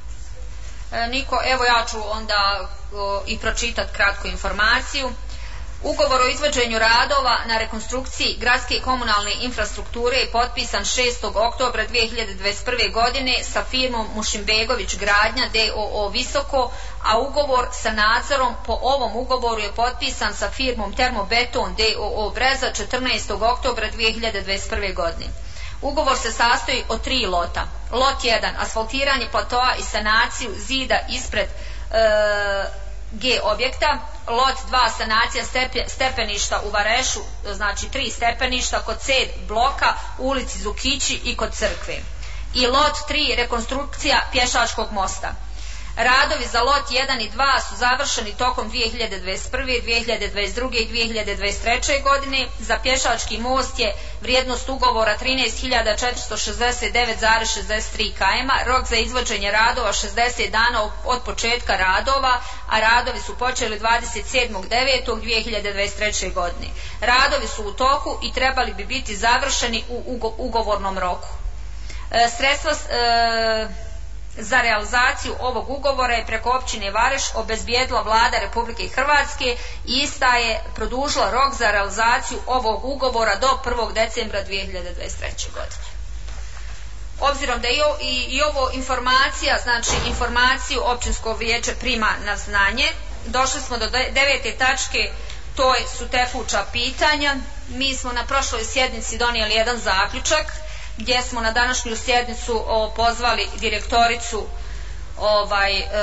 E, niko, evo ja ću onda o, i pročitati kratku informaciju. Ugovor o izvođenju radova na rekonstrukciji gradske i komunalne infrastrukture je potpisan šestog oktobra dvije hiljade dvadeset prve. godine sa firmom Mušimbegović Gradnja d o o Visoko, a ugovor sa nadzorom po ovom ugovoru je potpisan sa firmom Termobeton d o o Breza četrnaestog oktobra dvije hiljade dvadeset prve. godine. Ugovor se sastoji od tri lota. Lot jedan, asfaltiranje platoa i sanaciju zida ispred e, G objekta. Lot dva, sanacija stepe, stepeništa u Varešu, znači tri stepeništa kod C bloka, u ulici Zukići i kod crkve. I lot tri, rekonstrukcija pješačkog mosta. Radovi za lot jedan i dva su završeni tokom dvije hiljade dvadeset prve. dvije hiljade dvadeset druge. i dvije hiljade dvadeset treće. godine. Za pješački most je vrijednost ugovora trinaest hiljada četiristo šezdeset devet zarez šezdeset tri km, rok za izvođenje radova šezdeset dana od početka radova, a radovi su počeli dvadeset sedmog devetog dvije hiljade dvadeset treće. godine. Radovi su u toku i trebali bi biti završeni u ugovornom roku. E, sredstva e, za realizaciju ovog ugovora je preko općine Vareš obezbijedila Vlada Republike Hrvatske i ista je produžila rok za realizaciju ovog ugovora do prvog decembra dvije hiljade dvadeset treće. godine. Obzirom da je i, i ovo informacija, znači informaciju općinskog vijeća prima na znanje, došli smo do devete tačke, to su tekuća pitanja. Mi smo na prošloj sjednici donijeli jedan zaključak gdje smo na današnju sjednicu o, pozvali direktoricu ovaj, e,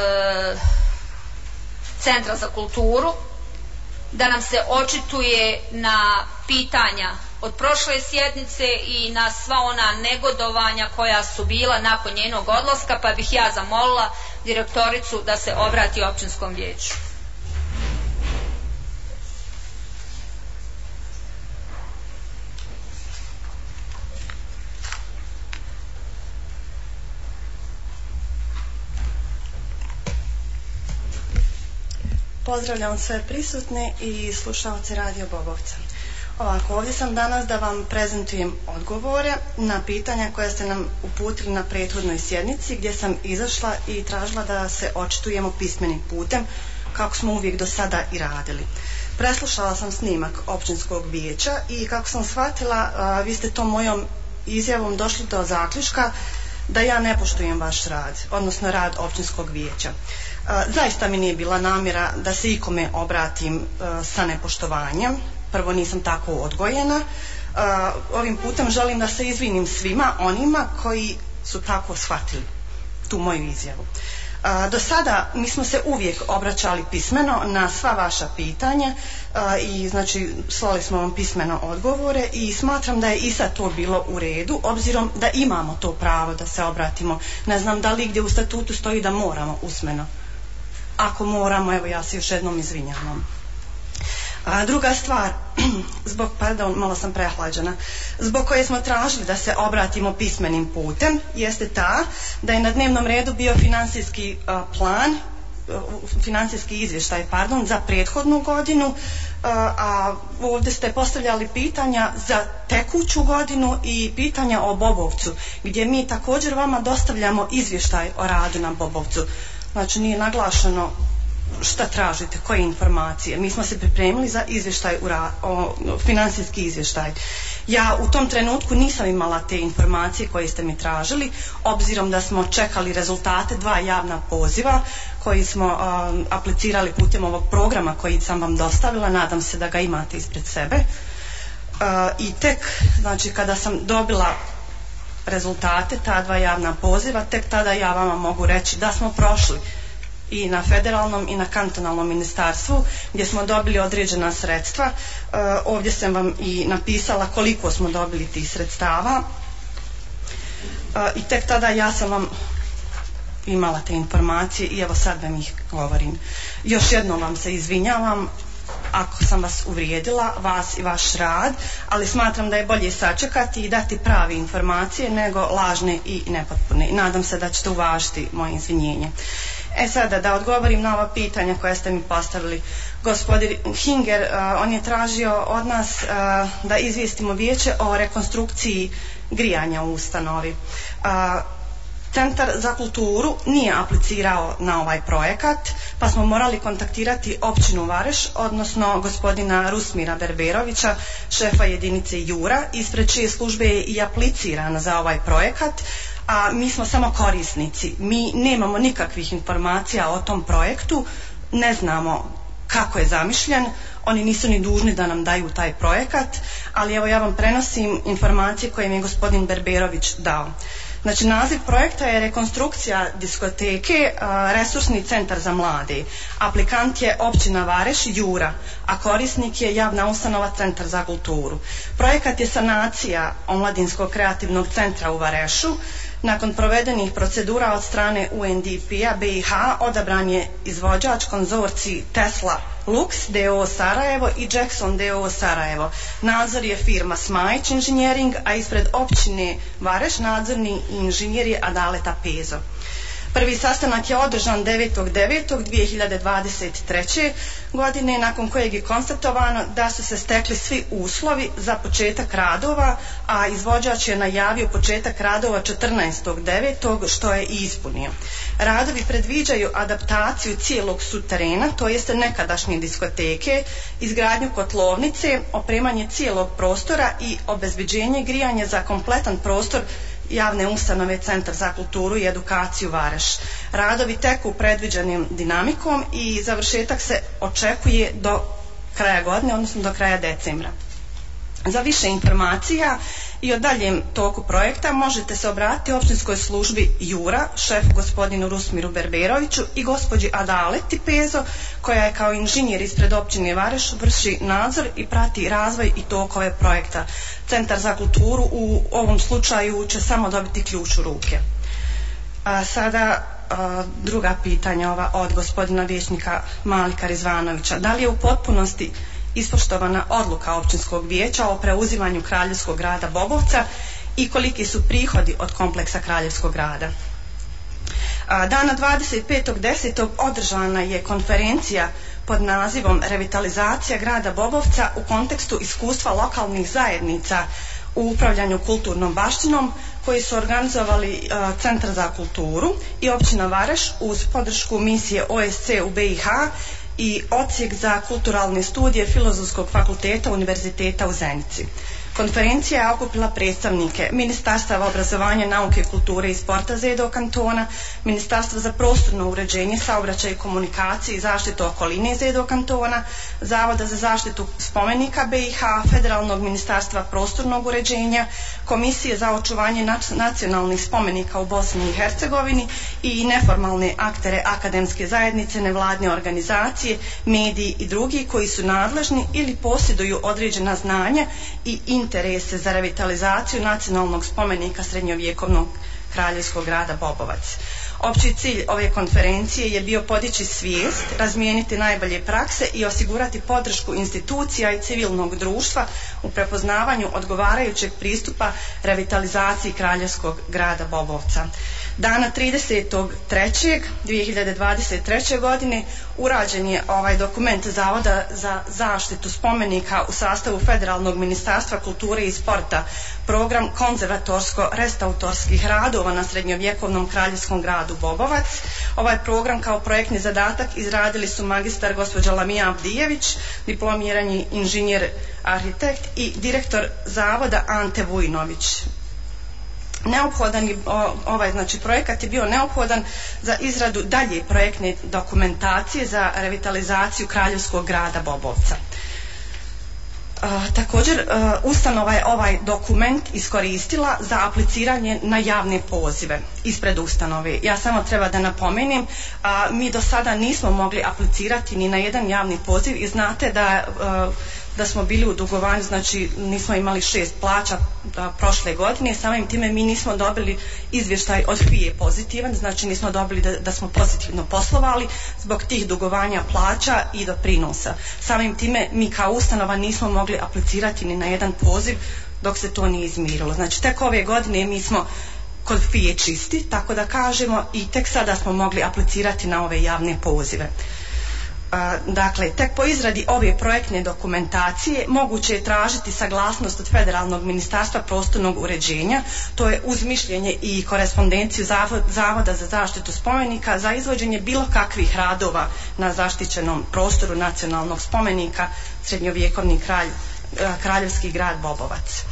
Centra za kulturu da nam se očituje na pitanja od prošle sjednice i na sva ona negodovanja koja su bila nakon njenog odlaska, pa bih ja zamolila direktoricu da se obrati općinskom vijeću. Pozdravljam sve prisutne i slušalce Radio Bobovca. Ovako, ovdje sam danas da vam prezentujem odgovore na pitanja koja ste nam uputili na prethodnoj sjednici, gdje sam izašla i tražila da se očitujemo pismenim putem, kako smo uvijek do sada i radili. Preslušala sam snimak općinskog vijeća i kako sam shvatila, a, vi ste tom mojom izjavom došli do zaključka da ja ne poštujem vaš rad, odnosno rad općinskog vijeća. A, zaista mi nije bila namjera da se ikome obratim a, sa nepoštovanjem. Prvo, nisam tako odgojena. A, ovim putem želim da se izvinim svima onima koji su tako shvatili tu moju izjavu. A, do sada mi smo se uvijek obraćali pismeno na sva vaša pitanja a, i znači slali smo vam pismeno odgovore i smatram da je i sad to bilo u redu, obzirom da imamo to pravo da se obratimo. Ne znam da li gdje u statutu stoji da moramo usmeno. Ako moramo, evo ja se još jednom izvinjavam. A druga stvar, zbog, pardon, malo sam prehlađena, zbog koje smo tražili da se obratimo pismenim putem, jeste ta da je na dnevnom redu bio financijski a, plan, a, financijski izvještaj, pardon, za prethodnu godinu, a, a ovdje ste postavljali pitanja za tekuću godinu i pitanja o Bobovcu, gdje mi također vama dostavljamo izvještaj o radu na Bobovcu. Znači nije naglašeno šta tražite, koje informacije. Mi smo se pripremili za izvještaj, u ra, o, financijski izvještaj. Ja u tom trenutku nisam imala te informacije koje ste mi tražili, obzirom da smo čekali rezultate dva javna poziva koji smo um, aplicirali putem ovog programa koji sam vam dostavila, nadam se da ga imate ispred sebe. Uh, I tek, znači, kada sam dobila rezultate ta dva javna poziva, tek tada ja vama mogu reći da smo prošli i na federalnom i na kantonalnom ministarstvu gdje smo dobili određena sredstva. E, ovdje sam vam i napisala koliko smo dobili tih sredstava e, i tek tada ja sam vam imala te informacije i evo sad vam ih govorim. Još jednom vam se izvinjavam ako sam vas uvrijedila, vas i vaš rad, ali smatram da je bolje sačekati i dati prave informacije nego lažne i nepotpune. I nadam se da ćete uvažiti moje izvinjenje. E sada da odgovorim na ova pitanja koja ste mi postavili. Gospodin Hinger, uh, on je tražio od nas uh, da izvijestimo vijeće o rekonstrukciji grijanja u ustanovi. Uh, Centar za kulturu nije aplicirao na ovaj projekat, pa smo morali kontaktirati općinu Vareš, odnosno gospodina Rusmira Berberovića, šefa jedinice Jura, ispred čije službe je i aplicirana za ovaj projekat, a mi smo samo korisnici. Mi nemamo nikakvih informacija o tom projektu, ne znamo kako je zamišljen, oni nisu ni dužni da nam daju taj projekat, ali evo ja vam prenosim informacije koje mi je gospodin Berberović dao. Znači, naziv projekta je rekonstrukcija diskoteke, resursni centar za mlade. Aplikant je općina Vareš, Jura, a korisnik je javna ustanova Centar za kulturu. Projekat je sanacija omladinskog kreativnog centra u Varešu. Nakon provedenih procedura od strane U N D P-a B i H odabran je izvođač konzorcij Tesla Lux D O O Sarajevo i Jackson D O O Sarajevo. Nadzor je firma Smajić Engineering, a ispred općine Vareš nadzorni inženjer je Adaleta Pezo. Prvi sastanak je održan devetog devetog dvije hiljade dvadeset treće. godine, nakon kojeg je konstatovano da su se stekli svi uslovi za početak radova, a izvođač je najavio početak radova četrnaestog devetog što je i ispunio. Radovi predviđaju adaptaciju cijelog suterena, to jeste nekadašnje diskoteke, izgradnju kotlovnice, opremanje cijelog prostora i obezbeđenje grijanja za kompletan prostor javne ustanove Centar za kulturu i edukaciju Vareš. Radovi teku predviđenim dinamikom i završetak se očekuje do kraja godine, odnosno do kraja decembra. Za više informacija i o daljem toku projekta možete se obratiti općinskoj službi Jura, šef gospodinu Rusmiru Berberoviću i gospođi Adaleti Pezo, koja je kao inženjer ispred općine Vareš vrši nadzor i prati razvoj i tokove projekta. Centar za kulturu u ovom slučaju će samo dobiti ključ u ruke. A sada a, druga pitanja ova od gospodina vijećnika Malika Rizvanovića. Da li je u potpunosti ispoštovana odluka općinskog vijeća o preuzimanju Kraljevskog grada Bobovca i koliki su prihodi od kompleksa Kraljevskog grada? Dana dvadeset petog desetog održana je konferencija pod nazivom Revitalizacija grada Bobovca u kontekstu iskustva lokalnih zajednica u upravljanju kulturnom baštinom, koji su organizovali uh, Centar za kulturu i općina Vareš uz podršku misije O S C u B i H i Odsjek za kulturalne studije Filozofskog fakulteta Univerziteta u Zenici. Konferencija je okupila predstavnike Ministarstva obrazovanja, nauke, kulture i sporta Z E D O kantona, Ministarstva za prostorno uređenje, saobraćaj i komunikacije i zaštitu okoline Z E D O kantona, Zavoda za zaštitu spomenika B i H, Federalnog ministarstva prostornog uređenja, Komisije za očuvanje nacionalnih spomenika u Bosni i Hercegovini i neformalne aktere akademske zajednice, nevladne organizacije, mediji i drugi koji su nadležni ili posjeduju određena znanja i interese za revitalizaciju nacionalnog spomenika srednjovjekovnog kraljevskog grada Bobovac. Opći cilj ove konferencije je bio podići svijest, razmijeniti najbolje prakse i osigurati podršku institucija i civilnog društva u prepoznavanju odgovarajućeg pristupa revitalizaciji kraljevskog grada Bobovca. Dana tridesetog trećeg dvije hiljade dvadeset treće. godine urađen je ovaj dokument Zavoda za zaštitu spomenika u sastavu Federalnog ministarstva kulture i sporta, program konzervatorsko-restautorskih radova na srednjovjekovnom kraljevskom gradu Bobovac. Ovaj program kao projektni zadatak izradili su magistar gospođa Lamija Avdijević, diplomirani inženjer arhitekt i direktor zavoda Ante Vujnović. Neophodan je, ovaj znači projekat je bio neophodan za izradu dalje projektne dokumentacije za revitalizaciju kraljevskog grada Bobovca. Uh, također uh, ustanova je ovaj dokument iskoristila za apliciranje na javne pozive ispred ustanove. Ja samo treba da napomenem, uh, mi do sada nismo mogli aplicirati ni na jedan javni poziv i znate da uh, da smo bili u dugovanju, znači nismo imali šest plaća da, prošle godine, samim time mi nismo dobili izvještaj od F I E pozitivan, znači nismo dobili da, da smo pozitivno poslovali zbog tih dugovanja plaća i doprinosa. Samim time mi kao ustanova nismo mogli aplicirati ni na jedan poziv dok se to nije izmirilo. Znači tek ove godine mi smo kod F I E čisti, tako da kažemo, i tek sada smo mogli aplicirati na ove javne pozive. Dakle, tek po izradi ove projektne dokumentacije moguće je tražiti saglasnost od Federalnog ministarstva prostornog uređenja, to je uz mišljenje i korespondenciju Zavoda za zaštitu spomenika za izvođenje bilo kakvih radova na zaštićenom prostoru nacionalnog spomenika srednjovjekovni kralj, kraljevski grad Bobovac.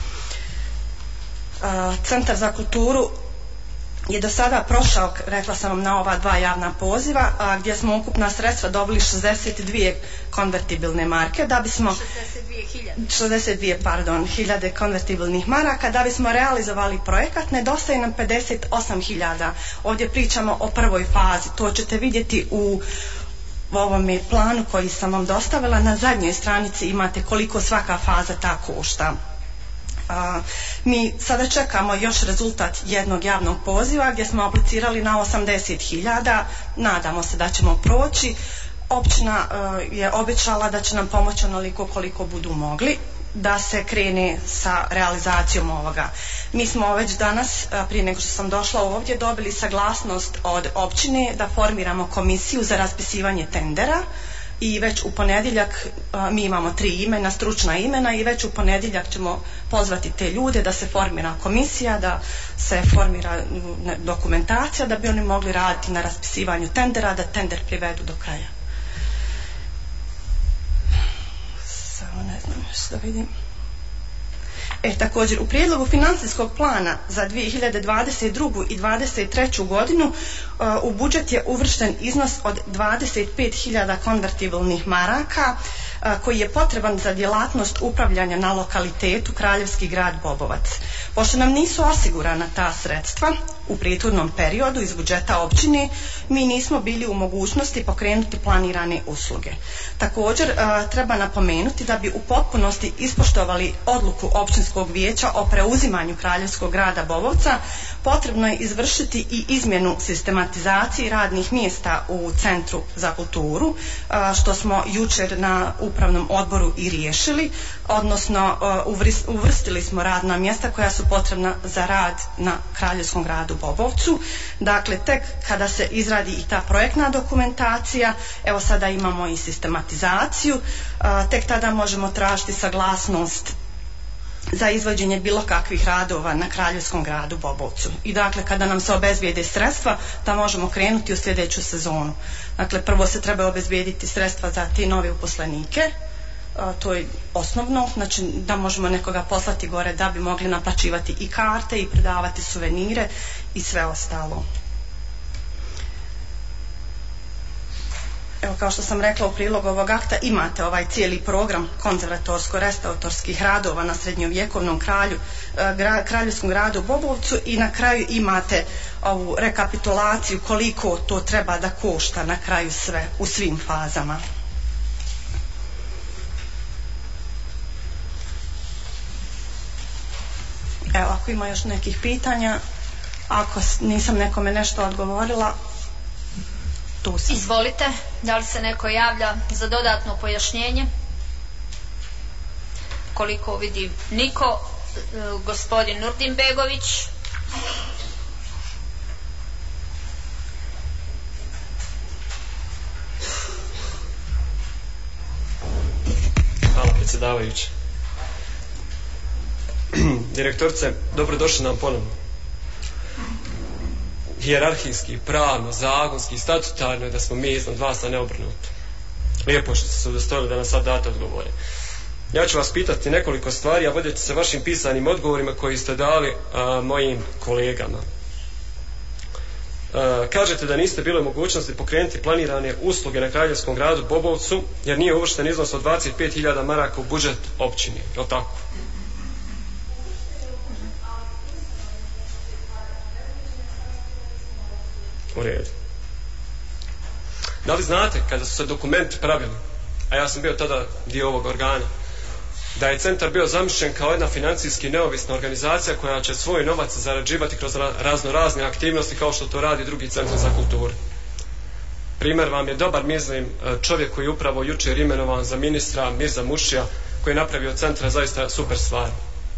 Centar za kulturu je do sada prošao, rekla sam vam, na ova dva javna poziva, a, gdje smo ukupna sredstva dobili šezdeset dvije konvertibilne marke, da bismo šezdeset dvije pardon, hiljade konvertibilnih maraka, da bismo realizovali projekat, nedostaje nam pedeset osam hiljada. Ovdje pričamo o prvoj fazi, to ćete vidjeti u ovome planu koji sam vam dostavila. Na zadnjoj stranici imate koliko svaka faza ta košta. A, mi sada čekamo još rezultat jednog javnog poziva gdje smo aplicirali na osamdeset hiljada, nadamo se da ćemo proći. Općina a, je obećala da će nam pomoći onoliko koliko budu mogli da se krene sa realizacijom ovoga. Mi smo već danas, a, prije nego što sam došla ovdje, dobili saglasnost od općine da formiramo komisiju za raspisivanje tendera. I već u ponedjeljak a, mi imamo tri imena, stručna imena, i već u ponedjeljak ćemo pozvati te ljude da se formira komisija, da se formira ne, dokumentacija, da bi oni mogli raditi na raspisivanju tendera, da tender privedu do kraja. Samo ne znam što da vidim. E, također, u prijedlogu financijskog plana za dvije hiljade dvadeset drugu i dvadeset treću godinu uh, u budžet je uvršten iznos od dvadeset pet hiljada konvertibilnih maraka uh, koji je potreban za djelatnost upravljanja na lokalitetu Kraljevski grad Bobovac. Pošto nam nisu osigurana ta sredstva u prethodnom periodu iz budžeta općine, mi nismo bili u mogućnosti pokrenuti planirane usluge. Također uh, treba napomenuti da bi u potpunosti ispoštovali odluku općinskog vijeća o preuzimanju Kraljevskog grada Bobovca, potrebno je izvršiti i izmjenu sistematizacije radnih mjesta u Centru za kulturu, uh, što smo jučer na, u upravnom odboru i riješili, odnosno uvrstili smo radna mjesta koja su potrebna za rad na Kraljevskom gradu Bobovcu. Dakle, tek kada se izradi i ta projektna dokumentacija, evo sada imamo i sistematizaciju, tek tada možemo tražiti saglasnost za izvođenje bilo kakvih radova na Kraljevskom gradu Bobovcu. I dakle, kada nam se obezbijede sredstva, da možemo krenuti u sljedeću sezonu. Dakle, prvo se treba obezbijediti sredstva za te nove uposlenike, to je osnovno, znači da možemo nekoga poslati gore da bi mogli naplaćivati i karte i predavati suvenire i sve ostalo. Evo, kao što sam rekla, u prilogu ovog akta imate ovaj cijeli program konzervatorsko-restauratorskih radova na srednjovjekovnom kralju, gra, kraljevskom gradu Bobovcu i na kraju imate ovu rekapitulaciju koliko to treba da košta na kraju sve u svim fazama. Evo, ako ima još nekih pitanja, ako nisam nekome nešto odgovorila, tu sam. Izvolite, da li se neko javlja za dodatno pojašnjenje? Koliko vidim niko, gospodin Nurdin Begović. Hvala, predsjedavajući. Direktorice, dobrodošli nam ponovno. Hijerarhijski, pravno, zakonski, statutarno je da smo mi iznad vas, a ne obrnuto. Lijepo što ste se udostojili da nam sad date odgovore. Ja ću vas pitati nekoliko stvari, a voditi se vašim pisanim odgovorima koji ste dali a, mojim kolegama. A, kažete da niste bili u mogućnosti pokrenuti planirane usluge na Kraljevskom gradu Bobovcu, jer nije uvršten iznos od dvadeset pet hiljada maraka u budžet općine, je li tako? U redu. Da li znate, kada su se dokumenti pravili, a ja sam bio tada dio ovog organa, da je centar bio zamišljen kao jedna financijski neovisna organizacija koja će svoj novac zarađivati kroz razno razne aktivnosti kao što to radi drugi centar za kulturu. Primjer vam je dobar, mislim, čovjek koji je upravo jučer imenovan za ministra, Mirza Mušija, koji je napravio centra zaista super stvari.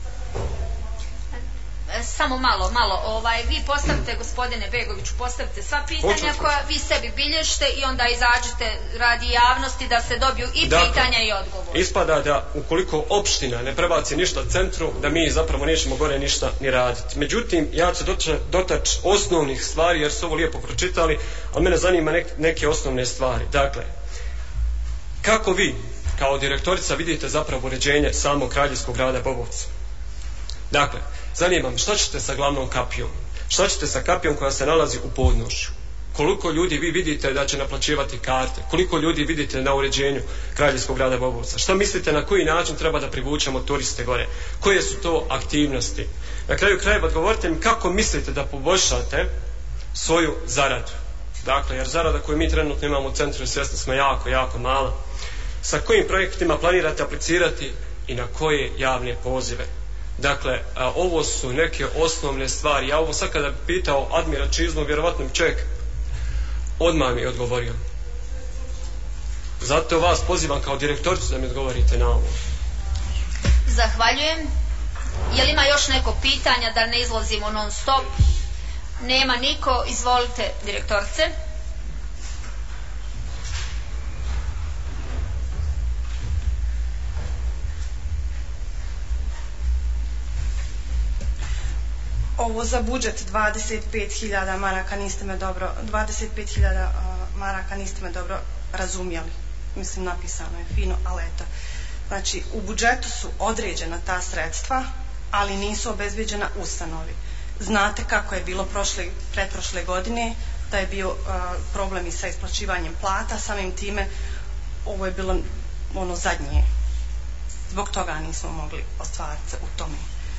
Samo malo, malo, ovaj, vi postavite, gospodine Begoviću, postavite sva pitanja Počet, koja vi sebi bilježite i onda izađete radi javnosti da se dobiju i dakle, pitanja i odgovore. Ispada da ukoliko opština ne prebaci ništa centru, da mi zapravo nećemo gore ništa ni raditi. Međutim, ja ću dotaći dotač osnovnih stvari, jer su ovo lijepo pročitali, ali mene zanima nek, neke osnovne stvari. Dakle, kako vi, kao direktorica, vidite zapravo uređenje samog Kraljevskog grada Bobovca? Dakle, zanima me, šta ćete sa glavnom kapijom? Šta ćete sa kapijom koja se nalazi u podnožju? Koliko ljudi vi vidite da će naplaćivati karte? Koliko ljudi vidite na uređenju Kraljevskog grada Bobovca? Šta mislite na koji način treba da privučemo turiste gore? Koje su to aktivnosti? Na kraju krajeva odgovorite mi kako mislite da poboljšate svoju zaradu? Dakle, jer zarada koju mi trenutno imamo u centru, svjesni smo, jako, jako mala. Sa kojim projektima planirate aplicirati i na koje javne pozive? Dakle, a, ovo su neke osnovne stvari. Ja ovo sad kada bi pitao Admira Čizmu, vjerovatno bi čovjek odmah mi odgovorio. Zato vas pozivam kao direktoricu da mi odgovorite na ovo. Zahvaljujem. Je li ima još neko pitanja da ne izlazimo non stop? Nema niko. Izvolite, direktorice. Ovo za budžet dvadeset pet hiljada maraka niste me dobro, dvadeset pet hiljada uh, maraka niste me dobro razumjeli. Mislim, napisano je fino, ali eto. Znači, u budžetu su određena ta sredstva, ali nisu obezbeđena ustanovi. Znate kako je bilo prošle, pretprošle godine, da je bio uh, problem i sa isplaćivanjem plata, samim time ovo je bilo ono zadnje. Zbog toga nismo mogli ostvariti u tome.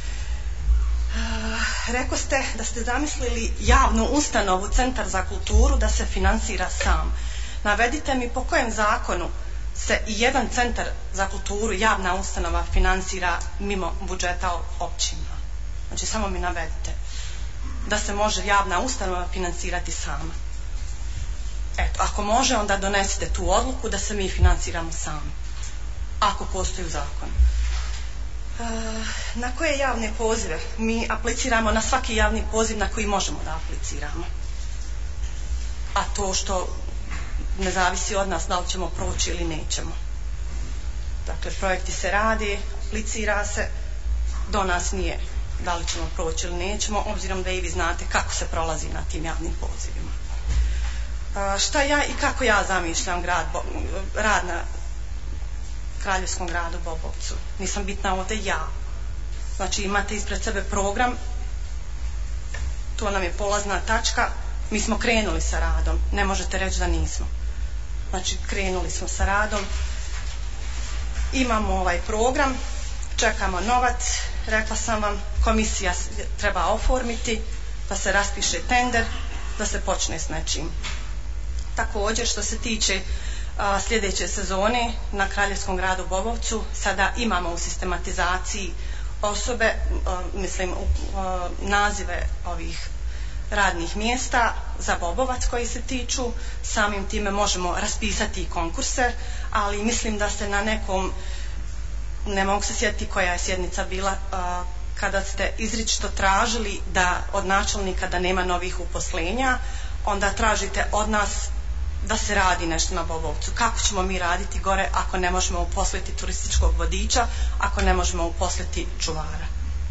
Uh, Rekao ste da ste zamislili javnu ustanovu Centar za kulturu da se finansira sam. Navedite mi po kojem zakonu se i jedan centar za kulturu, javna ustanova, finansira mimo budžeta općina. Znači, samo mi navedite da se može javna ustanova finansirati sama. Eto, ako može, onda donesite tu odluku da se mi finansiramo sami. ako postoji u zakonu. E, na koje javne pozive? Mi apliciramo na svaki javni poziv na koji možemo da apliciramo. A to što ne zavisi od nas da li ćemo proći ili nećemo. Dakle, projekti se radi, aplicira se, do nas nije da li ćemo proći ili nećemo, obzirom da i vi znate kako se prolazi na tim javnim pozivima. A, šta ja i kako ja zamišljam grad, rad na Kraljevskom gradu Bobovcu? Nisam bitna ovdje ja. Znači, imate ispred sebe program, to nam je polazna tačka, mi smo krenuli sa radom, ne možete reći da nismo. Znači, krenuli smo sa radom, imamo ovaj program, čekamo novac, rekla sam vam, komisija treba oformiti, da se raspiše tender, da se počne s nečim. Također, što se tiče a, sljedeće sezone na Kraljevskom gradu Bobovcu, sada imamo u sistematizaciji osobe, a, mislim, a, nazive ovih radnih mjesta za Bobovac koji se tiču, samim time možemo raspisati konkurse, ali mislim da ste na nekom, ne mogu se sjetiti koja je sjednica bila, a, kada ste izričito tražili da od načelnika da nema novih uposlenja, onda tražite od nas da se radi nešto na Bobovcu. Kako ćemo mi raditi gore ako ne možemo uposliti turističkog vodiča, ako ne možemo uposliti čuvara?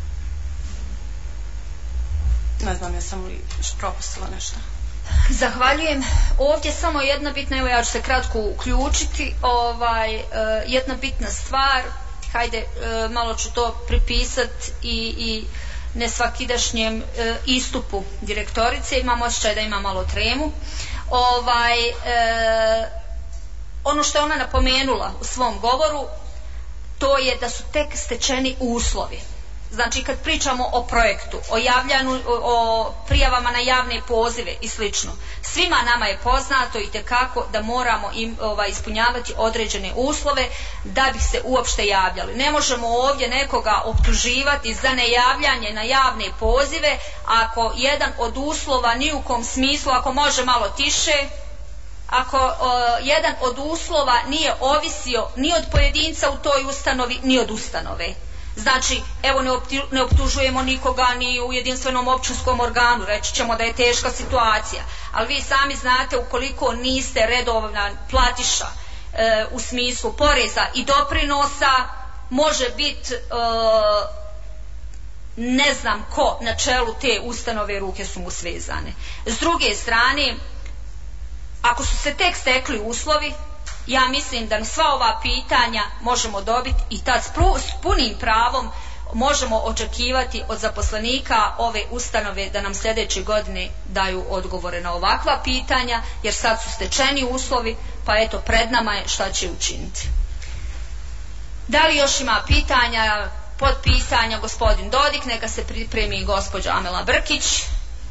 Ne znam, ja sam li propustila nešto. Zahvaljujem. Ovdje samo jedna bitna, evo ja ću se kratko uključiti, ovaj, uh, jedna bitna stvar, hajde, uh, malo ću to pripisati i, i nesvakidašnjem uh, istupu direktorice, imam osjećaj da ima malo tremu. Ovaj, uh, ono što je ona napomenula u svom govoru, to je da su tek stečeni uslovi. Znači, kad pričamo o projektu, o javljanju, o prijavama na javne pozive i slično, svima nama je poznato i tekako da moramo im, ovaj, ispunjavati određene uslove da bi se uopšte javljali. Ne možemo ovdje nekoga optuživati za nejavljanje na javne pozive ako jedan od uslova ni u kom smislu, ako može malo tiše, ako o, jedan od uslova nije ovisio ni od pojedinca u toj ustanovi, ni od ustanove. Znači, evo ne, opti, ne optužujemo nikoga ni u jedinstvenom općinskom organu, reći ćemo da je teška situacija, ali vi sami znate ukoliko niste redovna platiša e, u smislu poreza i doprinosa, može biti e, ne znam ko na čelu te ustanove, ruke su mu svezane. S druge strane, ako su se tek stekli uslovi, ja mislim da na sva ova pitanja možemo dobiti i tad s punim pravom možemo očekivati od zaposlenika ove ustanove da nam sljedeće godine daju odgovore na ovakva pitanja, jer sad su stečeni uslovi, pa eto pred nama je šta će učiniti. Da li još ima pitanja, podpitanja? Gospodin Dodik, neka se pripremi gospođa Amela Brkić.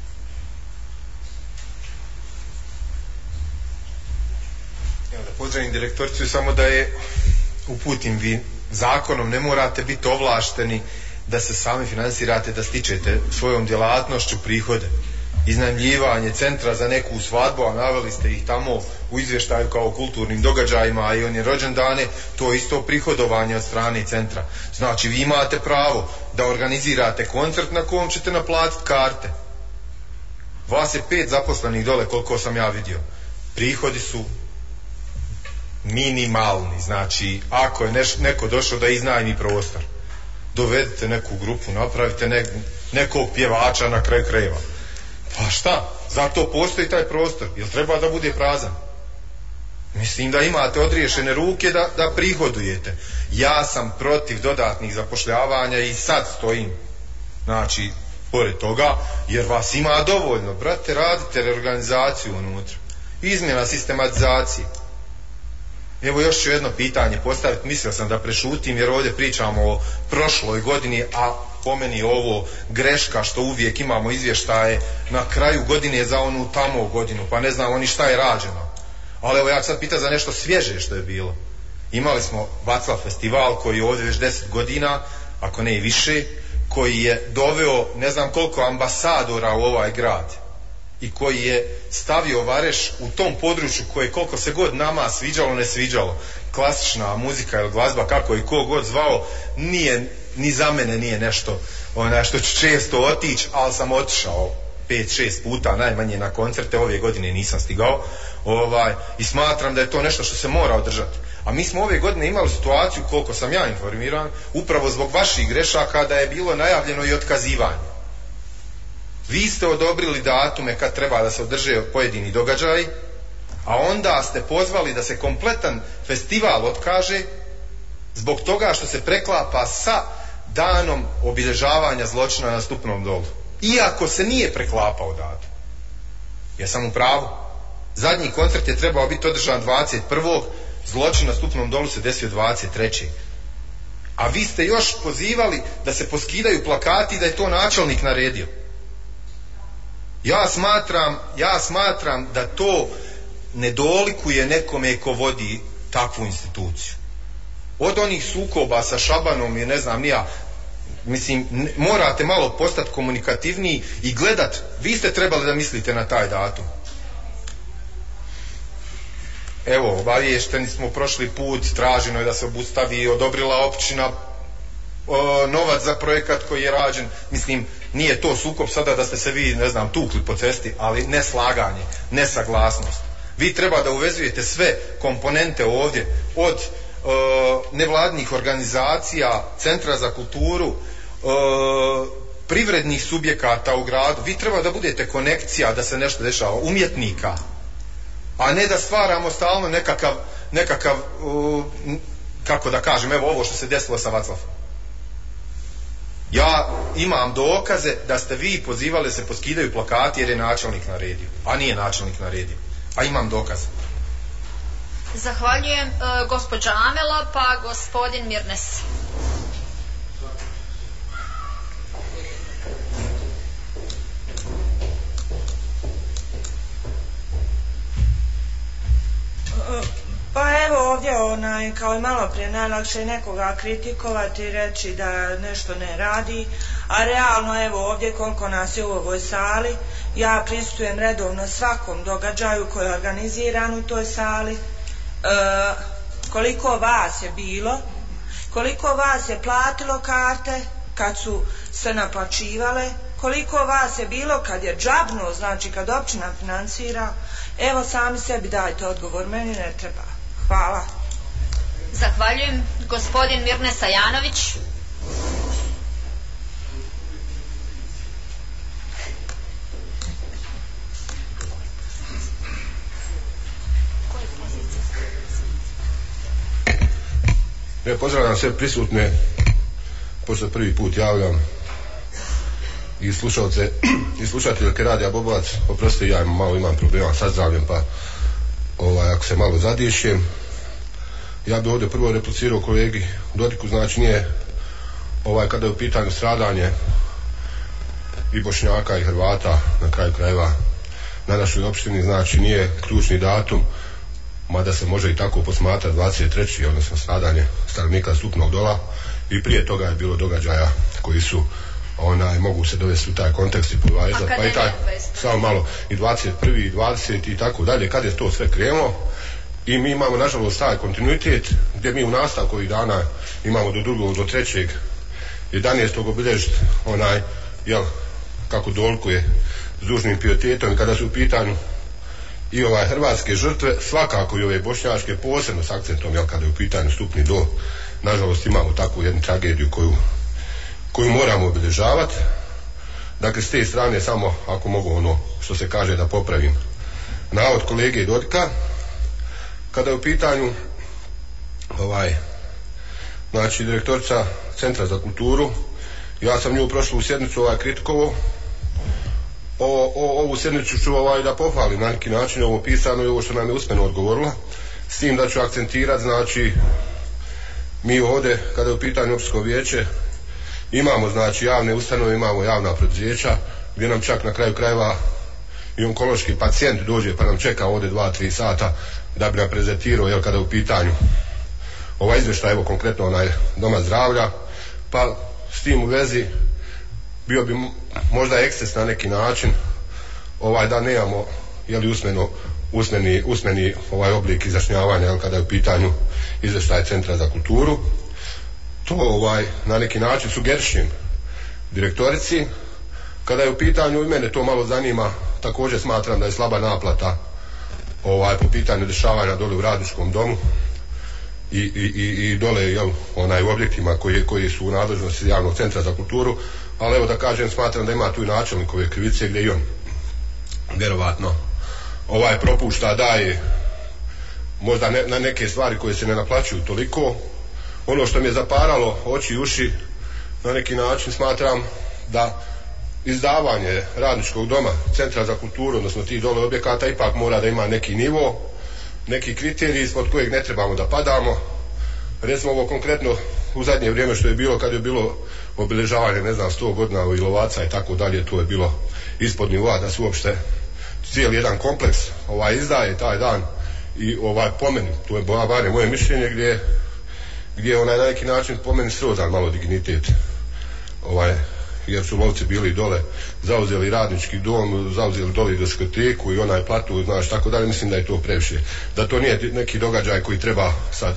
Pozdravim direktoricu, samo da je uputim, vi zakonom ne morate biti ovlašteni da se sami finansirate, da stičete svojom djelatnošću prihode. Iznajmljivanje centra za neku svadbu, a naveli ste ih tamo u izvještaju kao kulturnim događajima i oni rođendane, to je isto prihodovanje od strane centra. Znači, vi imate pravo da organizirate koncert na kojem ćete naplatiti karte. Vas je pet zaposlenih dole, koliko sam ja vidio. Prihodi su minimalni, znači ako je neš, neko došao da iznajmi prostor, dovedite neku grupu, napravite ne, nekog pjevača na kraju krajeva. Pa šta? Zato postoji taj prostor. Jel treba da bude prazan? Mislim da imate odriješene ruke da, da prihodujete. Ja sam protiv dodatnih zapošljavanja i sad stojim, znači, pored toga, jer vas ima dovoljno. Brate, radite reorganizaciju unutra. Izmjena sistematizacije. Evo još ću jedno pitanje postaviti, mislio sam da prešutim jer ovdje pričamo o prošloj godini, a po meni ovo greška što uvijek imamo izvještaje na kraju godine za onu tamo godinu, pa ne znamo ni šta je rađeno. Ali evo ja ću sad pitati za nešto svježe što je bilo. Imali smo Vaclav festival koji je ovdje već deset godina, ako ne i više, koji je doveo ne znam koliko ambasadora u ovaj grad i koji je stavio Vareš u tom području koje koliko se god nama sviđalo, ne sviđalo. klasična muzika ili glazba, kako i ko god zvao, nije, ni za mene nije nešto onaj, što ću često otići, ali sam otišao pet šest puta najmanje na koncerte, ove godine nisam stigao, ovaj, i smatram da je to nešto što se mora održati. A mi smo ove godine imali situaciju, koliko sam ja informiran, upravo zbog vaših grešaka, da je bilo najavljeno i otkazivanje. Vi ste odobrili datume kad treba da se održe pojedini događaji, a onda ste pozvali da se kompletan festival otkaže zbog toga što se preklapa sa danom obilježavanja zločina na Stupnom dolu. Iako se nije preklapao datum. Jesam u pravu? Zadnji koncert je trebao biti održan dvadeset prvog Zločin na Stupnom dolu se desio dvadeset trećeg A vi ste još pozivali da se poskidaju plakati i da je to načelnik naredio. Ja smatram, ja smatram da to ne dolikuje nekome ko vodi takvu instituciju. Od onih sukoba sa Šabanom i ne znam nija, mislim, ne, morate malo postati komunikativniji i gledat, vi ste trebali da mislite na taj datum. Evo, obaviješteni smo prošli put, traženo je da se obustavi, odobrila općina o, novac za projekat koji je rađen. Mislim, nije to sukob sada da ste se vi, ne znam, tukli po cesti, ali neslaganje, nesaglasnost. Vi treba da uvezujete sve komponente ovdje, od o, nevladnih organizacija, Centra za kulturu, o, privrednih subjekata u gradu. Vi treba da budete konekcija da se nešto dešava, umjetnika, a ne da stvaramo stalno nekakav, nekakav uh, kako da kažem, evo ovo što se desilo sa Vaclavom. Ja imam dokaze da ste vi pozivali da se poskidaju plakati jer je načelnik naredio, a nije načelnik naredio, a imam dokaze. Zahvaljujem, e, gospođa Amela, pa gospodin Mirnes. Pa evo ovdje onaj, kao i malo prije, najlakše je nekoga kritikovati i reći da nešto ne radi, a realno evo ovdje koliko nas je u ovoj sali, ja prisustvujem redovno svakom događaju koji je organiziran u toj sali, e, koliko vas je bilo, koliko vas je platilo karte kad su se naplaćivale, koliko vas je bilo kad je džabno, znači kad općina financira. Evo sami sebi dajte odgovor, meni ne treba. Hvala. Zahvaljujem. Gospodin Mirne Sajanović. Ja pozdravljam sve prisutne, pošto prvi put javljam, i slušalce i slušateljke Radija Bobovac. Oprostite, ja malo imam problema sa zdravljem, pa ovaj, ako se malo zadišem, ja bih ovdje prvo replicirao kolegi Dodiku. Znači nije ovaj, kada je u pitanju stradanje i Bošnjaka i Hrvata na kraju krajeva na našoj opštini, znači nije ključni datum, mada se može i tako posmatrati, dvadeset treći odnosno stradanje stanovnika Stupnog dola, i prije toga je bilo događaja koji su onaj, mogu se dovesti u taj kontekst i povezati, pa i taj, samo malo, i dvadeset prvi i dvadeseti i tako dalje, kad je to sve krenulo. I mi imamo nažalost taj kontinuitet gdje mi u nastavku ovih dana imamo do drugog, do trećeg jedanaestog obilježiti onaj, jel, kako dolikuje s dužnim pijetetom, kada su u pitanju i ovaj hrvatske žrtve, svakako i ove bošnjačke, posebno s akcentom, jel, kada je u pitanju Stupni dol, nažalost imamo takvu jednu tragediju koju koju moramo obilježavati. Dakle, s te strane samo, ako mogu ono što se kaže, da popravim navod kolege Dodika, kada je u pitanju ovaj, znači direktorica Centra za kulturu, ja sam nju prošlu sjednicu ovaj kritikovao, o, o, ovu sjednicu ću ovaj da pohvalim na neki način, ovo pisano i ovo što nam je usmeno odgovorila, s tim da ću akcentirati, znači mi ovdje kada je u pitanju općinsko vijeće imamo znači javne ustanove, imamo javna poduzeća gdje nam čak na kraju krajeva i onkološki pacijent dođe pa nam čeka ovdje dva tri sata da bi nam prezentirao, jel, kada je u pitanju ovaj izvještaj, evo konkretno onaj doma zdravlja, pa s tim u vezi bio bi možda eksces na neki način ovaj da nemamo, jel, usmeno usmeni, usmeni ovaj oblik izjašnjavanja, jel, kada je u pitanju izvještaj Centra za kulturu. To ovaj na neki način sugerišem direktorici. Kada je u pitanju, i mene to malo zanima, također smatram da je slaba naplata ovaj po pitanju dešavanja dole u Radničkom domu i, i, i, i dole, jel, onaj u objektima koji, koji su u nadležnosti javnog centra za kulturu, ali evo da kažem, smatram da ima tu i načelnikove krivice gdje i on vjerovatno ovaj propušta, daje možda ne, na neke stvari koje se ne naplaćuju toliko. Ono što mi je zaparalo oči i uši, na neki način smatram da izdavanje Radničkog doma, Centra za kulturu, odnosno tih dole objekata, ipak mora da ima neki nivo, neki kriterij ispod kojeg ne trebamo da padamo. Recimo ovo konkretno u zadnje vrijeme što je bilo, kad je bilo obilježavanje, ne znam, sto godina u Ilovaca i tako dalje, to je bilo ispod nivoa da se uopšte cijeli jedan kompleks ovaj izdaje taj dan. I ovaj po meni, to je barem moje mišljenje, gdje gdje onaj na neki način po meni srozan malo dignitet, ovaj, jer su lovci bili dole, zauzeli Radnički dom, zauzeli dole i diskoteku i onaj platu, znaš, tako dalje. Mislim da je to previše, da to nije neki događaj koji treba sad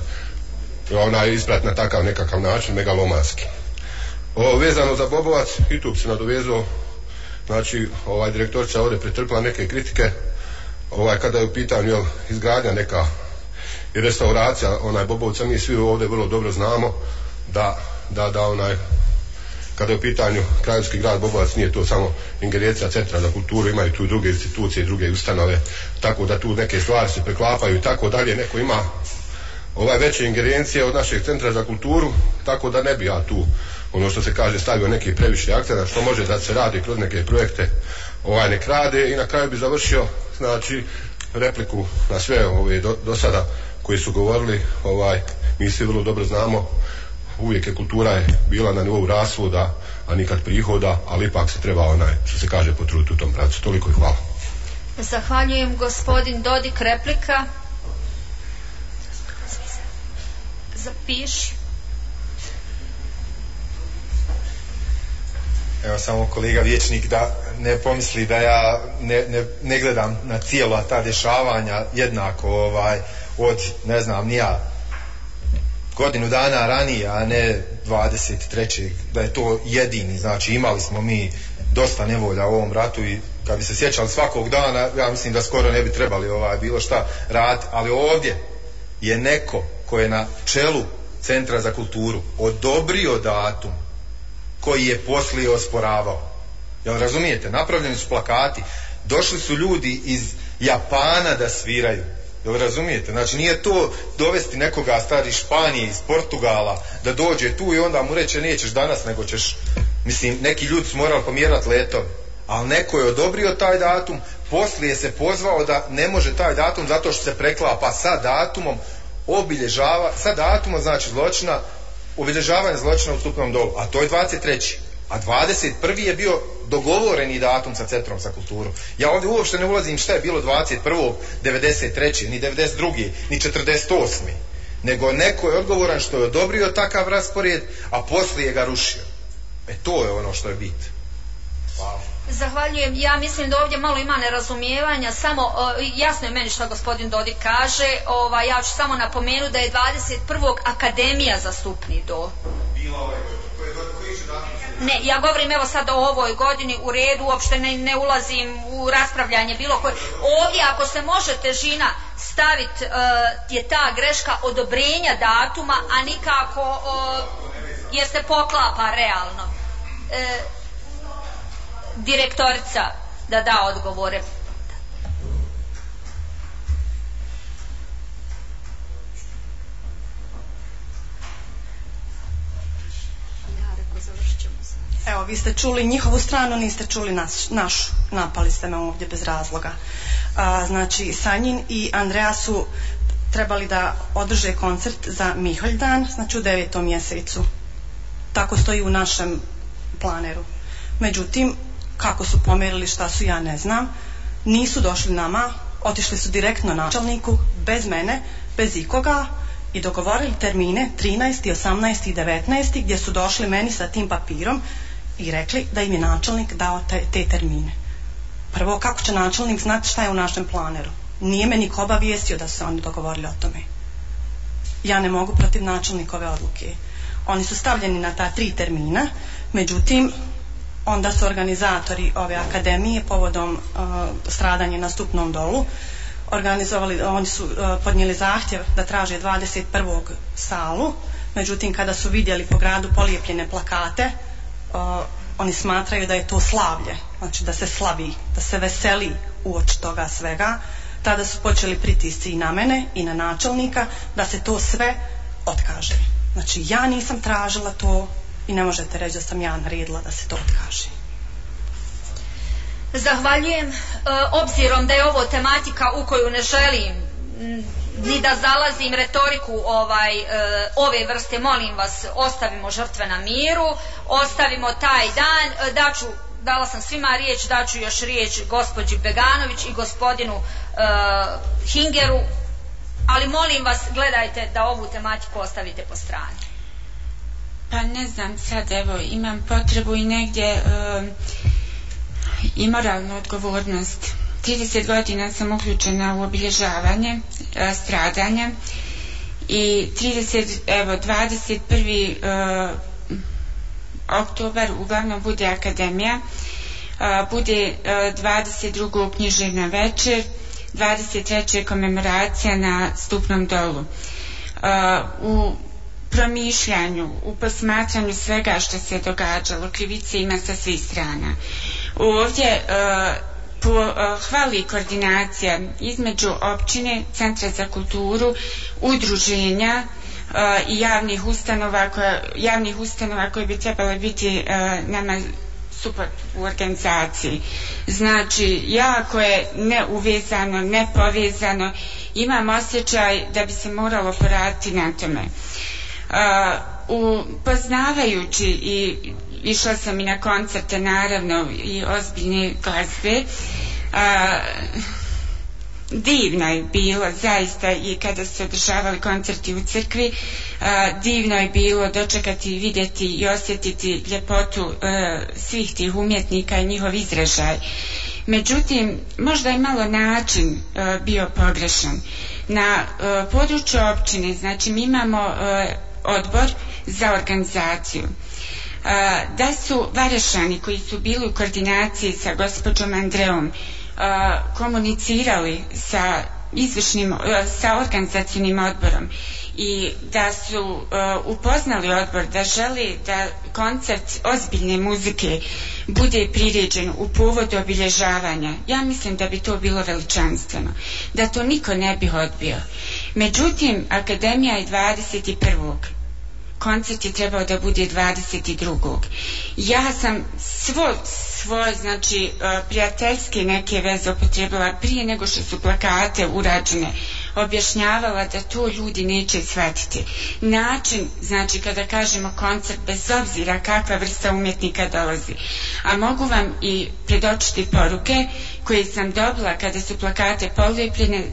onaj isprat na takav nekakav način megalomanski. O, vezano za Bobovac, i tu bi se nadovezao, znači ovaj direktorica ovdje pretrpila neke kritike, ovaj, kada je u pitanju, jel, izgradnja neka i restauracija onaj Bobovca. Mi svi ovdje vrlo dobro znamo da, da, da onaj, kada je u pitanju kraljevski grad Bobovac, nije to samo ingerencija Centra za kulturu, imaju tu druge institucije, druge ustanove, tako da tu neke stvari se preklapaju i tako dalje. Neko ima ovaj veće ingerencije od našeg Centra za kulturu, tako da ne bi ja tu, ono što se kaže, stavio neki previše akcenta, što može da se radi kroz neke projekte, ovaj nek rade. I na kraju bi završio, znači, repliku na sve ove do, do sada koji su govorili. Ovaj, mi svi vrlo dobro znamo, uvijek je kultura je bila na nivou rashoda, a nikad prihoda, ali ipak se treba, onaj, što se kaže, potruditi u tom pravcu. Toliko i hvala. Zahvaljujem. Gospodin Dodik, replika. Zapiši. Evo samo kolega Vječnik da ne pomisli da ja ne, ne, ne gledam na cijela ta dešavanja jednako, ovaj, od, ne znam, ni ja, godinu dana ranije, a ne dvadeset trećeg da je to jedini. Znači imali smo mi dosta nevolja u ovom ratu i kad bi se sjećali svakog dana, ja mislim da skoro ne bi trebali ovaj, bilo šta raditi, ali ovdje je neko ko je na čelu Centra za kulturu odobrio datum koji je poslije osporavao. Jel razumijete? Napravljeni su plakati, došli su ljudi iz Japana da sviraju. Jel razumijete? Znači nije to dovesti nekoga stari iz Španije, iz Portugala, da dođe tu i onda mu reče nećeš danas, nego ćeš, mislim, neki ljudi su morali pomjerati letove. Ali neko je odobrio taj datum, poslije se pozvao da ne može taj datum zato što se preklapa sa datumom obilježava, sa datumom znači zločina, obilježavanje zločina u Stupnom dolu, a to je dvadeset treći A dvadeset prvi je bio dogovoreni datum sa Centrom za kulturu. Ja ovdje uopšte ne ulazim šta je bilo dvadeset prvog devedeset treće ni devedeset druge ni četrdeset osme nego neko je odgovoran što je odobrio takav raspored, a poslije ga rušio. E to je ono što je bit. Hvala. Zahvaljujem. Ja mislim da ovdje malo ima nerazumijevanja, samo uh, jasno je meni što gospodin Dodik kaže, ovaj, ja ću samo napomenuti da je dvadeset prvog Akademija za Stupni do. Ne, ja govorim evo sad o ovoj godini, u redu, uopšte ne, ne ulazim u raspravljanje bilo koje. Ovdje ako se može težina staviti, uh, je ta greška odobrenja datuma, a nikako uh, jer se poklapa realno. Uh, direktorica da da odgovore. Evo, vi ste čuli njihovu stranu, niste čuli nas, našu. Napali ste me ovdje bez razloga. A, znači, Sanjin i Andreja su trebali da održe koncert za Miholjdan, znači u devetom mjesecu. Tako stoji u našem planeru. Međutim, kako su pomjerili, šta su, ja ne znam. Nisu došli nama, otišli su direktno načelniku, bez mene, bez ikoga, i dogovorili termine trinaesti, osamnaesti i devetnaesti gdje su došli meni sa tim papirom i rekli da im je načelnik dao te, te termine. Prvo, kako će načelnik znati šta je u našem planeru? nije me niko obavijestio da su se oni dogovorili o tome. Ja ne mogu protiv načelnikove odluke. Oni su stavljeni na ta tri termina, međutim onda su organizatori ove akademije povodom uh, stradanja na Stupnom dolu organizovali, oni su uh, podnijeli zahtjev da traže dvadeset prvog salu, međutim kada su vidjeli po gradu polijepljene plakate, uh, oni smatraju da je to slavlje, znači da se slavi, da se veseli uoči toga svega. Tada su počeli pritisci i na mene i na načelnika da se to sve otkaže. Znači ja nisam tražila to i ne možete reći da sam ja naredila da se to otkaže. Zahvaljujem. E, obzirom da je ovo tematika u koju ne želim ni da zalazim retoriku ovaj, e, ove vrste, molim vas, ostavimo žrtve na miru, ostavimo taj dan, e, daću, dala sam svima riječ, daću još riječ gospođi Beganović i gospodinu e, Hingeru, ali molim vas, gledajte da ovu tematiku ostavite po strani. Pa ne znam sad, evo, imam potrebu i negdje um, i moralnu odgovornost. trideset godina sam uključena u obilježavanje uh, stradanja i trideset, evo, dvadeset prvi Uh, oktobar uglavnom bude akademija, uh, bude uh, dvadeset drugog književna večer, dvadeset trećeg komemoracija na Stupnom dolu. Uh, u promišljanju, u posmatranju svega što se događalo, krivice ima sa svih strana. Ovdje uh, po, uh, hvali koordinacija između općine, Centra za kulturu, udruženja uh, i javnih ustanova, koje, javnih ustanova koje bi trebale biti uh, nama suport u organizaciji. Znači, jako je neuvezano, nepovezano, imam osjećaj da bi se moralo poraditi na tome. Uh, u, poznavajući i išla sam i na koncerte, naravno, i ozbiljne glazbe, uh, divno je bilo zaista i kada su održavali koncerti u crkvi, uh, divno je bilo dočekati, vidjeti i osjetiti ljepotu uh, svih tih umjetnika i njihov izražaj. Međutim, možda je malo način uh, bio pogrešan. Na uh, području općine, znači mi imamo uh, odbor za organizaciju. Uh, da su Varešani koji su bili u koordinaciji sa gospođom Andreom uh, komunicirali sa izvršnim, uh, sa organizacijnim odborom i da su uh, upoznali odbor da želi da koncert ozbiljne muzike bude priređen u povodu obilježavanja, ja mislim da bi to bilo veličanstveno, da to niko ne bi odbio. Međutim, akademija je dvadeset prvog koncert je trebao da bude dvadeset drugog Ja sam svo, svoje, znači, prijateljske neke veze upotrebila prije nego što su plakate urađene, objašnjavala da to ljudi neće shvatiti. Način, znači, kada kažemo koncert, bez obzira kakva vrsta umjetnika dolazi. A mogu vam i predočiti poruke koje sam dobila kada su plakate polijepljene.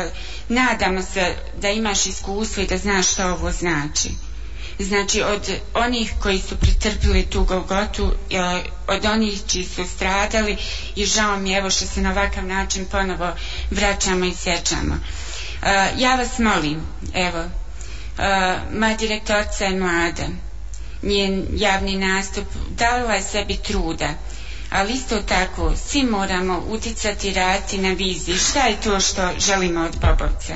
Nadamo se da imaš iskustvo i da znaš što ovo znači. Znači, od onih koji su pretrpili tu golgotu, od onih čiji su stradali, i žao mi evo što se na ovakav način ponovo vraćamo i sjećamo. Uh, ja vas molim, evo, uh, moja direktorica je mlada, njen javni nastup dala je sebi truda, ali isto tako svi moramo uticati, raditi na viziji šta je to što želimo od Bobovca.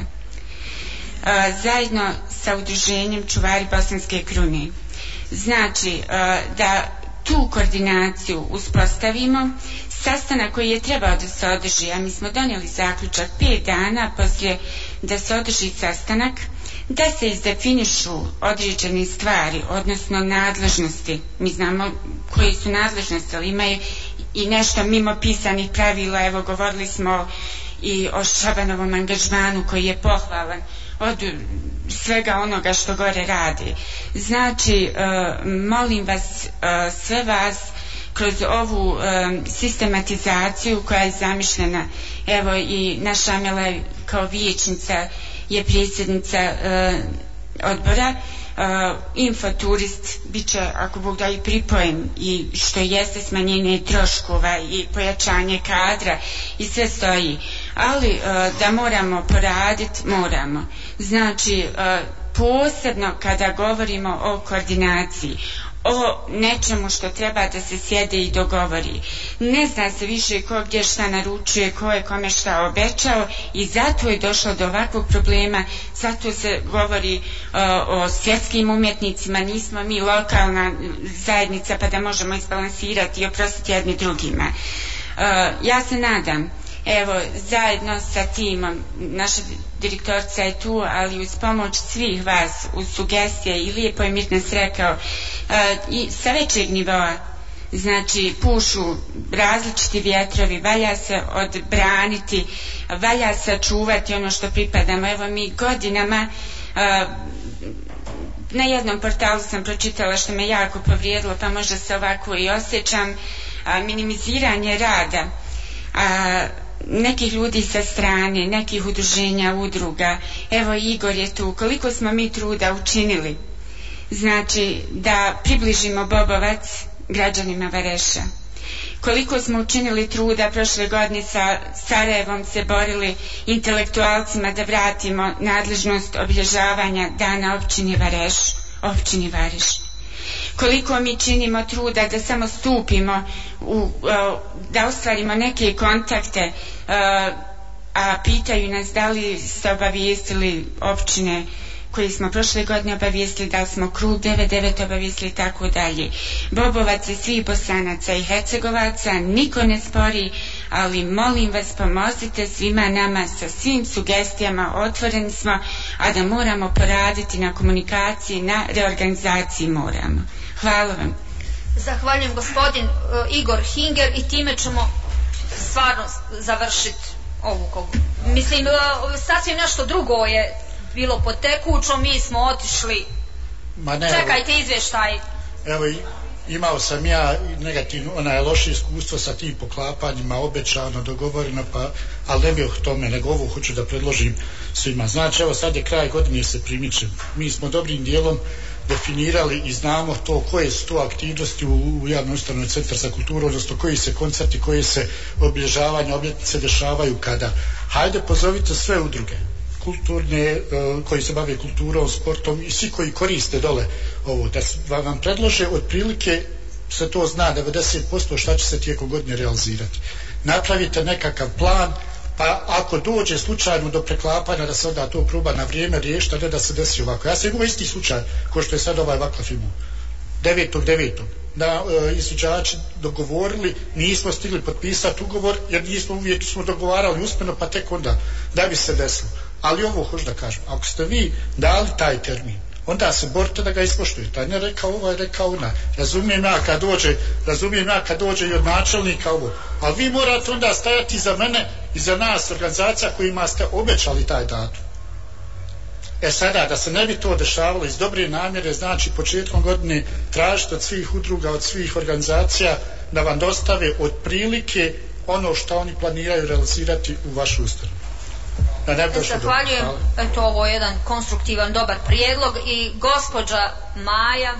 Uh, zajedno sa udruženjem Čuvari Bosanske krune. Znači, uh, da tu koordinaciju uspostavimo, sastanak koji je trebao da se održi, a mi smo donijeli zaključak pet dana poslije da se održi sastanak, da se izdefinišu određene stvari, odnosno nadležnosti. Mi znamo koji su nadležnosti, ali imaju i nešto mimo pisanih pravila. Evo, govorili smo i o Šabanovom angažmanu koji je pohvalan od svega onoga što gore radi. Znači, uh, molim vas, uh, sve vas, kroz ovu um, sistematizaciju koja je zamišljena, evo i naša Amela kao vijećnica je predsjednica uh, odbora, uh, infoturist bit će, ako Bog da, i pripojen, i što jeste smanjenje troškova i pojačanje kadra i sve stoji. ali da moramo poraditi, moramo. Znači, posebno kada govorimo o koordinaciji, o nečemu što treba da se sjede i dogovori. Ne zna se više ko gdje šta naručuje, ko je kome šta obećao i zato je došlo do ovakvog problema, zato se govori uh, o svjetskim umjetnicima, nismo mi lokalna zajednica pa da možemo izbalansirati i oprostiti jedni drugima. Uh, ja se nadam, evo, zajedno sa timom, naša direktorica je tu, ali uz pomoć svih vas, uz sugestije, i lijepo je Mirnas rekao, uh, i sa većeg nivoa, znači pušu različiti vjetrovi, valja se odbraniti, valja sačuvati ono što pripadamo. Evo mi godinama, uh, na jednom portalu sam pročitala što me jako povrijedilo, pa možda se ovako i osjećam, uh, minimiziranje rada a, nekih ljudi sa strane, nekih udruženja, udruga. Evo Igor je tu, koliko smo mi truda učinili, znači da približimo Bobovac građanima Vareša, koliko smo učinili truda prošle godine sa Sarajevom se borili intelektualcima da vratimo nadležnost obilježavanja dana općini Vareš, općini Vareš. Koliko mi činimo truda da samo stupimo u, da ostvarimo neke kontakte, a pitaju nas da li ste obavijestili općine koji smo prošle godine obavijestili, da li smo krug devedeset devet obavijestili i tako dalje. Bobovac i svih Bosanaca i Hercegovaca niko ne spori, ali molim vas pomozite svima nama sa svim sugestijama, otvoreni smo, a da moramo poraditi na komunikaciji, na reorganizaciji moramo. Hvala vam. Zahvaljujem gospodin uh, Igor Hinger i time ćemo stvarno završiti ovu kogu. Mislim, uh, sasvim nešto drugo je bilo pod tekućom, mi smo otišli. Ma ne, čekajte izvještaj. Evo, imao sam ja negativno, onaj loše iskustvo sa tim poklapanjima, obećano, dogovoreno, pa, ali ne bih o tome, nego ovo hoću da predložim svima. Znači, evo sad je kraj godine, se primiče. Mi smo dobrim dijelom definirali i znamo to koje su to aktivnosti u, u javnoj ustanovi Centar za kulturu, odnosno koji se koncerti, koje se obilježavanja, obljetnice dešavaju kada. Hajde, pozovite sve udruge kulturne, uh, koji se bave kulturom, sportom i svi koji koriste dole ovo, da vam predlože otprilike, se to zna devedeset posto šta će se tijekom godine realizirati. Napravite nekakav plan, pa ako dođe slučajno do preklapanja da se onda to proba na vrijeme riješiti, a ne da se desi ovako. Ja sam imao isti slučaj ko što je sad ovaj Vaklaf imao. devetog devetog da e, izvođači dogovorili, nismo stigli potpisati ugovor jer nismo uvijek smo dogovarali uspjeno, pa tek onda da bi se desilo. Ali ovo hoću da kažem, ako ste vi dali taj termin, onda se borite da ga ispoštujete, a ne rekao ovaj, rekao ona. Razumijem ja kad dođe, razumijem ja kad dođe i od načelnika ovo, ali vi morate onda stajati za mene i za nas, organizacija kojima ste obećali taj datum. E sada, da se ne bi to dešavalo iz dobre namjere, znači početkom godine tražite od svih udruga, od svih organizacija da vam dostave otprilike ono što oni planiraju realizirati u vašu ustanovu. Da ne bi Zahvaljujem, eto ovo je jedan konstruktivan, dobar prijedlog i gospođa Maja.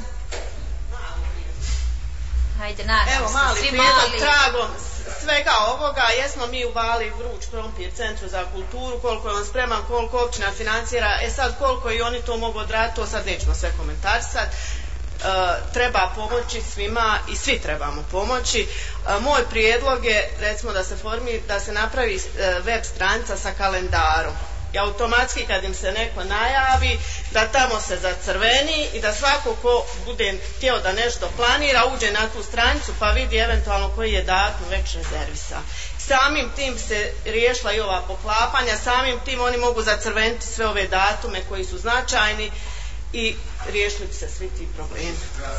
Hajde, nadam Evo, se, mali svi prijedlog mali. tragom svega ovoga, jesmo mi uvali vruć krompir Centru za kulturu, koliko je on spreman, koliko općina financira, e sad koliko i oni to mogu odraditi, to sad nećemo sve komentarisati. Uh, treba pomoći svima i svi trebamo pomoći. Uh, moj prijedlog je recimo da se formi, da se napravi uh, web stranica sa kalendarom i automatski kad im se neko najavi da tamo se zacrveni i da svako ko bude htio da nešto planira uđe na tu stranicu pa vidi eventualno koji je datum već rezervisa. Samim tim se riješila i ova poklapanja, samim tim oni mogu zacrveniti sve ove datume koji su značajni i riješili bi se svi ti problemi.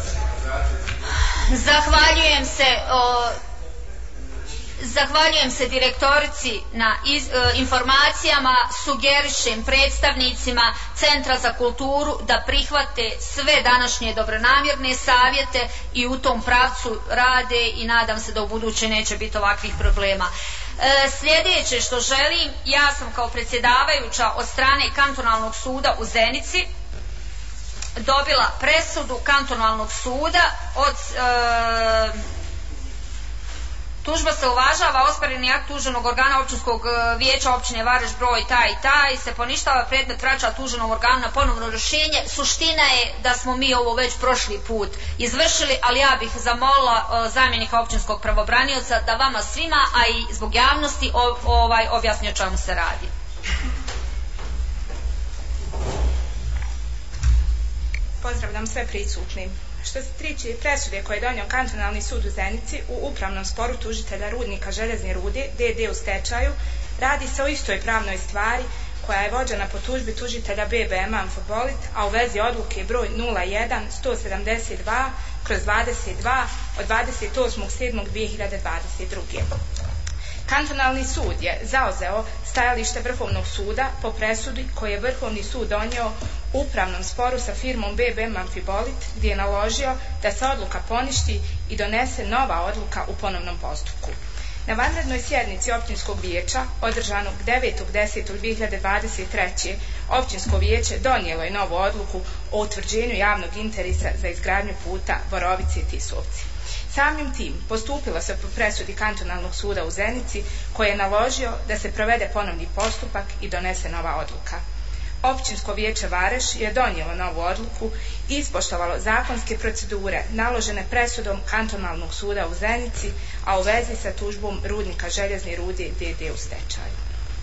Zahvaljujem se o, zahvaljujem se direktorici na iz, e, informacijama, sugerišem predstavnicima Centra za kulturu da prihvate sve današnje dobronamjerne savjete i u tom pravcu rade i nadam se da u buduće neće biti ovakvih problema. E, sljedeće što želim, ja sam kao predsjedavajuća od strane Kantonalnog suda u Zenici dobila presudu Kantonalnog suda od e, tu tužba se uvažava, osporeni akt tuženog organa općinskog vijeća općine Vareš broj taj i taj se poništava, predmet vraća tuženom organu na ponovno rješenje. Suština je da smo mi ovo već prošli put izvršili, ali ja bih zamolila zamjenika općinskog pravobranioca da vama svima, a i zbog javnosti o, ovaj, objasni o čemu se radi. Pozdravljam sve prisutni. Što se tiče presude koje je donio kantonalni sud u Zenici u upravnom sporu tužitelja rudnika Željezne rude D D u stečaju, radi se o istoj pravnoj stvari koja je vođena po tužbi tužitelja B B M Amfobolit, a u vezi odluke broj nula jedan sto sedamdeset dva kroz dvadeset dva od dvadeset osmog sedmog dvije hiljade dvadeset druge. Kantonalni sud je zauzeo stajalište Vrhovnog suda po presudi koji je Vrhovni sud donio u upravnom sporu sa firmom B B M Amfibolit, gdje je naložio da se odluka poništi i donese nova odluka u ponovnom postupku. Na vanrednoj sjednici općinskog vijeća, održanog devetog desetog dvije hiljade dvadeset treće. općinsko vijeće donijelo je novu odluku o utvrđenju javnog interesa za izgradnju puta Borovice-Tisovci. Samim tim postupilo se po presudi kantonalnog suda u Zenici, koji je naložio da se provede ponovni postupak i donese nova odluka. Općinsko vijeće Vareš je donijelo novu odluku i ispoštovalo zakonske procedure naložene presudom kantonalnog suda u Zenici, a u vezi sa tužbom rudnika Željezne rude D D u stečaju.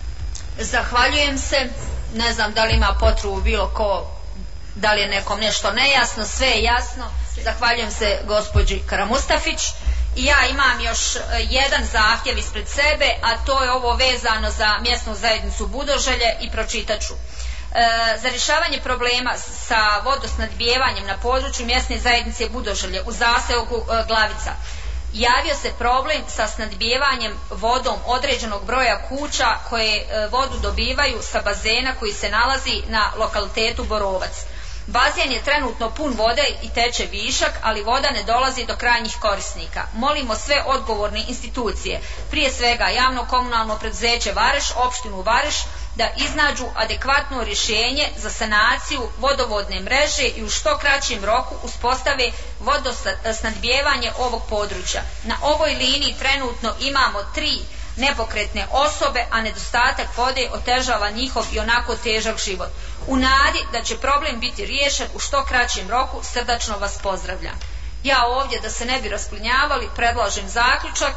Zahvaljujem se. Ne znam da li ima potrebu bilo ko, da li je nekom nešto nejasno, sve je jasno. Zahvaljujem se gospođi Karamustafić. I ja imam još jedan zahtjev ispred sebe, a to je ovo vezano za mjesnu zajednicu Budoželje i pročitat ću. E, za rješavanje problema sa vodosnadbijevanjem na području mjesne zajednice Budoželje u zaseoku e, Glavica javio se problem sa snadbijevanjem vodom određenog broja kuća koje e, vodu dobivaju sa bazena koji se nalazi na lokalitetu Borovac. Bazen je trenutno pun vode i teče višak, ali voda ne dolazi do krajnjih korisnika. Molimo sve odgovorne institucije, prije svega javno komunalno preduzeće Vareš, opštinu Vareš, da iznađu adekvatno rješenje za sanaciju vodovodne mreže i u što kraćem roku uspostave vodosnadbijevanje ovog područja. Na ovoj liniji trenutno imamo tri nepokretne osobe, a nedostatak vode otežava njihov i onako težak život. U nadi da će problem biti riješen u što kraćem roku, srdačno vas pozdravljam. Ja ovdje, da se ne bi rasplinjavali, predlažem zaključak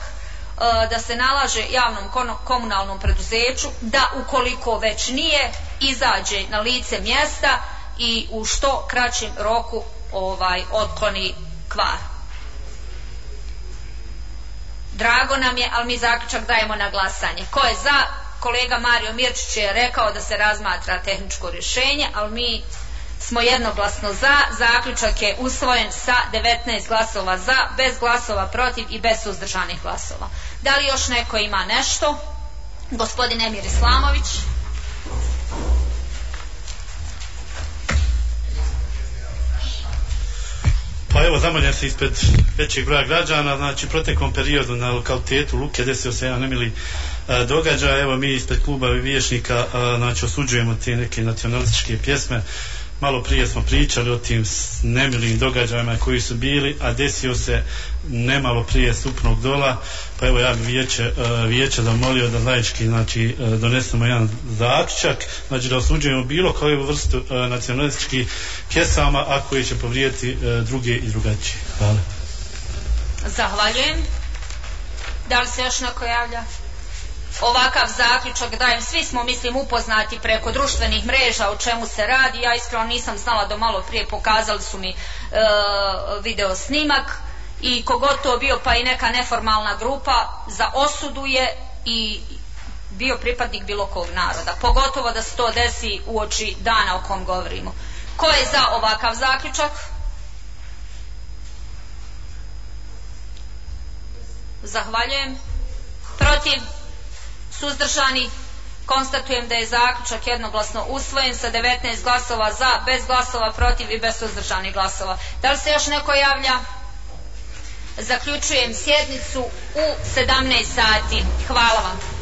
da se nalaže javnom komunalnom preduzeću da ukoliko već nije, izađe na lice mjesta i u što kraćem roku ovaj otkloni kvar. Drago nam je, ali mi zaključak dajemo na glasanje. Ko je za? Kolega Mario Mirčić je rekao da se razmatra tehničko rješenje, ali mi smo jednoglasno za. Zaključak je usvojen sa devetnaest glasova za, bez glasova protiv i bez suzdržanih glasova. Da li još neko ima nešto? Gospodin Emir Islamović. Pa evo, zamoljen se ispred većeg broja građana, znači proteklom periodu na lokalitetu Luke desio se jedan nemili e, događaj. Evo mi ispred kluba vijećnika e, znači osuđujemo te neke nacionalističke pjesme. Malo prije smo pričali o tim nemilim događajima koji su bili, a desio se nemalo prije Stupnog dola, pa evo ja bi vijeće, vijeće zamolio da laički znači, donesemo jedan zaključak, znači da osuđujemo bilo koju vrstu nacionalističkih pjesama, a koji će povrijediti druge i drugačije. Hvala. Zahvaljujem. Da li se još neko javlja? Ovakav zaključak dajem, svi smo mislim upoznati preko društvenih mreža o čemu se radi. Ja iskreno nisam znala do malo prije, pokazali su mi e, video snimak i kogod to bio, pa i neka neformalna grupa za osudu je i bio pripadnik bilo kog naroda, pogotovo da se to desi uoči dana o kom govorimo. Ko je za ovakav zaključak? Zahvaljujem. Protiv? Suzdržani? Konstatujem da je zaključak jednoglasno usvojen sa devetnaest glasova za, bez glasova protiv i bez suzdržanih glasova. Da li se još neko javlja? Zaključujem sjednicu u sedamnaest sati. Hvala vam.